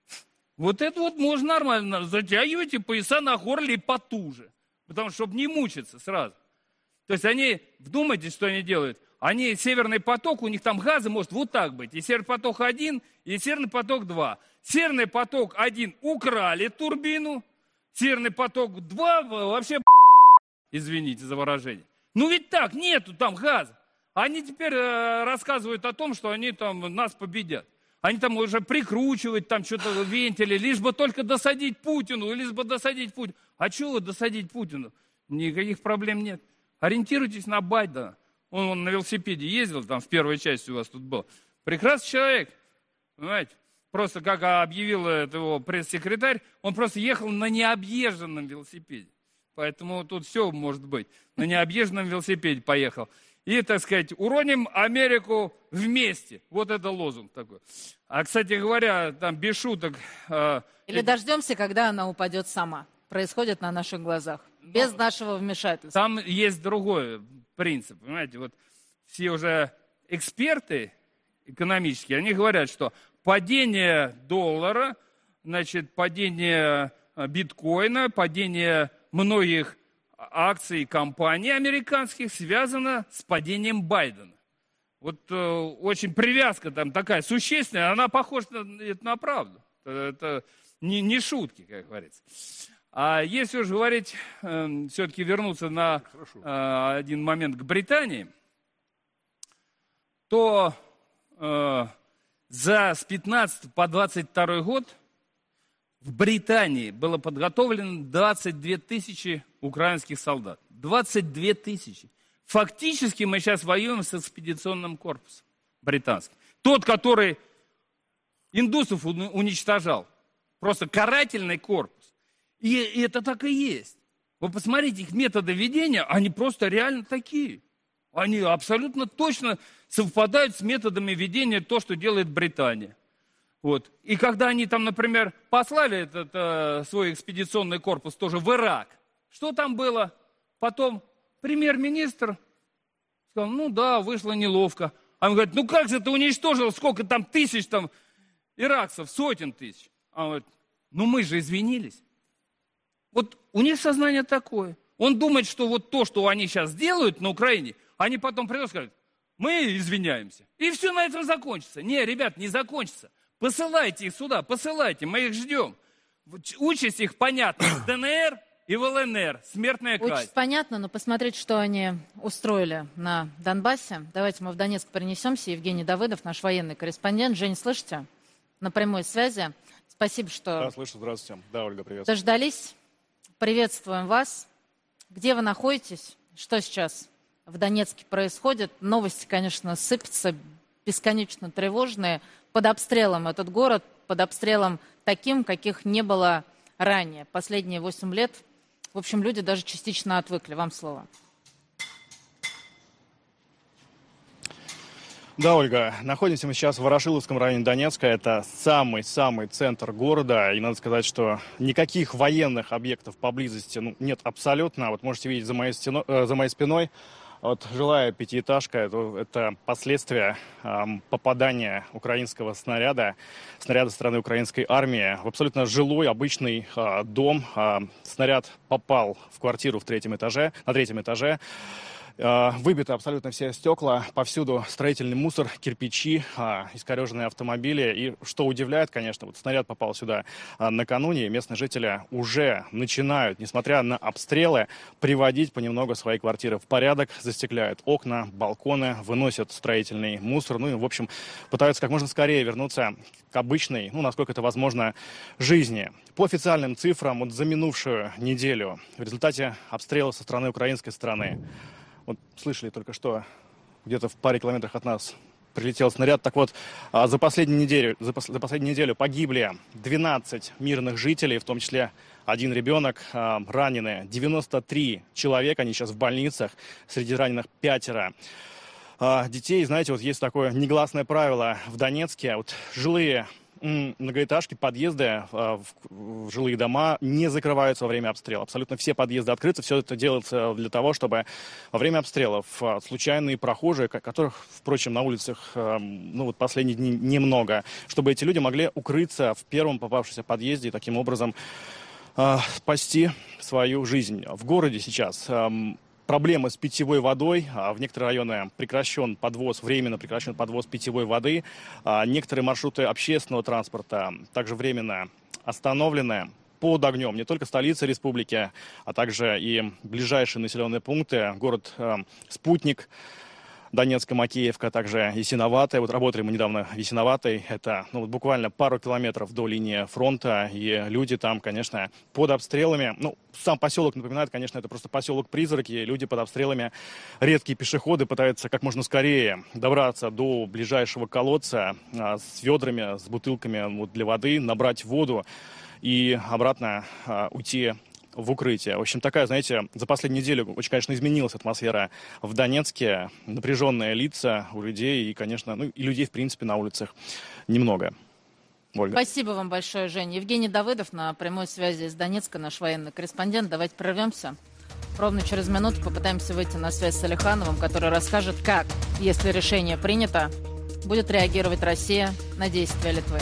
Вот это вот можно нормально. Затягивайте пояса на горле и потуже. Потому что, чтобы не мучиться сразу. То есть они, вдумайтесь, что они делают. Они, Северный поток, у них там газы может вот так быть. И Северный поток один, и Северный поток два. Северный поток один украли турбину. Северный поток два вообще, извините за выражение. Ну ведь так, нету там газа. Они теперь э, рассказывают о том, что они там нас победят. Они там уже прикручивают там что-то вентили, лишь бы только досадить Путину, лишь бы досадить Путину. А чего досадить Путину? Никаких проблем нет. Ориентируйтесь на Байдена. Он, он на велосипеде ездил, там в первой части у вас тут был. Прекрасный человек, понимаете? Просто как объявил это его пресс-секретарь, он просто ехал на необъезженном велосипеде. Поэтому тут все может быть. На необъезженном велосипеде поехал. И, так сказать, уроним Америку вместе. Вот это лозунг такой. А, кстати говоря, там без шуток... Э, Или эти... дождемся, когда она упадет сама. Происходит на наших глазах. Без Но нашего вмешательства. Там есть другой принцип. Понимаете, вот все уже эксперты экономические, они говорят, что падение доллара, значит, падение биткоина, падение многих акций компаний американских связано с падением Байдена. Вот э, очень привязка там такая существенная, она похожа на, это на правду. Это, это не, не шутки, как говорится. А если уж говорить, э, все-таки вернуться на э, один момент к Британии, то э, за с пятнадцатого по двадцать второй год в Британии было подготовлено двадцать две тысячи украинских солдат. двадцать две тысячи. Фактически мы сейчас воюем с экспедиционным корпусом британским. Тот, который индусов уничтожал. Просто карательный корпус. И, и это так и есть. Вы посмотрите, их методы ведения, они просто реально такие. Они абсолютно точно совпадают с методами ведения то, что делает Британия. Вот. И когда они там, например, послали этот э, свой экспедиционный корпус тоже в Ирак, что там было? Потом премьер-министр сказал, ну да, вышло неловко. А он говорит, ну как же ты уничтожил, сколько там тысяч там иракцев, сотен тысяч. А он говорит, ну мы же извинились. Вот у них сознание такое. Он думает, что вот то, что они сейчас делают на Украине, они потом придут и скажут, мы извиняемся. И все на этом закончится. Не, ребят, не закончится. Посылайте их сюда, посылайте, мы их ждем. Участь их, понятно, в ДНР, и в ЛНР. Смертная казнь. Очень понятно, но посмотрите, что они устроили на Донбассе. Давайте мы в Донецк перенесемся. Евгений Давыдов, наш военный корреспондент. Жень, слышите? На прямой связи. Спасибо, что... Да, слышу. Здравствуйте. Да, Ольга, привет. Дождались. Приветствуем вас. Где вы находитесь? Что сейчас в Донецке происходит? Новости, конечно, сыпятся, бесконечно тревожные. Под обстрелом этот город, под обстрелом таким, каких не было ранее. Последние восемь лет, в общем, люди даже частично отвыкли. Вам слово. Да, Ольга, находимся мы сейчас в Ворошиловском районе Донецка. Это самый-самый центр города. И надо сказать, что никаких военных объектов поблизости ну, нет абсолютно. Вот можете видеть за моей, стено, э, за моей спиной вот жилая пятиэтажка. Это, это последствия э, попадания украинского снаряда, снаряда со стороны украинской армии в абсолютно жилой, обычный э, дом. Э, снаряд попал в квартиру в третьем этаже, на третьем этаже. Выбиты абсолютно все стекла, повсюду строительный мусор, кирпичи, искореженные автомобили. И что удивляет, конечно, вот снаряд попал сюда накануне, и местные жители уже начинают, несмотря на обстрелы, приводить понемногу свои квартиры в порядок, застекляют окна, балконы, выносят строительный мусор, ну и, в общем, пытаются как можно скорее вернуться к обычной, ну, насколько это возможно, жизни. По официальным цифрам, вот за минувшую неделю в результате обстрела со стороны украинской стороны, вот слышали только что, где-то в паре километрах от нас прилетел снаряд. Так вот, за последнюю неделю, за, пос, за последнюю неделю погибли двенадцать мирных жителей, в том числе один ребенок, ранены девяносто три человека, они сейчас в больницах, среди раненых пятеро детей. Знаете, вот есть такое негласное правило в Донецке, вот жилые многоэтажки, подъезды в, в жилые дома не закрываются во время обстрела. Абсолютно все подъезды открыты. Все это делается для того, чтобы во время обстрелов случайные прохожие, которых, впрочем, на улицах ну, вот последние дни немного, чтобы эти люди могли укрыться в первом попавшемся подъезде и таким образом э, спасти свою жизнь. В городе сейчас э, проблемы с питьевой водой. В некоторые районы прекращен подвоз, временно прекращен подвоз питьевой воды. Некоторые маршруты общественного транспорта также временно остановлены под огнем. Не только столица республики, а также и ближайшие населенные пункты. Город Спутник, Донецкая, Макеевка, также Ясиноватая. Вот работали мы недавно в Ясиноватой. Это ну, вот буквально пару километров до линии фронта. И люди там, конечно, под обстрелами. Ну, сам поселок напоминает, конечно, это просто поселок-призраки. Люди под обстрелами, редкие пешеходы пытаются как можно скорее добраться до ближайшего колодца а, с ведрами, с бутылками вот, для воды, набрать воду и обратно а, уйти в укрытие. В общем, такая, знаете, за последнюю неделю очень, конечно, изменилась атмосфера в Донецке. Напряженные лица у людей и, конечно, ну, и людей, в принципе, на улицах немного. Ольга. Спасибо вам большое, Женя. Евгений Давыдов на прямой связи из Донецка, наш военный корреспондент. Давайте прервемся. Ровно через минуту попытаемся выйти на связь с Алихановым, который расскажет, как, если решение принято, будет реагировать Россия на действия Литвы.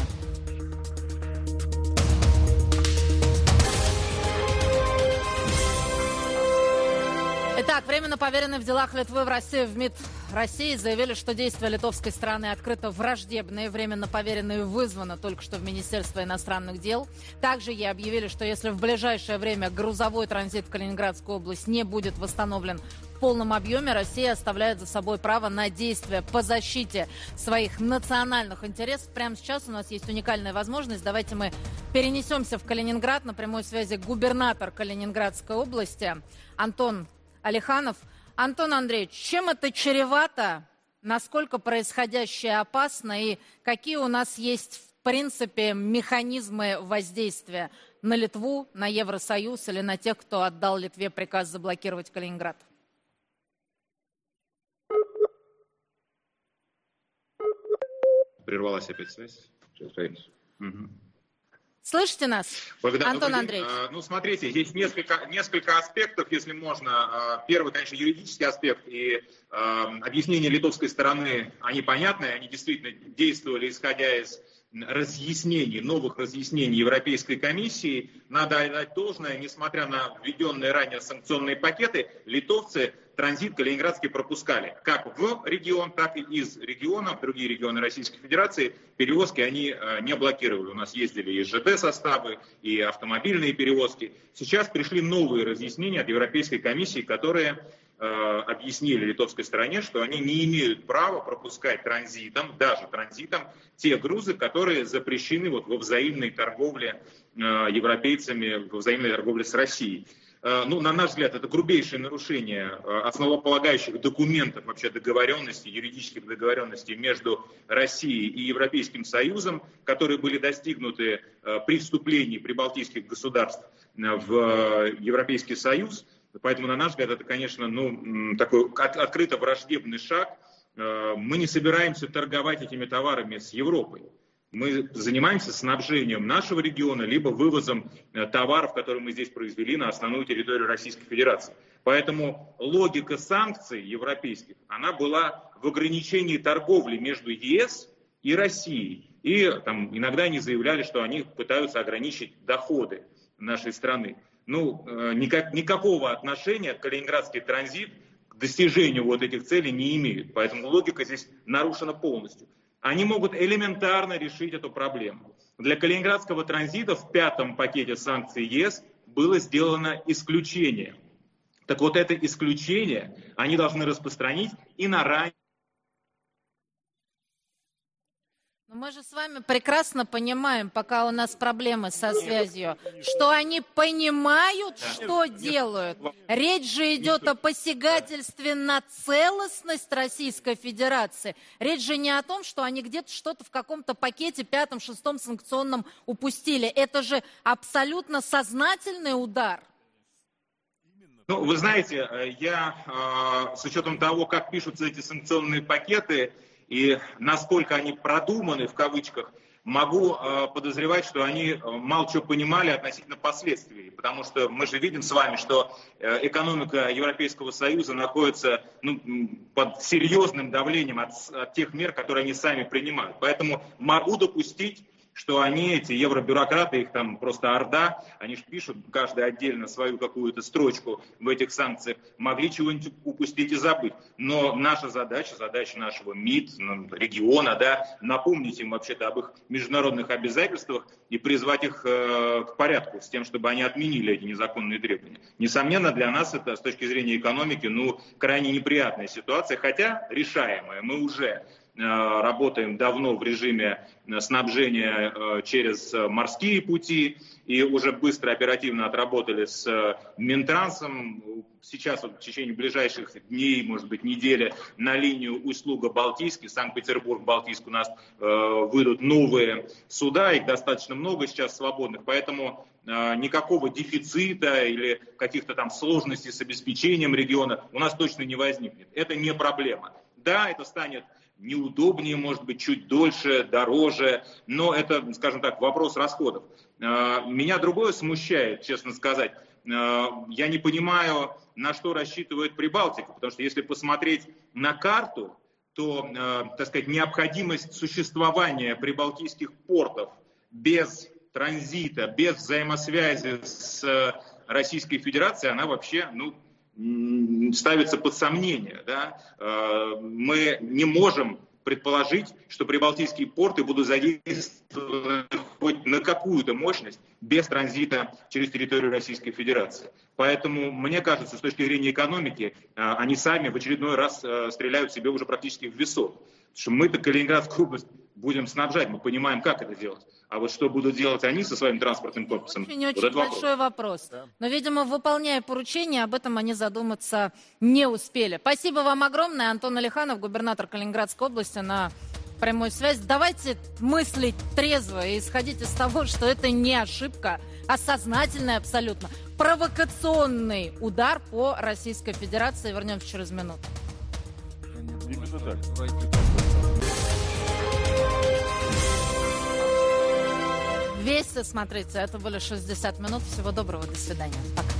Итак, временно поверенные в делах Литвы в России в МИД России заявили, что действия литовской стороны открыто враждебные. Временно поверенные вызваны только что в Министерство иностранных дел. Также ей объявили, что если в ближайшее время грузовой транзит в Калининградскую область не будет восстановлен в полном объеме, Россия оставляет за собой право на действия по защите своих национальных интересов. Прямо сейчас у нас есть уникальная возможность. Давайте мы перенесемся в Калининград. На прямой связи губернатор Калининградской области Антон Алиханов. Антон Андреевич, чем это чревато, насколько происходящее опасно и какие у нас есть, в принципе, механизмы воздействия на Литву, на Евросоюз или на тех, кто отдал Литве приказ заблокировать Калининград? Прервалась опять связь. Угу. Слышите нас, Благодарю. Антон Андреевич? Ну, смотрите, есть несколько, несколько аспектов, если можно. Первый, конечно, юридический аспект и э, объяснения литовской стороны, они понятны, они действительно действовали, исходя из разъяснений, новых разъяснений Европейской комиссии. Надо отдать должное, несмотря на введенные ранее санкционные пакеты, литовцы транзит калининградский пропускали. Как в регион, так и из региона, в другие регионы Российской Федерации перевозки они не блокировали. У нас ездили и ЖД-составы, и автомобильные перевозки. Сейчас пришли новые разъяснения от Европейской комиссии, которые объяснили литовской стороне, что они не имеют права пропускать транзитом, даже транзитом, те грузы, которые запрещены вот во взаимной торговле европейцами, во взаимной торговле с Россией. Ну, на наш взгляд, это грубейшее нарушение основополагающих документов, вообще договоренностей, юридических договоренностей между Россией и Европейским Союзом, которые были достигнуты при вступлении прибалтийских государств в Европейский Союз. Поэтому, на наш взгляд, это, конечно, ну, такой открыто враждебный шаг. Мы не собираемся торговать этими товарами с Европой. Мы занимаемся снабжением нашего региона, либо вывозом товаров, которые мы здесь произвели на основную территорию Российской Федерации. Поэтому логика санкций европейских, она была в ограничении торговли между ЕС и Россией. И там, иногда они заявляли, что они пытаются ограничить доходы нашей страны. Ну, никак, никакого отношения калининградский транзит к достижению вот этих целей не имеет. Поэтому логика здесь нарушена полностью. Они могут элементарно решить эту проблему. Для калининградского транзита в пятом пакете санкций ЕС было сделано исключение. Так вот это исключение они должны распространить и на ранее. Мы же с вами прекрасно понимаем, пока у нас проблемы со связью, что они понимают, что делают. Речь же идет о посягательстве на целостность Российской Федерации. Речь же не о том, что они где-то что-то в каком-то пакете пятом, шестом санкционном упустили. Это же абсолютно сознательный удар. Ну, вы знаете, я с учетом того, как пишутся эти санкционные пакеты, и насколько они продуманы, в кавычках, могу э, подозревать, что они мало чего понимали относительно последствий. Потому что мы же видим с вами, что э, экономика Европейского Союза находится ну, под серьезным давлением от, от тех мер, которые они сами принимают. Поэтому могу допустить, что они, эти евробюрократы, их там просто орда, они же пишут каждый отдельно свою какую-то строчку в этих санкциях, могли чего-нибудь упустить и забыть. Но наша задача, задача нашего МИД, региона, да, напомнить им вообще-то об их международных обязательствах и призвать их э, к порядку, с тем, чтобы они отменили эти незаконные требования. Несомненно, для нас это с точки зрения экономики, ну, крайне неприятная ситуация, хотя решаемая. Мы уже работаем давно в режиме снабжения через морские пути и уже быстро, оперативно отработали с Минтрансом. Сейчас вот, в течение ближайших дней, может быть, недели на линию Усть-Луга-Балтийский, Санкт-Петербург-Балтийск у нас э, выйдут новые суда, их достаточно много сейчас свободных, поэтому э, никакого дефицита или каких-то там сложностей с обеспечением региона у нас точно не возникнет. Это не проблема. Да, это станет неудобнее, может быть, чуть дольше, дороже, но это, скажем так, вопрос расходов. Меня другое смущает, честно сказать. Я не понимаю, на что рассчитывает Прибалтика, потому что если посмотреть на карту, то, так сказать, необходимость существования прибалтийских портов без транзита, без взаимосвязи с Российской Федерацией, она вообще, ну, ставится под сомнение. Да? Мы не можем предположить, что прибалтийские порты будут задействованы хоть на какую-то мощность без транзита через территорию Российской Федерации. Поэтому, мне кажется, с точки зрения экономики, они сами в очередной раз стреляют себе уже практически в висок. Потому что мы-то Калининградскую область будем снабжать, мы понимаем, как это делать. А вот что будут делать они со своим транспортным корпусом? Очень, вот очень большой вопрос. вопрос. Да. Но, видимо, выполняя поручение, об этом они задуматься не успели. Спасибо вам огромное. Антон Алиханов, губернатор Калининградской области, на прямой связь. Давайте мыслить трезво и исходить из того, что это не ошибка, а сознательный абсолютно провокационный удар по Российской Федерации. Вернемся через минуту. Именно так. Вести смотрите. Это были шестьдесят минут. Всего доброго. До свидания. Пока.